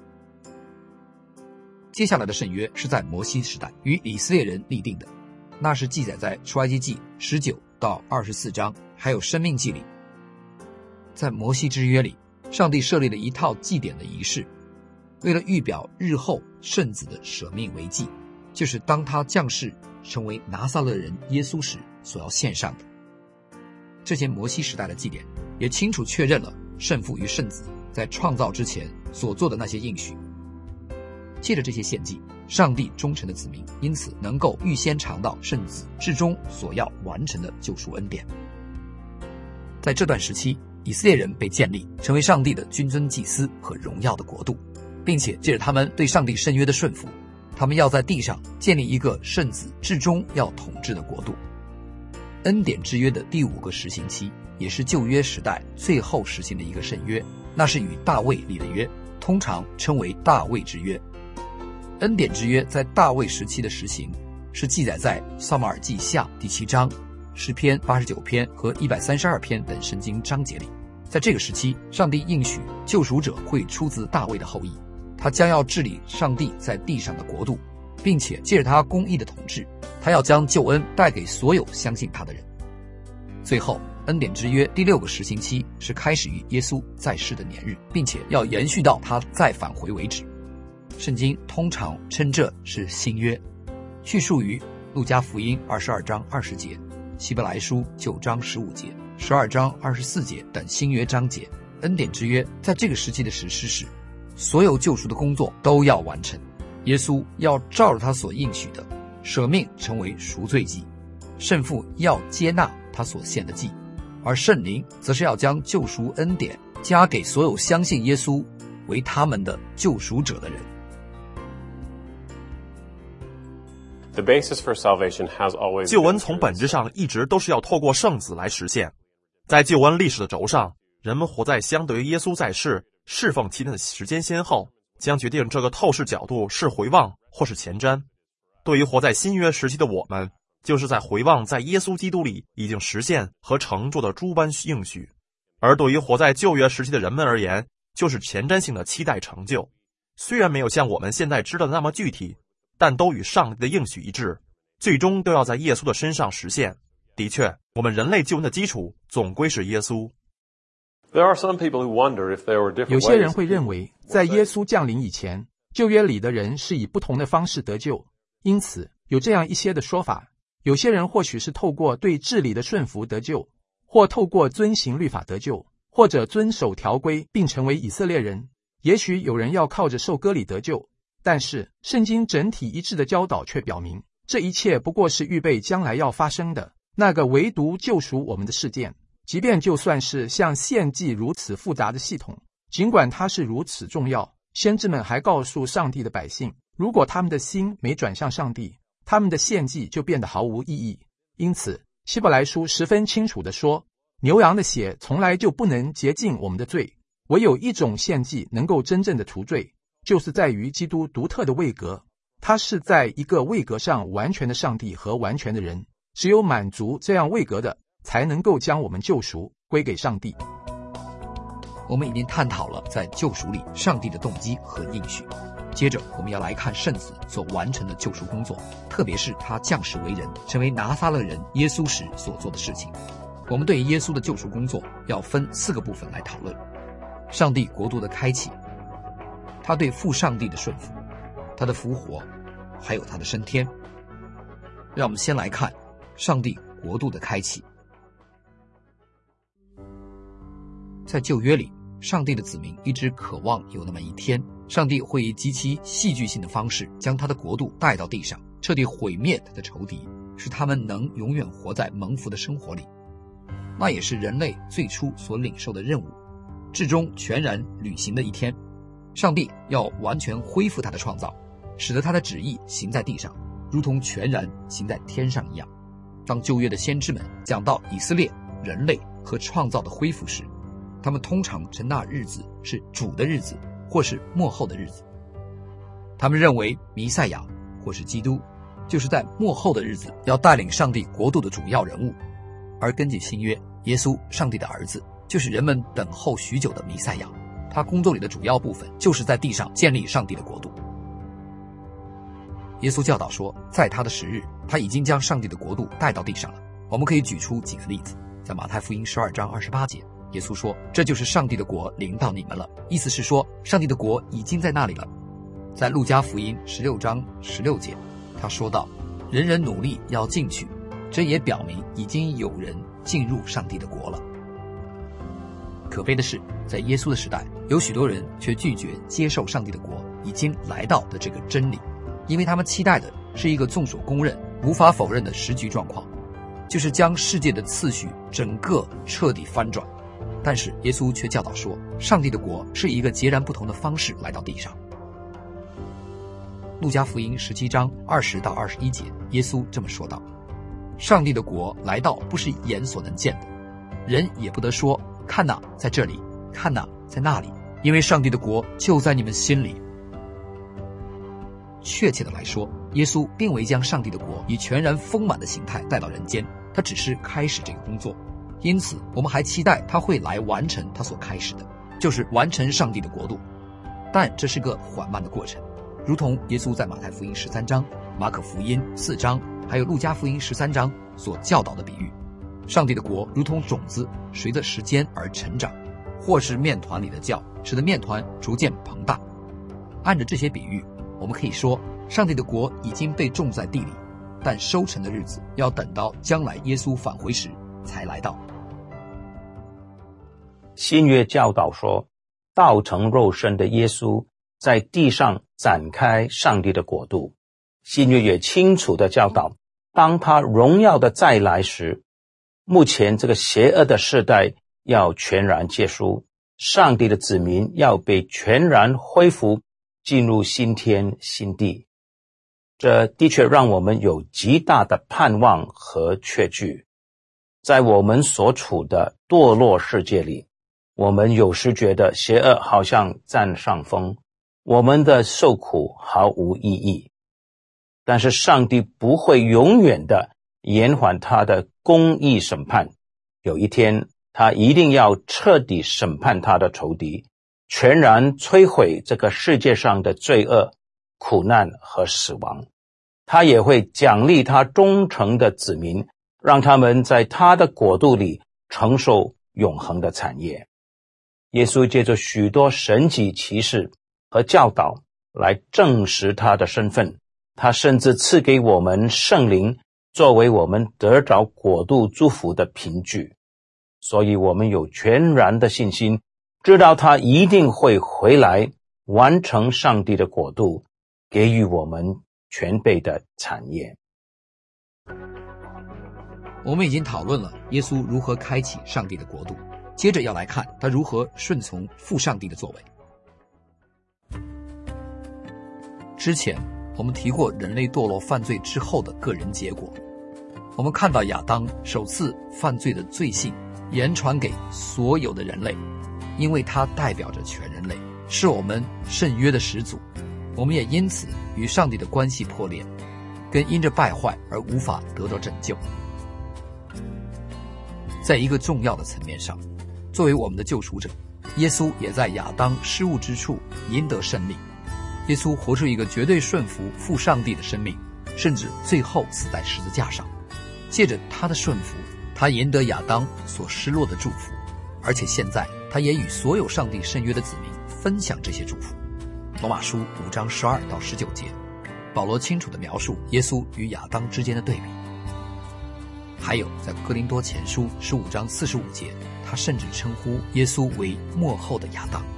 接下来的圣约是在摩西时代与以色列人立定的，那是记载在出埃及记十九到二十四章，还有申命记里。在摩西之约里，上帝设立了一套祭典的仪式，为了预表日后圣子的舍命为祭，就是当他降世成为拿撒勒人耶稣时所要献上的。这些摩西时代的祭典也清楚确认了圣父与圣子在创造之前所做的那些应许。借着这些献祭，上帝忠诚的子民因此能够预先尝到圣子至终所要完成的救赎恩典。在这段时期，以色列人被建立成为上帝的君尊祭司和荣耀的国度，并且借着他们对上帝圣约的顺服，他们要在地上建立一个圣子至终要统治的国度。恩典之约的第五个实行期，也是旧约时代最后实行的一个圣约，那是与大卫立的约，通常称为大卫之约。恩典之约在大卫时期的实行，是记载在撒母耳记下第七章、诗篇八十九篇和一百三十二篇等圣经章节里。在这个时期，上帝应许救赎者会出自大卫的后裔，他将要治理上帝在地上的国度，并且借着他公义的统治，他要将救恩带给所有相信他的人。最后，恩典之约第六个实行期是开始于耶稣在世的年日，并且要延续到他再返回为止。圣经通常称这是新约，叙述于路加福音二十二章二十节、希伯来书九章十五节、十二章二十四节等新约章节。恩典之约在这个时期的实施时，所有救赎的工作都要完成。耶稣要照着他所应许的舍命成为赎罪祭，圣父要接纳他所献的祭，而圣灵则是要将救赎恩典加给所有相信耶稣为他们的救赎者的人。 救恩从本质上一直都是要透过圣子来实现。在救恩历史的轴上，人们活在相对于耶稣在世侍奉期间的时间先后，将决定这个透视角度是回望或是前瞻。对于活在新约时期的我们，就是在回望在耶稣基督里已经实现和成就的诸般应许；而对于活在旧约时期的人们而言，就是前瞻性的期待成就。虽然没有像我们现在知道的那么具体，但都与上帝的应许一致，最终都要在耶稣的身上实现。的确，我们人类救恩的基础总归是耶稣。 有些人会认为，在耶稣降临以前，旧约里的人是以不同的方式得救，因此有这样一些的说法：有些人或许是透过对治理的顺服得救，或透过遵行律法得救，或者遵守条规并成为以色列人。也许有人要靠着受割礼得救，但是圣经整体一致的教导却表明，这一切不过是预备将来要发生的那个唯独救赎我们的事件。即便就算是像献祭如此复杂的系统，尽管它是如此重要，先知们还告诉上帝的百姓，如果他们的心没转向上帝，他们的献祭就变得毫无意义。因此希伯来书十分清楚地说，牛羊的血从来就不能洁净我们的罪，唯有一种献祭能够真正的除罪，就是在于基督独特的位格。他是在一个位格上完全的上帝和完全的人，只有满足这样位格的，才能够将我们救赎归给上帝。 我们已经探讨了在救赎里上帝的动机和应许，接着我们要来看圣子所完成的救赎工作，特别是他降世为人，成为拿撒勒人耶稣时所做的事情。我们对耶稣的救赎工作要分四个部分来讨论：上帝国度的开启，他对父上帝的顺服，他的复活，还有他的升天。让我们先来看上帝国度的开启。在旧约里，上帝的子民一直渴望有那么一天，上帝会以极其戏剧性的方式将他的国度带到地上，彻底毁灭他的仇敌，使他们能永远活在蒙福的生活里。那也是人类最初所领受的任务，至终全然履行的一天。上帝要完全恢复他的创造，使得他的旨意行在地上，如同全然行在天上一样。当旧约的先知们讲到以色列、人类和创造的恢复时， 他们通常称那日子是主的日子，或是末后的日子。他们认为弥赛亚或是基督就是在末后的日子要带领上帝国度的主要人物。而根据新约，耶稣上帝的儿子就是人们等候许久的弥赛亚，他工作里的主要部分就是在地上建立上帝的国度。耶稣教导说，在他的时日，他已经将上帝的国度带到地上了。我们可以举出几个例子。在马太福音十二章二十八节，耶稣说，这就是上帝的国临到你们了，意思是说上帝的国已经在那里了。在路加福音十六章十六节，他说道，人人努力要进去，这也表明已经有人进入上帝的国了。可悲的是，在耶稣的时代，有许多人却拒绝接受上帝的国已经来到的这个真理，因为他们期待的是一个众所公认、无法否认的时局状况，就是将世界的次序整个彻底翻转。但是耶稣却教导说，上帝的国是以一个截然不同的方式来到地上。路加福音十七章二十到二十一节，耶稣这么说道，上帝的国来到不是眼所能见的，人也不得说，看哪，在这里，看哪，在那里，因为上帝的国就在你们心里。确切的来说，耶稣并未将上帝的国以全然丰满的形态带到人间，他只是开始这个工作。因此我们还期待他会来完成他所开始的，就是完成上帝的国度。但这是个缓慢的过程，如同耶稣在马太福音十三章、马可福音四章还有路加福音十三章所教导的比喻，上帝的国如同种子随着时间而成长，或是面团里的酵，使得面团逐渐膨大。按着这些比喻，我们可以说上帝的国已经被种在地里，但收成的日子要等到将来耶稣返回时才来到。 新约教导说，道成肉身的耶稣在地上展开上帝的国度。新约也清楚地教导，当他荣耀的再来时，目前这个邪恶的世代要全然结束，上帝的子民要被全然恢复，进入新天新地。这的确让我们有极大的盼望和确据。在我们所处的堕落世界里，我们有时觉得邪恶好像占上风，我们的受苦毫无意义。但是上帝不会永远的延缓他的公义审判，有一天他一定要彻底审判他的仇敌，全然摧毁这个世界上的罪恶、苦难和死亡。他也会奖励他忠诚的子民，让他们在他的国度里承受永恒的产业。耶稣借着许多神迹奇事和教导来证实他的身份，他甚至赐给我们圣灵，作为我们得着国度祝福的凭据。所以我们有全然的信心，知道他一定会回来，完成上帝的国度，给予我们全备的产业。 我们已经讨论了耶稣如何开启上帝的国度，接着要来看他如何顺从父上帝的作为。之前我们提过人类堕落犯罪之后的个人结果，我们看到亚当首次犯罪的罪性言传给所有的人类，因为他代表着全人类，是我们圣约的始祖。我们也因此与上帝的关系破裂，跟因着败坏而无法得到拯救。在一个重要的层面上，作为我们的救赎者，耶稣也在亚当失误之处赢得胜利。耶稣活出一个绝对顺服父上帝的生命，甚至最后死在十字架上。借着他的顺服，他赢得亚当所失落的祝福，而且现在他也与所有上帝圣约的子民分享这些祝福。罗马书五章十二到十九节，保罗清楚地描述耶稣与亚当之间的对比。还有在哥林多前书十五章四十五节，他甚至称呼耶稣为末后的亚当。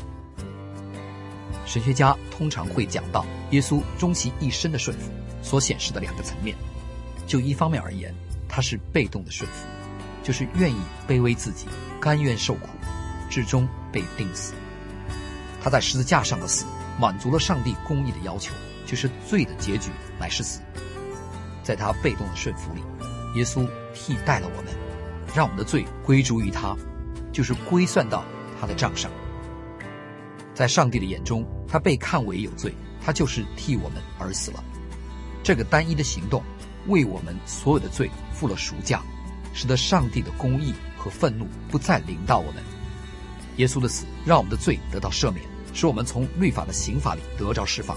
神学家通常会讲到耶稣终其一生的顺服所显示的两个层面。就一方面而言，他是被动的顺服，就是愿意卑微自己，甘愿受苦，至终被钉死。他在十字架上的死满足了上帝公义的要求，就是罪的结局乃是死。在他被动的顺服里，耶稣替代了我们，让我们的罪归诸于他，就就是归算到他的账上。在上帝的眼中，他被看为有罪，他就是替我们而死了。这个单一的行动为我们所有的罪付了赎价，使得上帝的公义和愤怒不再临到我们。耶稣的死让我们的罪得到赦免，使我们从律法的刑罚里得着释放。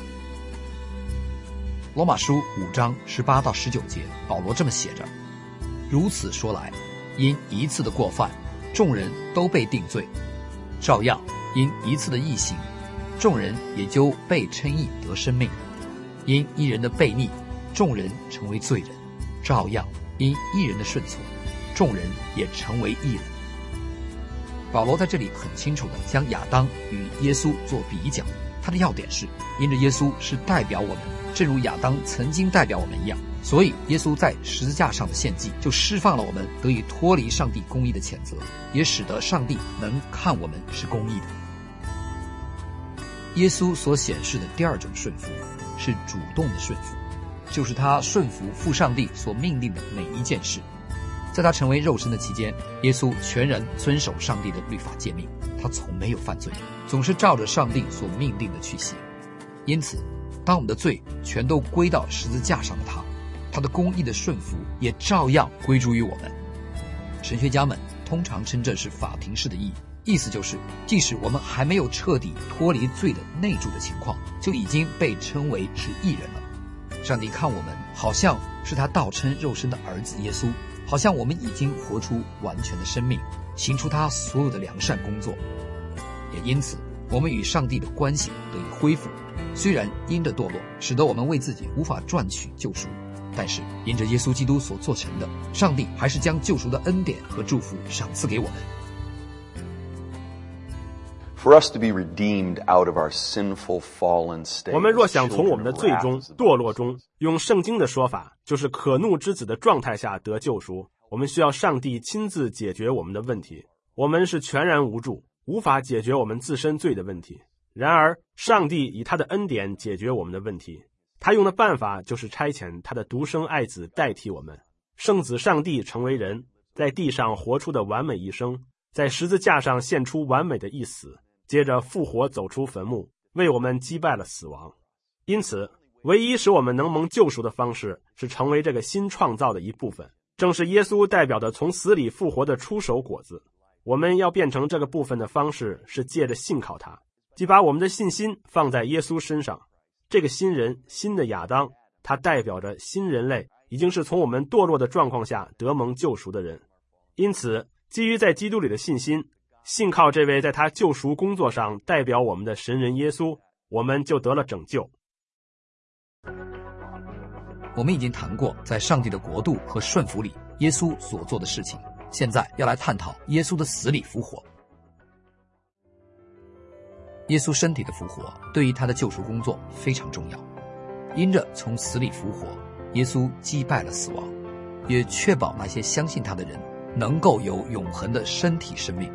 罗马书五章十八到十九节，保罗这么写着：如此说来，因一次的过犯，众人都被定罪；照样因一次的义行，众人也就被称义得生命；因一人的悖逆，众人成为罪人；照样因一人的顺从，众人也成为义人。保罗在这里很清楚地将亚当与耶稣做比较，他的要点是，因着耶稣是代表我们，正如亚当曾经代表我们一样，所以耶稣在十字架上的献祭就释放了我们得以脱离上帝公义的谴责，也使得上帝能看我们是公义的。耶稣所显示的第二种顺服是主动的顺服，就是他顺服父上帝所命令的每一件事。在他成为肉身的期间，耶稣全然遵守上帝的律法诫命，他从没有犯罪，总是照着上帝所命令的去行。因此当我们的罪全都归到十字架上的他，他的公义的顺服也照样归诸于我们。神学家们通常称这是法庭式的义，意思就是即使我们还没有彻底脱离罪的内住的情况，就已经被称为是义人了。上帝看我们好像是他道称肉身的儿子耶稣，好像我们已经活出完全的生命，行出他所有的良善工作。也因此我们与上帝的关系得以恢复，虽然因着堕落使得我们为自己无法赚取救赎，但是因着耶稣基督所做成的，上帝还是将救赎的恩典和祝福赏赐给我们。 For us to be redeemed out of our sinful fallen state. 我们若想从我们的罪中堕落中，用圣经的说法，就是可怒之子的状态下得救赎，我们需要上帝亲自解决我们的问题。我们是全然无助，无法解决我们自身罪的问题。然而上帝以他的恩典解决我们的问题，他用的办法就是差遣他的独生爱子代替我们，圣子上帝成为人，在地上活出的完美一生，在十字架上献出完美的一死，接着复活走出坟墓，为我们击败了死亡。因此唯一使我们能蒙救赎的方式是成为这个新创造的一部分，正是耶稣代表的从死里复活的出手果子。我们要变成这个部分的方式是借着信靠他，即把我们的信心放在耶稣身上。这个新人，新的亚当，他代表着新人类，已经是从我们堕落的状况下得蒙救赎的人。因此基于在基督里的信心，信靠这位在他救赎工作上代表我们的神人耶稣，我们就得了拯救。 我们已经谈过在上帝的国度和顺服里耶稣所做的事情，现在要来探讨耶稣的死里复活。耶稣身体的复活对于他的救赎工作非常重要，因着从死里复活，耶稣击败了死亡，也确保那些相信他的人能够有永恒的身体生命。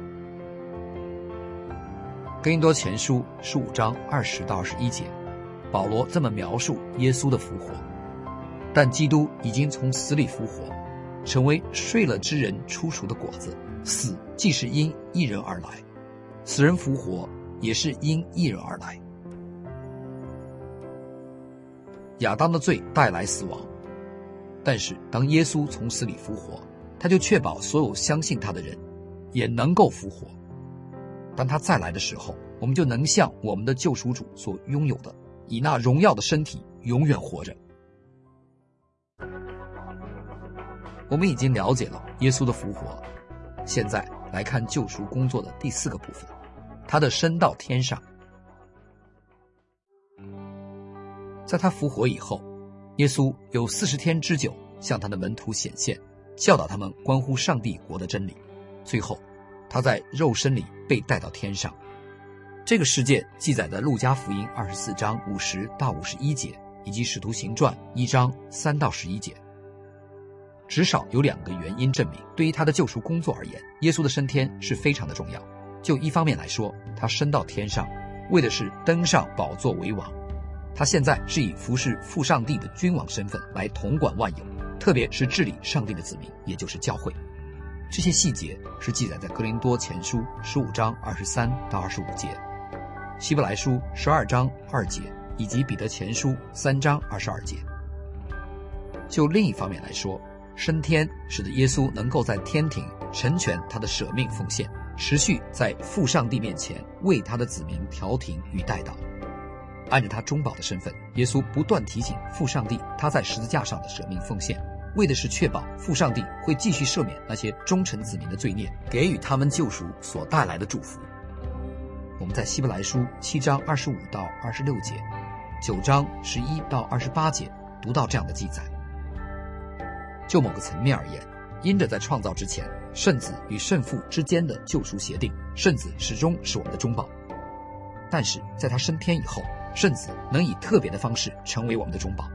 哥林多前书十五章二十到二十一节，保罗这么描述耶稣的复活：但基督已经从死里复活，成为睡了之人出熟的果子。死既是因一人而来，死人复活也是因一人而来。亚当的罪带来死亡，但是当耶稣从死里复活，他就确保所有相信他的人也能够复活。当他再来的时候，我们就能像我们的救赎主所拥有的，以那荣耀的身体永远活着。我们已经了解了耶稣的复活，现在来看救赎工作的第四个部分，他的升到天上。在他复活以后，耶稣有四十天之久向他的门徒显现，教导他们关乎上帝国的真理。最后他在肉身里被带到天上。这个事件记载在路加福音二十四章五十到五十一节，以及使徒行传一章三到十一节。至少有两个原因证明，对于他的救赎工作而言，耶稣的升天是非常的重要。就一方面来说，他升到天上，为的是登上宝座为王。他现在是以服侍父上帝的君王身份来统管万有，特别是治理上帝的子民，也就是教会。 这些细节是记载在哥林多前书十五章二十三到二十五节，希伯来书十二章二节，以及彼得前书三章二十二节。就另一方面来说，升天使得耶稣能够在天庭成全他的舍命奉献，持续在父上帝面前为他的子民调停与代祷。按着他中保的身份，耶稣不断提醒父上帝他在十字架上的舍命奉献，为的是确保父上帝会继续赦免那些忠诚子民的罪孽，给予他们救赎所带来的祝福。我们在希伯来书七章二十五到二十六节，九章十一到二十八节读到这样的记载。就某个层面而言，因着在创造之前圣子与圣父之间的救赎协定，圣子始终是我们的中保。但是在他升天以后，圣子能以特别的方式成为我们的中保。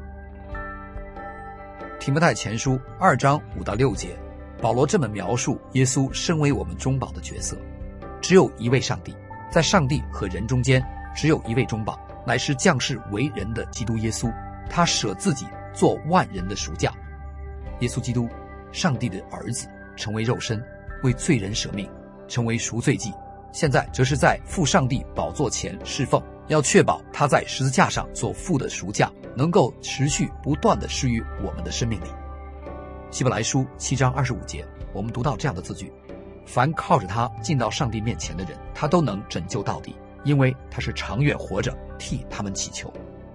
提摩太前书二章五到六节，保罗这么描述耶稣身为我们中保的角色：只有一位上帝，在上帝和人中间只有一位中保，乃是降世为人的基督耶稣，他舍自己做万人的赎价。耶稣基督，上帝的儿子，成为肉身，为罪人舍命，成为赎罪祭，现在则是在父上帝宝座前侍奉，要确保他在十字架上所付的赎价能够持续不断地施于我们的生命里。希伯来书七章二十五节，我们读到这样的字句：凡靠着他进到上帝面前的人，他都能拯救到底，因为他是长远活着，替他们祈求。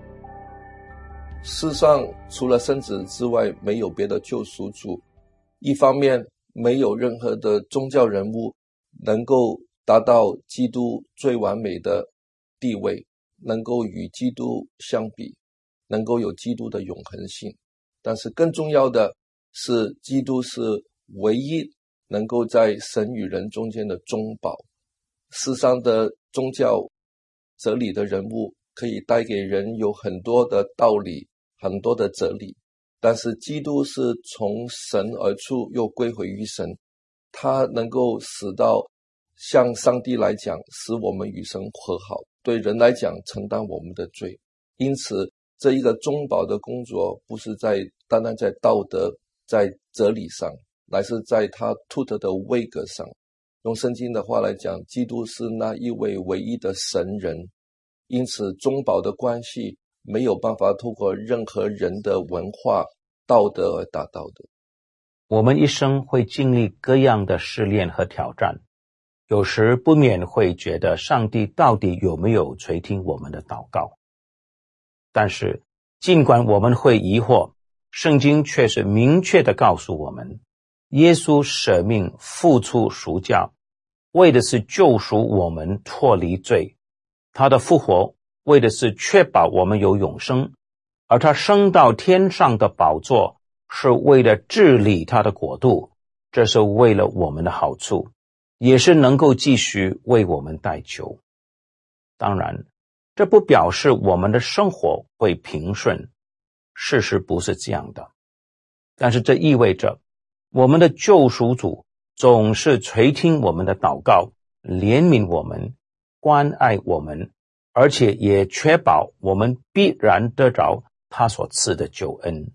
世上除了圣子之外，没有别的救赎主。一方面，没有任何的宗教人物能够达到基督最完美的地位，能够与基督相比，能够有基督的永恒性。但是更重要的是，基督是唯一能够在神与人中间的中保。世上的宗教哲理的人物可以带给人有很多的道理，很多的哲理，但是基督是从神而出，又归回于神，他能够使到向上帝来讲，使我们与神和好，对人来讲承担我们的罪。因此这一个中保的工作不是在单单在道德在哲理上，乃是在他独特的位格上。用圣经的话来讲，基督是那一位唯一的神人，因此中保的关系没有办法透过任何人的文化道德而达到的。 我们一生会经历各样的试炼和挑战，有时不免会觉得上帝到底有没有垂听我们的祷告。但是尽管我们会疑惑，圣经却是明确地告诉我们，耶稣舍命付出赎价，为的是救赎我们脱离罪，他的复活为的是确保我们有永生，而他升到天上的宝座是为了治理他的国度，这是为了我们的好处，也是能够继续为我们代求。当然，这不表示我们的生活会平顺，事实不是这样的。但是这意味着我们的救赎主总是垂听我们的祷告，怜悯我们，关爱我们，而且也确保我们必然得着他所赐的救恩。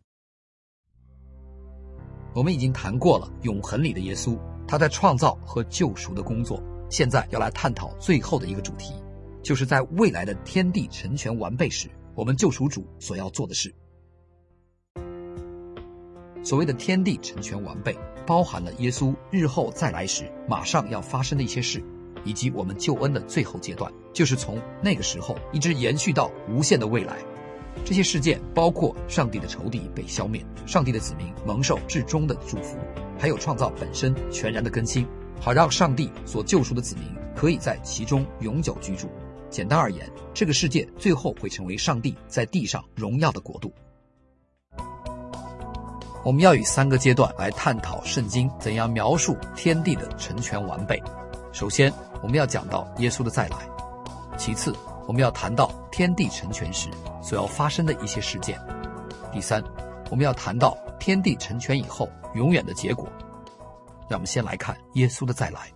我们已经谈过了永恒里的耶稣，他在创造和救赎的工作。现在要来探讨最后的一个主题，就是在未来的天地成全完备时，我们救赎主所要做的事。所谓的天地成全完备，包含了耶稣日后再来时马上要发生的一些事，以及我们救恩的最后阶段，就是从那个时候一直延续到无限的未来。这些事件包括上帝的仇敌被消灭，上帝的子民蒙受至终的祝福，还有创造本身全然的更新，好让上帝所救赎的子民可以在其中永久居住。简单而言，这个世界最后会成为上帝在地上荣耀的国度。我们要以三个阶段来探讨圣经怎样描述天地的成全完备。首先，我们要讲到耶稣的再来；其次，我们要谈到天地成全时所要发生的一些事件；第三，我们要谈到天地成全以后永远的结果。让我们先来看耶稣的再来。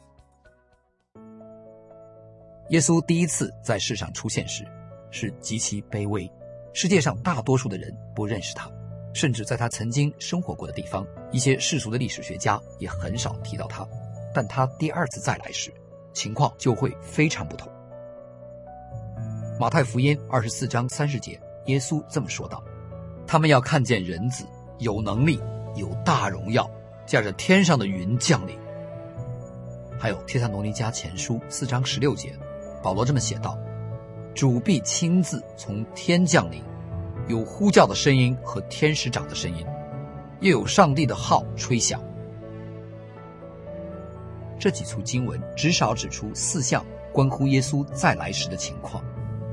耶稣第一次在世上出现时是极其卑微，世界上大多数的人不认识他， 甚至在他曾经生活过的地方，一些世俗的历史学家也很少提到他。但他第二次再来时，情况就会非常不同。马太福音二十四章三十节，耶稣这么说道：他们要看见人子有能力，有大荣耀，驾着天上的云降临。还有帖撒罗尼迦前书四章十六节，保罗这么写道：主必亲自从天降临，有呼叫的声音和天使长的声音，又有上帝的号吹响。这几处经文至少指出四项关乎耶稣再来时的情况。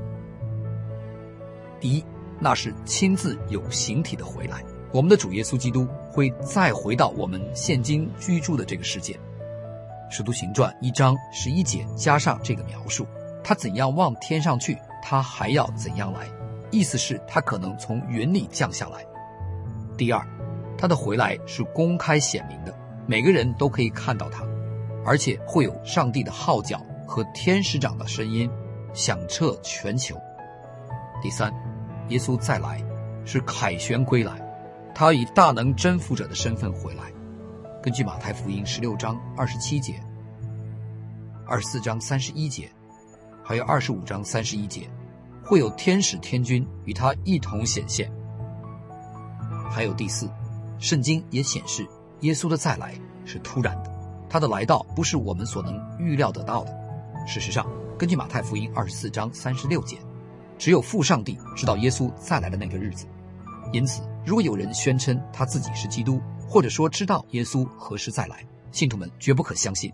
第一，那是亲自有形体的回来，我们的主耶稣基督会再回到我们现今居住的这个世界。使徒行传一章十一节加上这个描述，他怎样往天上去，他还要怎样来，意思是他可能从云里降下来。第二，他的回来是公开显明的，每个人都可以看到他，而且会有上帝的号角和天使长的声音响彻全球。第三，耶稣再来是凯旋归来，他以大能征服者的身份回来。根据马太福音十六章二十七节、二十四章三十一节，还有二十五章三十一节，会有天使天军与他一同显现。还有第四，圣经也显示耶稣的再来是突然的，他的来到不是我们所能预料得到的。事实上，根据马太福音二十四章三十六节，只有父上帝知道耶稣再来的那个日子。因此，如果有人宣称他自己是基督，或者说知道耶稣何时再来，信徒们绝不可相信。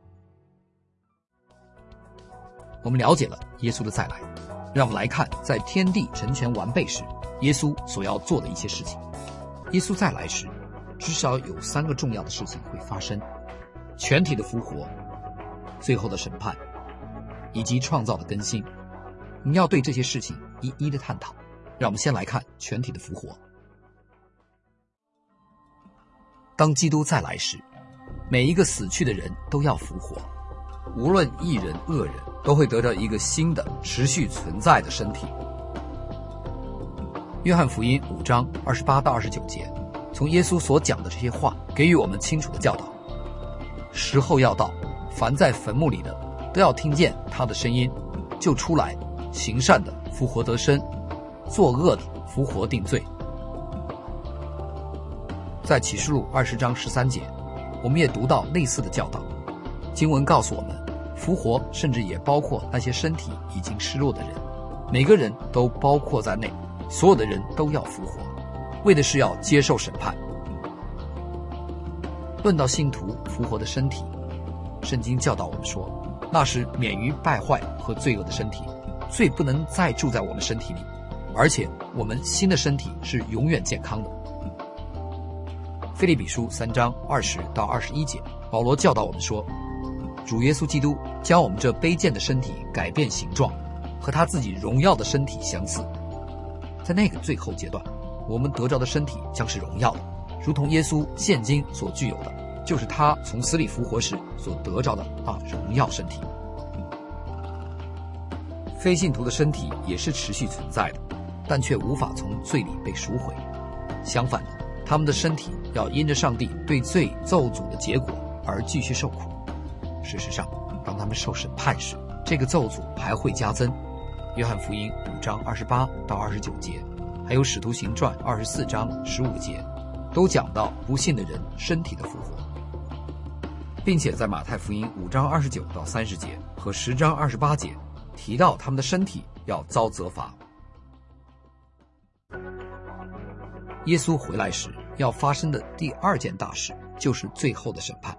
我们了解了耶稣的再来，让我们来看在天地成全完备时，耶稣所要做的一些事情。耶稣再来时，至少有三个重要的事情会发生：全体的复活、最后的审判，以及创造的更新。你要对这些事情一一的探讨。让我们先来看全体的复活。当基督再来时，每一个死去的人都要复活，无论义人恶人，都会得到一个新的持续存在的身体。约翰福音五章二十八到二十九节，从耶稣所讲的这些话给予我们清楚的教导：时候要到，凡在坟墓里的都要听见他的声音，就出来，行善的复活得生，作恶的复活定罪。在启示录二十章十三节，我们也读到类似的教导。经文告诉我们，复活甚至也包括那些身体已经失落的人，每个人都包括在内，所有的人都要复活，为的是要接受审判。论到信徒复活的身体，圣经教导我们说，那是免于败坏和罪恶的身体，罪不能再住在我们身体里，而且我们新的身体是永远健康的。腓立比书三章二十到二十一节，保罗教导我们说，主耶稣基督将我们这卑贱的身体改变形状，和他自己荣耀的身体相似。在那个最后阶段，我们得着的身体将是荣耀的，如同耶稣现今所具有的，就是他从死里复活时所得着的那荣耀身体。非信徒的身体也是持续存在的，但却无法从罪里被赎回。相反的，他们的身体要因着上帝对罪咒诅的结果而继续受苦。事实上，当他们受审判时，这个咒诅还会加增。约翰福音五章二十八到二十九节，还有使徒行传二十四章十五节，都讲到不信的人身体的复活，并且在马太福音五章二十九到三十节和十章二十八节提到他们的身体要遭责罚。耶稣回来时要发生的第二件大事，就是最后的审判。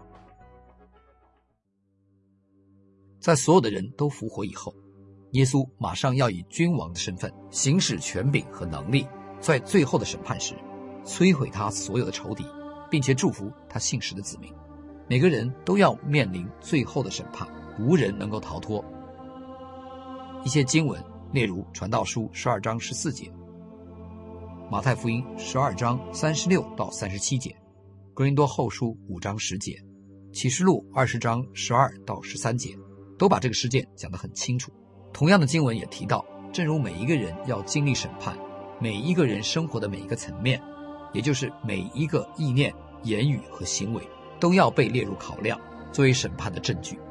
在所有的人都复活以后，耶稣马上要以君王的身份行使权柄和能力，在最后的审判时摧毁他所有的仇敌，并且祝福他信实的子民。每个人都要面临最后的审判，无人能够逃脱。一些经文例如传道书十二章十四节，马太福音十二章三十六到三十七节，哥林多后书五章十节，启示录二十章十二到十三节，都把这个事件讲得很清楚。同样的经文也提到，正如每一个人要经历审判，每一个人生活的每一个层面也就是每一个意念、言语和行为都要被列入考量，作为审判的证据。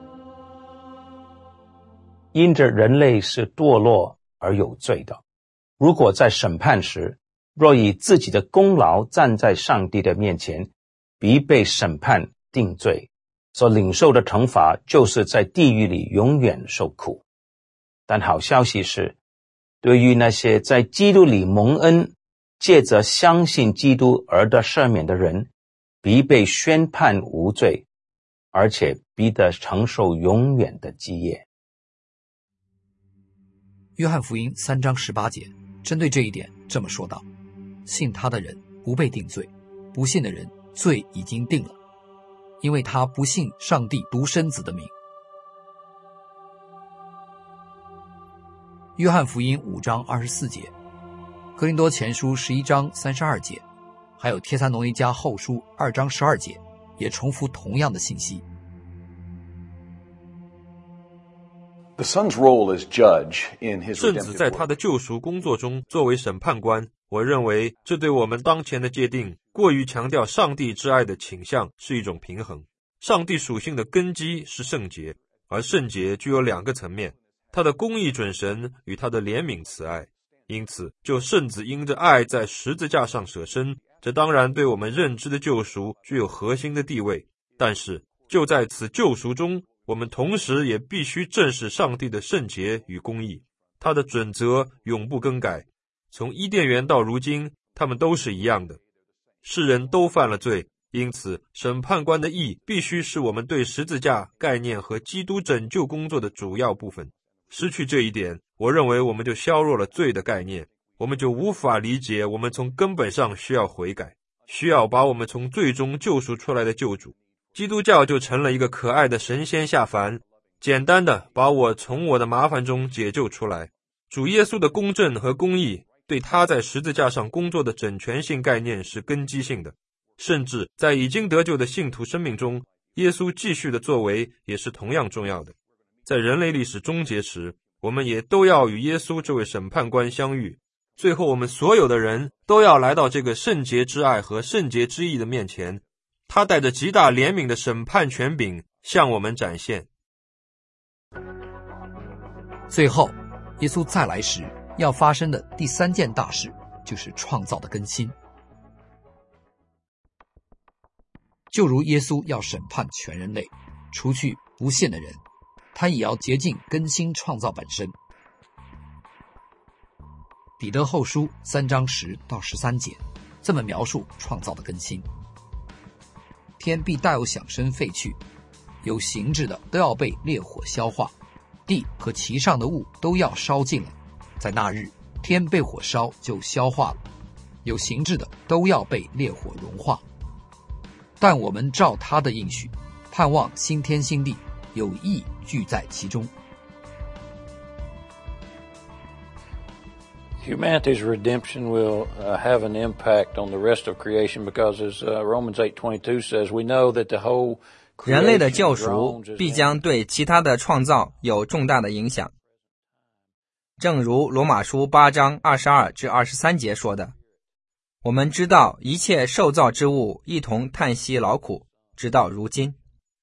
因着人类是堕落而有罪的，如果在审判时，若以自己的功劳站在上帝的面前，必被审判定罪，所领受的惩罚就是在地狱里永远受苦。但好消息是，对于那些在基督里蒙恩，借着相信基督而得赦免的人，必被宣判无罪，而且必得承受永远的基业。 约翰福音三章十八节针对这一点这么说道：信他的人不被定罪，不信的人罪已经定了，因为他不信上帝独生子的名。约翰福音五章二十四节，哥林多前书十一章三十二节，还有帖撒罗尼迦后书二章十二节也重复同样的信息。 圣子在他的救赎工作中作为审判官，我认为这对我们当前的界定过于强调上帝之爱的倾向是一种平衡。上帝属性的根基是圣洁，而圣洁具有两个层面，他的公义准神与他的怜悯慈爱。因此，就圣子因着爱在十字架上舍身，这当然对我们认知的救赎具有核心的地位。但是，就在此救赎中，我们同时也必须正视上帝的圣洁与公义，他的准则永不更改。从伊甸园到如今，他们都是一样的。世人都犯了罪，因此审判官的义必须是我们对十字架概念和基督拯救工作的主要部分。失去这一点，我认为我们就削弱了罪的概念，我们就无法理解我们从根本上需要悔改，需要把我们从罪中救赎出来的救主。基督教就成了一个可爱的神仙下凡，简单的把我从我的麻烦中解救出来。主耶稣的公正和公义对他在十字架上工作的整全性概念是根基性的，甚至在已经得救的信徒生命中，耶稣继续的作为也是同样重要的。在人类历史终结时，我们也都要与耶稣这位审判官相遇，最后我们所有的人都要来到这个圣洁之爱和圣洁之义的面前，他带着极大怜悯的审判权柄向我们展现。 最后，耶稣再来时要发生的第三件大事就是创造的更新。就如耶稣要审判全人类，除去不信的人，他也要洁净更新创造本身。彼得后书三章十到十三节这么描述创造的更新：天必大有响声废去，有形质的都要被烈火消化，地和其上的物都要烧尽了。在那日，天被火烧就消化了，有形质的都要被烈火融化。但我们照他的应许，盼望新天新地，有义聚在其中。 Humanity's redemption will uh, have an impact on the rest of creation because, as uh, Romans eight twenty-two says, we know that the whole 人类的救赎必将对其他的创造有重大的影响。正如罗马书八章二十二至二十三节说的，我们知道一切受造之物一同叹息劳苦，直到如今。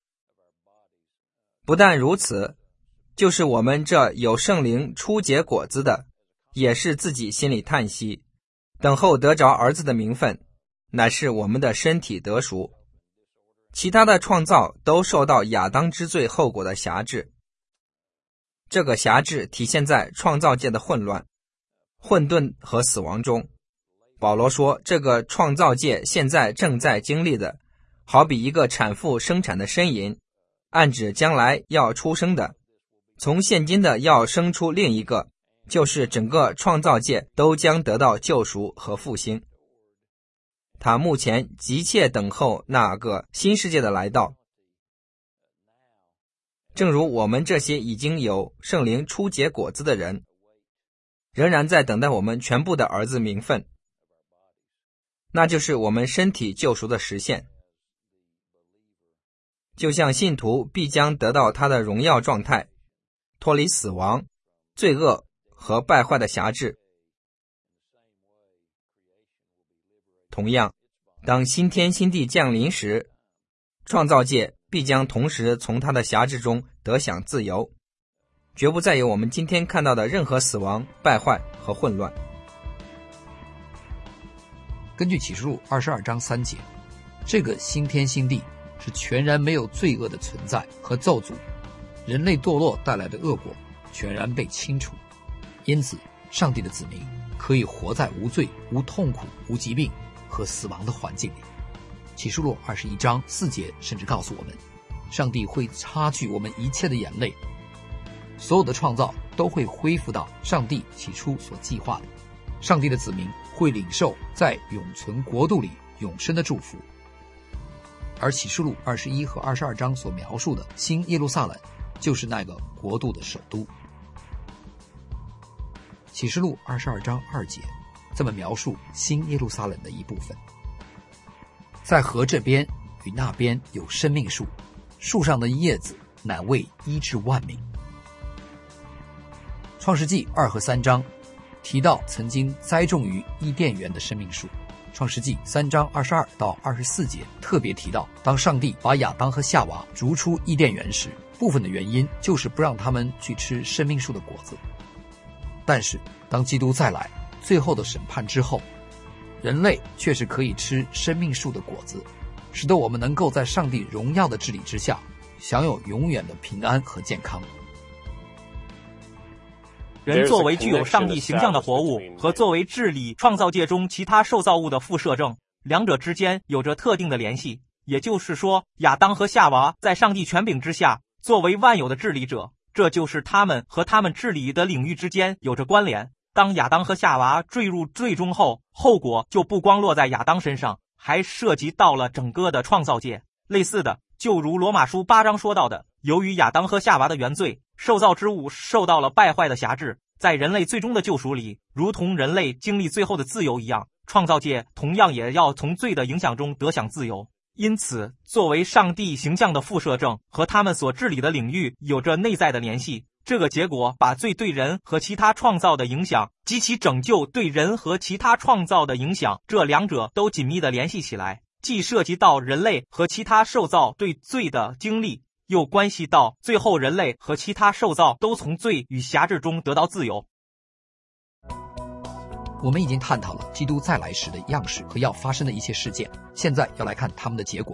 不但如此，就是我们这有圣灵初结果子的，也是自己心里叹息，等候得着儿子的名分，乃是我们的身体得赎。其他的创造都受到亚当之罪后果的辖制，这个辖制体现在创造界的混乱、混沌和死亡中。保罗说，这个创造界现在正在经历的，好比一个产妇生产的呻吟，暗指将来要出生的，从现今的要生出另一个，就是整个创造界都将得到救赎和复兴。他目前急切等候那个新世界的来到，正如我们这些已经有圣灵初结果子的人，仍然在等待我们全部的儿子名分，那就是我们身体救赎的实现。就像信徒必将得到他的荣耀状态，脱离死亡、罪恶和败坏的辖制， 同样，当新天新地降临时，创造界必将同时从它的辖制中得享自由，绝不再有我们今天看到的任何死亡、败坏和混乱。 根据启示录二十二章三节，这个新天新地是全然没有罪恶的存在和咒诅，人类堕落带来的恶果全然被清除，因此上帝的子民可以活在无罪、无痛苦、无疾病和死亡的环境里。启示录二十一章四节甚至告诉我们，上帝会擦去我们一切的眼泪，所有的创造都会恢复到上帝起初所计划的，上帝的子民会领受在永存国度里永生的祝福。而启示录二十一和二十二章所描述的新耶路撒冷就是那个国度的首都。启示录二十二章二节这么描述新耶路撒冷的一部分，在河这边与那边有生命树，树上的叶子乃为医治万民。创世纪二和三章提到曾经栽种于伊甸园的生命树，创世纪三章二十二到二十四节特别提到，当上帝把亚当和夏娃逐出伊甸园时，部分的原因就是不让他们去吃生命树的果子。但是当基督再来，最后的审判之后，人类却是可以吃生命树的果子，使得我们能够在上帝荣耀的治理之下，享有永远的平安和健康。 人作为具有上帝形象的活物和作为治理创造界中其他受造物的附摄证，两者之间有着特定的联系。也就是说，亚当和夏娃在上帝权柄之下，作为万有的治理者，这就是他们和他们治理的领域之间有着关联。当亚当和夏娃坠入罪中后，后果就不光落在亚当身上，还涉及到了整个的创造界。类似的，就如罗马书八章说到的，由于亚当和夏娃的原罪，受造之物受到了败坏的辖制，在人类最终的救赎里，如同人类经历最后的自由一样，创造界同样也要从罪的影响中得享自由。因此，作为上帝形象的附摄证和他们所治理的领域有着内在的联系。这个结果把罪对人和其他创造的影响及其拯救对人和其他创造的影响，这两者都紧密地联系起来，既涉及到人类和其他受造对罪的经历，又关系到最后人类和其他受造都从罪与辖制中得到自由。 我们已经探讨了基督再来时的样式和要发生的一切事件，现在要来看他们的结果。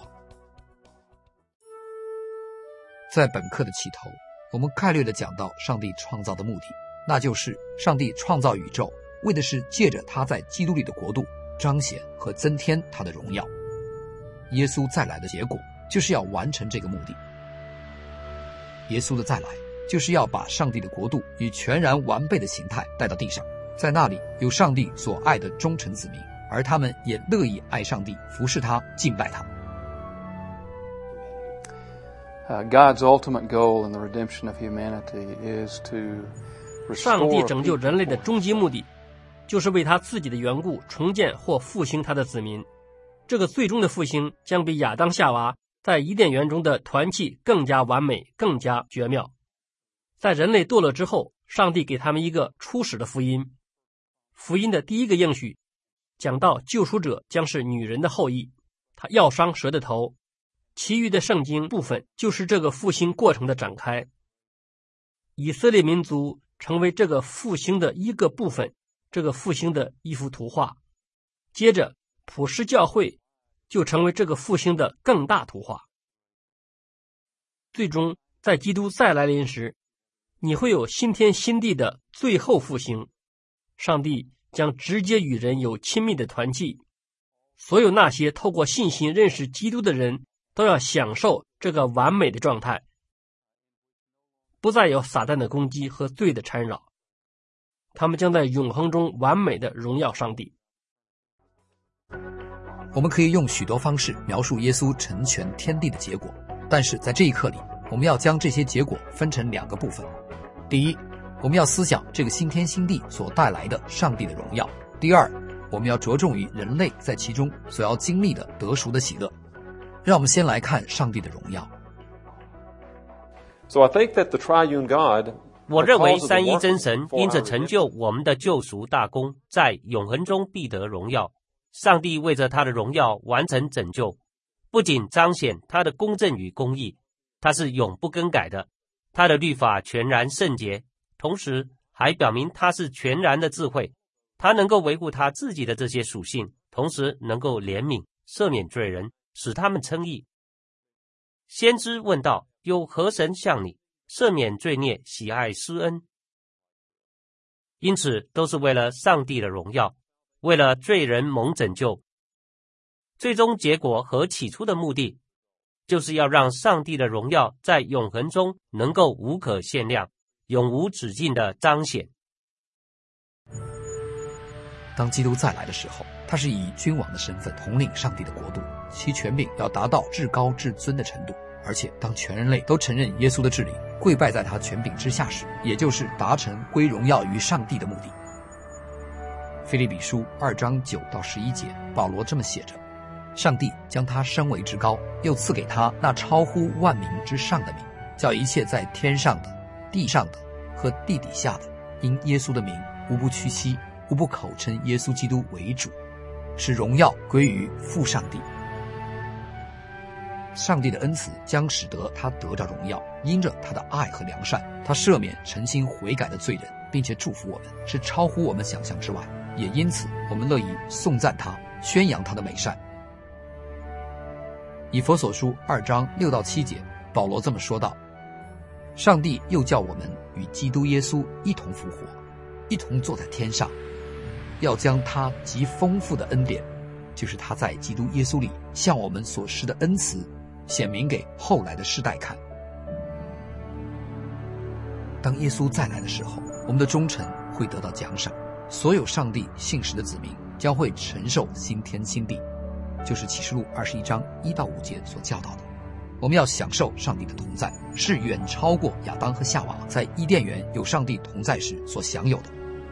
在本课的起头，我们概略地讲到上帝创造的目的，那就是上帝创造宇宙，为的是借着他在基督里的国度彰显和增添他的荣耀。耶稣再来的结果就是要完成这个目的。耶稣的再来就是要把上帝的国度以全然完备的形态带到地上，在那里有上帝所爱的忠诚子民，而他们也乐意爱上帝，服侍他，敬拜他。 Uh, God's ultimate goal in the redemption of humanity is to restore 上帝拯救人类的终极目的，就是为他自己的缘故重建或复兴他的子民。这个最终的复兴将比亚当夏娃在伊甸园中的团契更加完美，更加绝妙。在人类堕落之后，上帝给他们一个初始的福音。福音的第一个应许讲到救赎者将是女人的后裔，他要伤蛇的头。其余的圣经部分就是这个复兴过程的展开。以色列民族成为这个复兴的一个部分，这个复兴的一幅图画。接着普世教会就成为这个复兴的更大图画。最终在基督再来临时，你会有新天新地的最后复兴，上帝将直接与人有亲密的团契。所有那些透过信心认识基督的人都要享受这个完美的状态，不再有撒旦的攻击和罪的缠绕，他们将在永恒中完美的荣耀上帝。 我们可以用许多方式描述耶稣成全天地的结果，但是在这一课里，我们要将这些结果分成两个部分。第一，我们要思想这个新天新地所带来的上帝的荣耀；第二，我们要着重于人类在其中所要经历的得赎的喜乐。让我们先来看上帝的荣耀。 So I think that the triune God, 我认为三一真神因着成就我们的救赎大功，在永恒中必得荣耀。 上帝为着他的荣耀完成拯救，不仅彰显他的公正与公义，他是永不更改的，他的律法全然圣洁，同时还表明他是全然的智慧，他能够维护他自己的这些属性，同时能够怜悯赦免罪人，使他们称义。先知问道，有何神像你赦免罪孽，喜爱施恩？因此都是为了上帝的荣耀，为了罪人蒙拯救。最终结果和起初的目的，就是要让上帝的荣耀在永恒中能够无可限量，永无止境的彰显。 当基督再来的时候，他是以君王的身份统领上帝的国度，其权柄要达到至高至尊的程度。而且当全人类都承认耶稣的治理，跪拜在他权柄之下时，也就是达成归荣耀于上帝的目的。腓立比书二章九到十一节，保罗这么写着：上帝将他升为至高，又赐给他那超乎万名之上的名，叫一切在天上的、地上的和地底下的，因耶稣的名无不屈膝，无不口称耶稣基督为主，使荣耀归于父上帝。上帝的恩慈将使得他得着荣耀，因着他的爱和良善，他赦免诚心悔改的罪人，并且祝福我们，是超乎我们想象之外。也因此我们乐意颂赞他，宣扬他的美善。以弗所书二章六到七节，保罗这么说道：上帝又叫我们与基督耶稣一同复活，一同坐在天上，要将他极丰富的恩典，就是他在基督耶稣里向我们所施的恩慈，显明给后来的世代看。当耶稣再来的时候，我们的忠诚会得到奖赏，所有上帝信实的子民将会承受新天新地，就是启示录二十一章一到五节所教导的。我们要享受上帝的同在，是远超过亚当和夏娃在伊甸园有上帝同在时所享有的。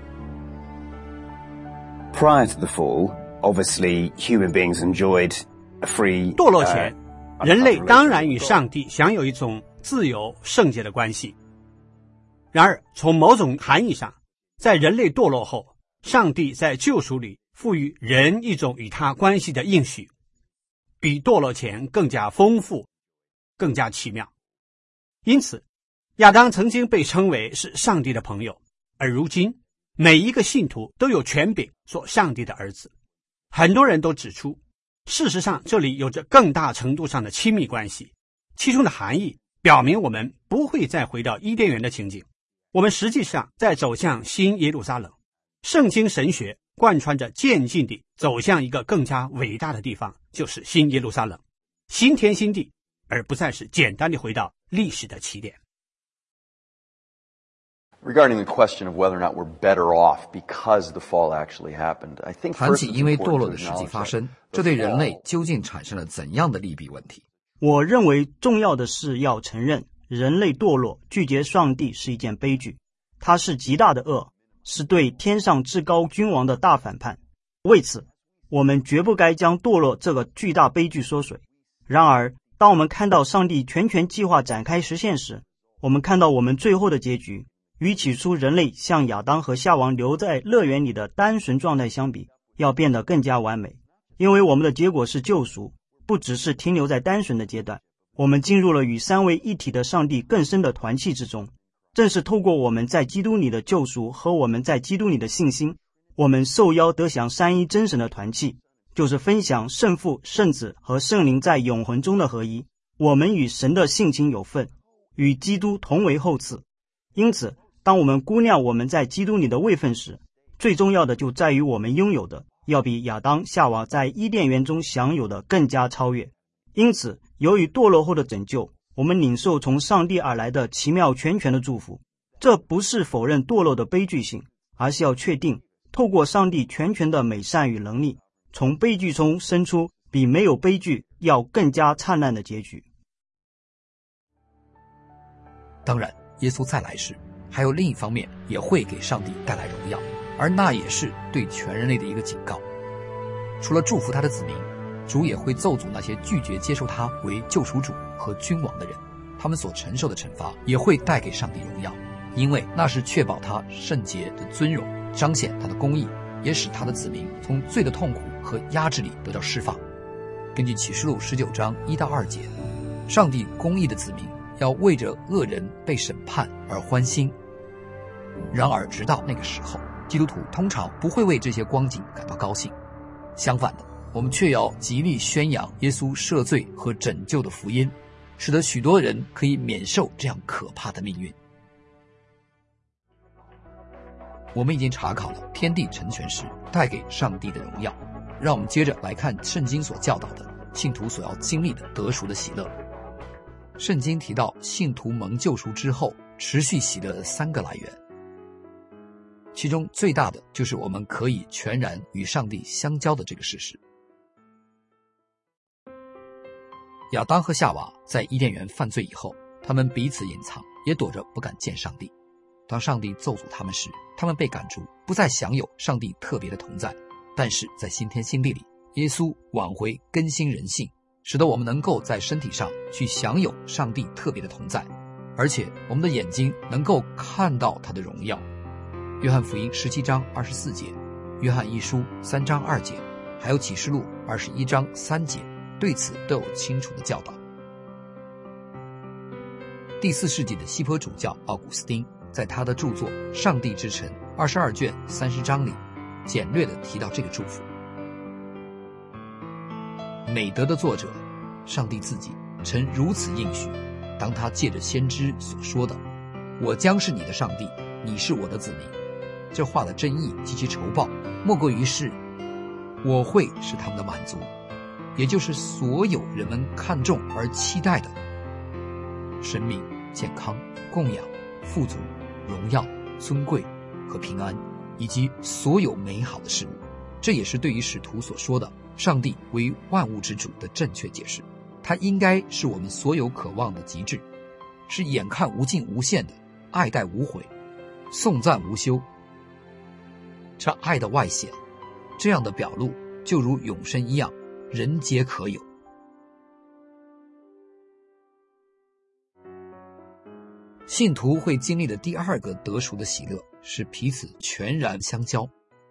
Prior to the fall, obviously human beings enjoyed a free 堕落前，人类当然与上帝享有一种自由圣洁的关系。然而从某种含义上，在人类堕落后，上帝在救赎里赋予人一种与他关系的应许，比堕落前更加丰富，更加奇妙。因此亚当曾经被称为是上帝的朋友，而如今每一个信徒都有权柄做上帝的儿子。很多人都指出，事实上这里有着更大程度上的亲密关系，其中的含义表明我们不会再回到伊甸园的情景，我们实际上在走向新耶路撒冷。圣经神学贯穿着渐进地走向一个更加伟大的地方，就是新耶路撒冷，新天新地，而不再是简单地回到历史的起点。 Regarding the question of whether or not we're better off because the fall actually happened, I think 谈起因为堕落的实际发生，这对人类究竟产生了怎样的利弊问题？ 我认为重要的是要承认，人类堕落拒绝上帝是一件悲剧，它是极大的恶，是对天上至高君王的大反叛。为此，我们绝不该将堕落这个巨大悲剧缩水。然而，当我们看到上帝全权计划展开实现时，我们看到我们最后的结局，与起初人类像亚当和夏娃留在乐园里的单纯状态相比，要变得更加完美。因为我们的结果是救赎，不只是停留在单纯的阶段，我们进入了与三位一体的上帝更深的团契之中。正是透过我们在基督里的救赎和我们在基督里的信心，我们受邀得享三一真神的团契，就是分享圣父、圣子和圣灵在永恒中的合一。我们与神的性情有份，与基督同为后嗣。因此当我们估量我们在基督里的位分时，最重要的就在于我们拥有的要比亚当、夏娃在伊甸园中享有的更加超越。因此由于堕落后的拯救，我们领受从上帝而来的奇妙全权的祝福。这不是否认堕落的悲剧性，而是要确定透过上帝全权的美善与能力，从悲剧中生出比没有悲剧要更加灿烂的结局。 当然耶稣再来时还有另一方面也会给上帝带来荣耀，而那也是对全人类的一个警告。除了祝福他的子民，主也会咒诅那些拒绝接受他为救赎主和君王的人，他们所承受的惩罚也会带给上帝荣耀，因为那是确保他圣洁的尊荣，彰显他的公义，也使他的子民从罪的痛苦和压制里得到释放。根据启示录十九章一到二节，上帝公义的子民要为着恶人被审判而欢心。然而直到那个时候，基督徒通常不会为这些光景感到高兴，相反的，我们却要极力宣扬耶稣赦罪和拯救的福音，使得许多人可以免受这样可怕的命运。我们已经查考了天地成全时带给上帝的荣耀，让我们接着来看圣经所教导的信徒所要经历的得赎的喜乐。圣经提到信徒蒙救赎之后持续喜乐的三个来源，其中最大的就是我们可以全然与上帝相交的这个事实。亚当和夏娃在伊甸园犯罪以后，他们彼此隐藏，也躲着不敢见上帝。当上帝咒诅他们时，他们被赶逐，不再享有上帝特别的同在。但是在新天新地里，耶稣挽回更新人性，使得我们能够在身体上去享有上帝特别的同在，而且我们的眼睛能够看到他的荣耀。约翰福音十七章二十四节，约翰一书三章二节，还有启示录二十一章三节，对此都有清楚的教导。第四世纪的西坡主教奥古斯丁在他的著作《上帝之城》二十二卷三十章里简略地提到这个祝福。美德的作者上帝自己曾如此应许，当他借着先知所说的我将是你的上帝，你是我的子民，这话的真意及其酬报莫过于是我会是他们的满足，也就是所有人们看重而期待的生命、健康、供养、富足、荣耀、尊贵和平安，以及所有美好的事物。这也是对于使徒所说的上帝为万物之主的正确解释。他应该是我们所有渴望的极致，是眼看无尽无限的，爱戴无悔，颂赞无休。这爱的外显，这样的表露就如永生一样，人皆可有。信徒会经历的第二个得赎的喜乐是彼此全然相交。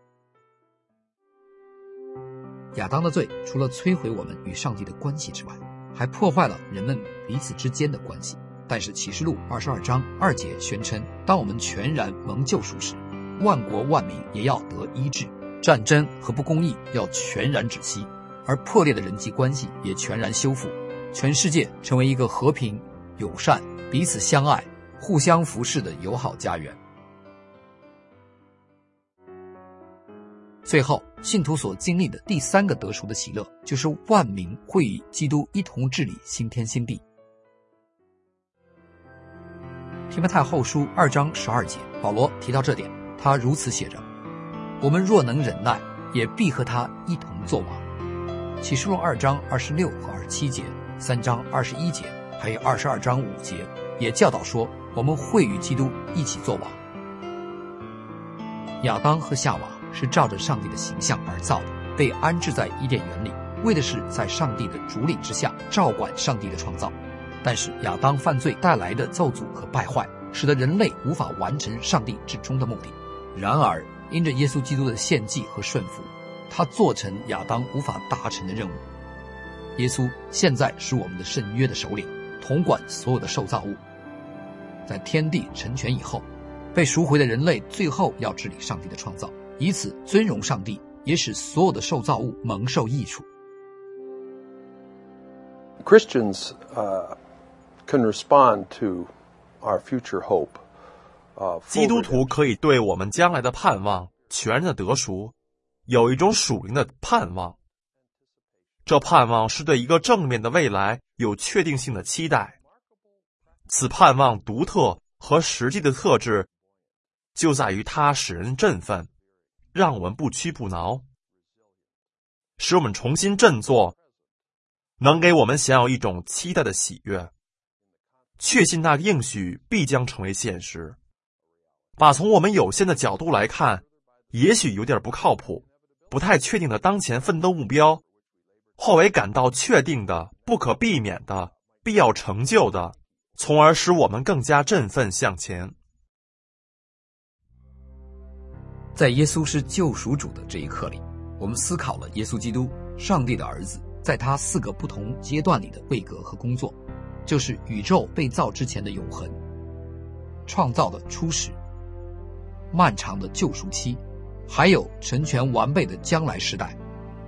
亚当的罪除了摧毁我们与上帝的关系之外，还破坏了人们彼此之间的关系。但是启示录二十二章二节宣称，当我们全然蒙救赎时，万国万民也要得医治，战争和不公义要全然止息，而破裂的人际关系也全然修复，全世界成为一个和平、友善、彼此相爱、互相服侍的友好家园。最后，信徒所经历的第三个得赎的喜乐，就是万民会与基督一同治理新天新地。提摩太后书二章十二节，保罗提到这点，他如此写着：我们若能忍耐，也必和他一同作王。启示录二章二十六和二十七节，三章二十一节，还有二十二章五节，也教导说我们会与基督一起作王。亚当和夏娃是照着上帝的形象而造的，被安置在伊甸园里，为的是在上帝的主领之下照管上帝的创造。但是亚当犯罪带来的咒诅和败坏，使得人类无法完成上帝至终的目的。然而因着耶稣基督的献祭和顺服，他做成亚当无法达成的任务。耶稣现在是我们的圣约的首领，统管所有的受造物。在天地成全以后，被赎回的人类最后要治理上帝的创造，以此尊荣上帝，也使所有的受造物蒙受益处。 Christians uh, can respond to our future hope. Uh, 基督徒可以对我们将来的盼望、全然的得赎，有一种属灵的盼望。这盼望是对一个正面的未来有确定性的期待。此盼望独特和实际的特质，就在于它使人振奋，让我们不屈不挠，使我们重新振作，能给我们享有一种期待的喜悦，确信那个应许必将成为现实。把从我们有限的角度来看，也许有点不靠谱，不太确定的当前奋斗目标，后为感到确定的、不可避免的、必要成就的，从而使我们更加振奋向前。 在耶稣是救赎主的这一刻里， 我们思考了耶稣基督，上帝的儿子，在他四个不同阶段里的位格和工作，就是宇宙被造之前的永恒，创造的初始，漫长的救赎期，还有成全完备的将来时代。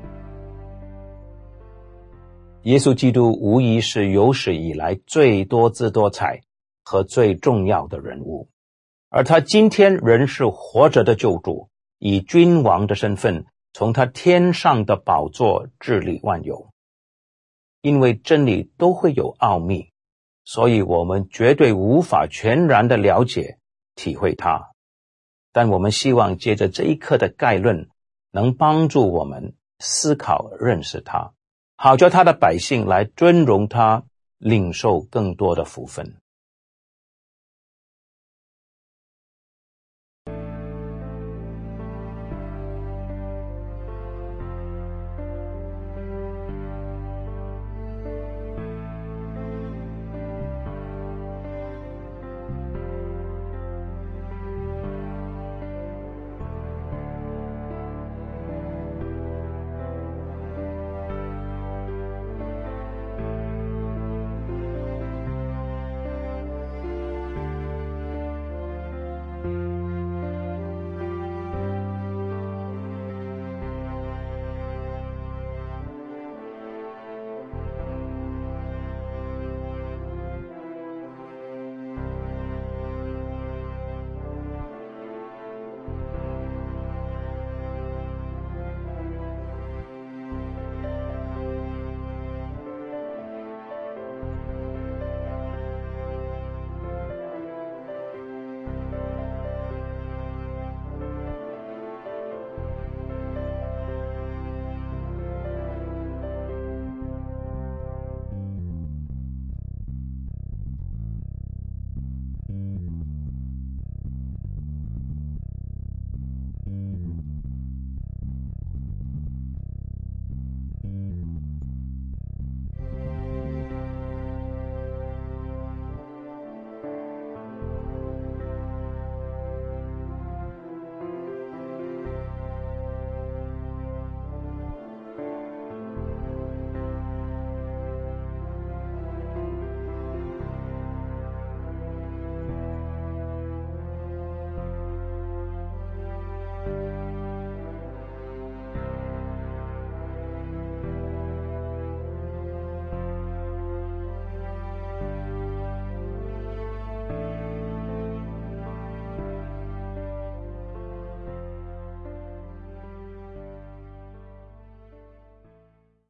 耶稣基督无疑是有史以来最多姿多彩和最重要的人物，而他今天仍是活着的救主，以君王的身份从他天上的宝座治理万有。因为真理都会有奥秘，所以我们绝对无法全然的了解体会它，但我们希望借着这一课的概论能帮助我们思考认识他，好叫他的百姓来尊荣他，领受更多的福分。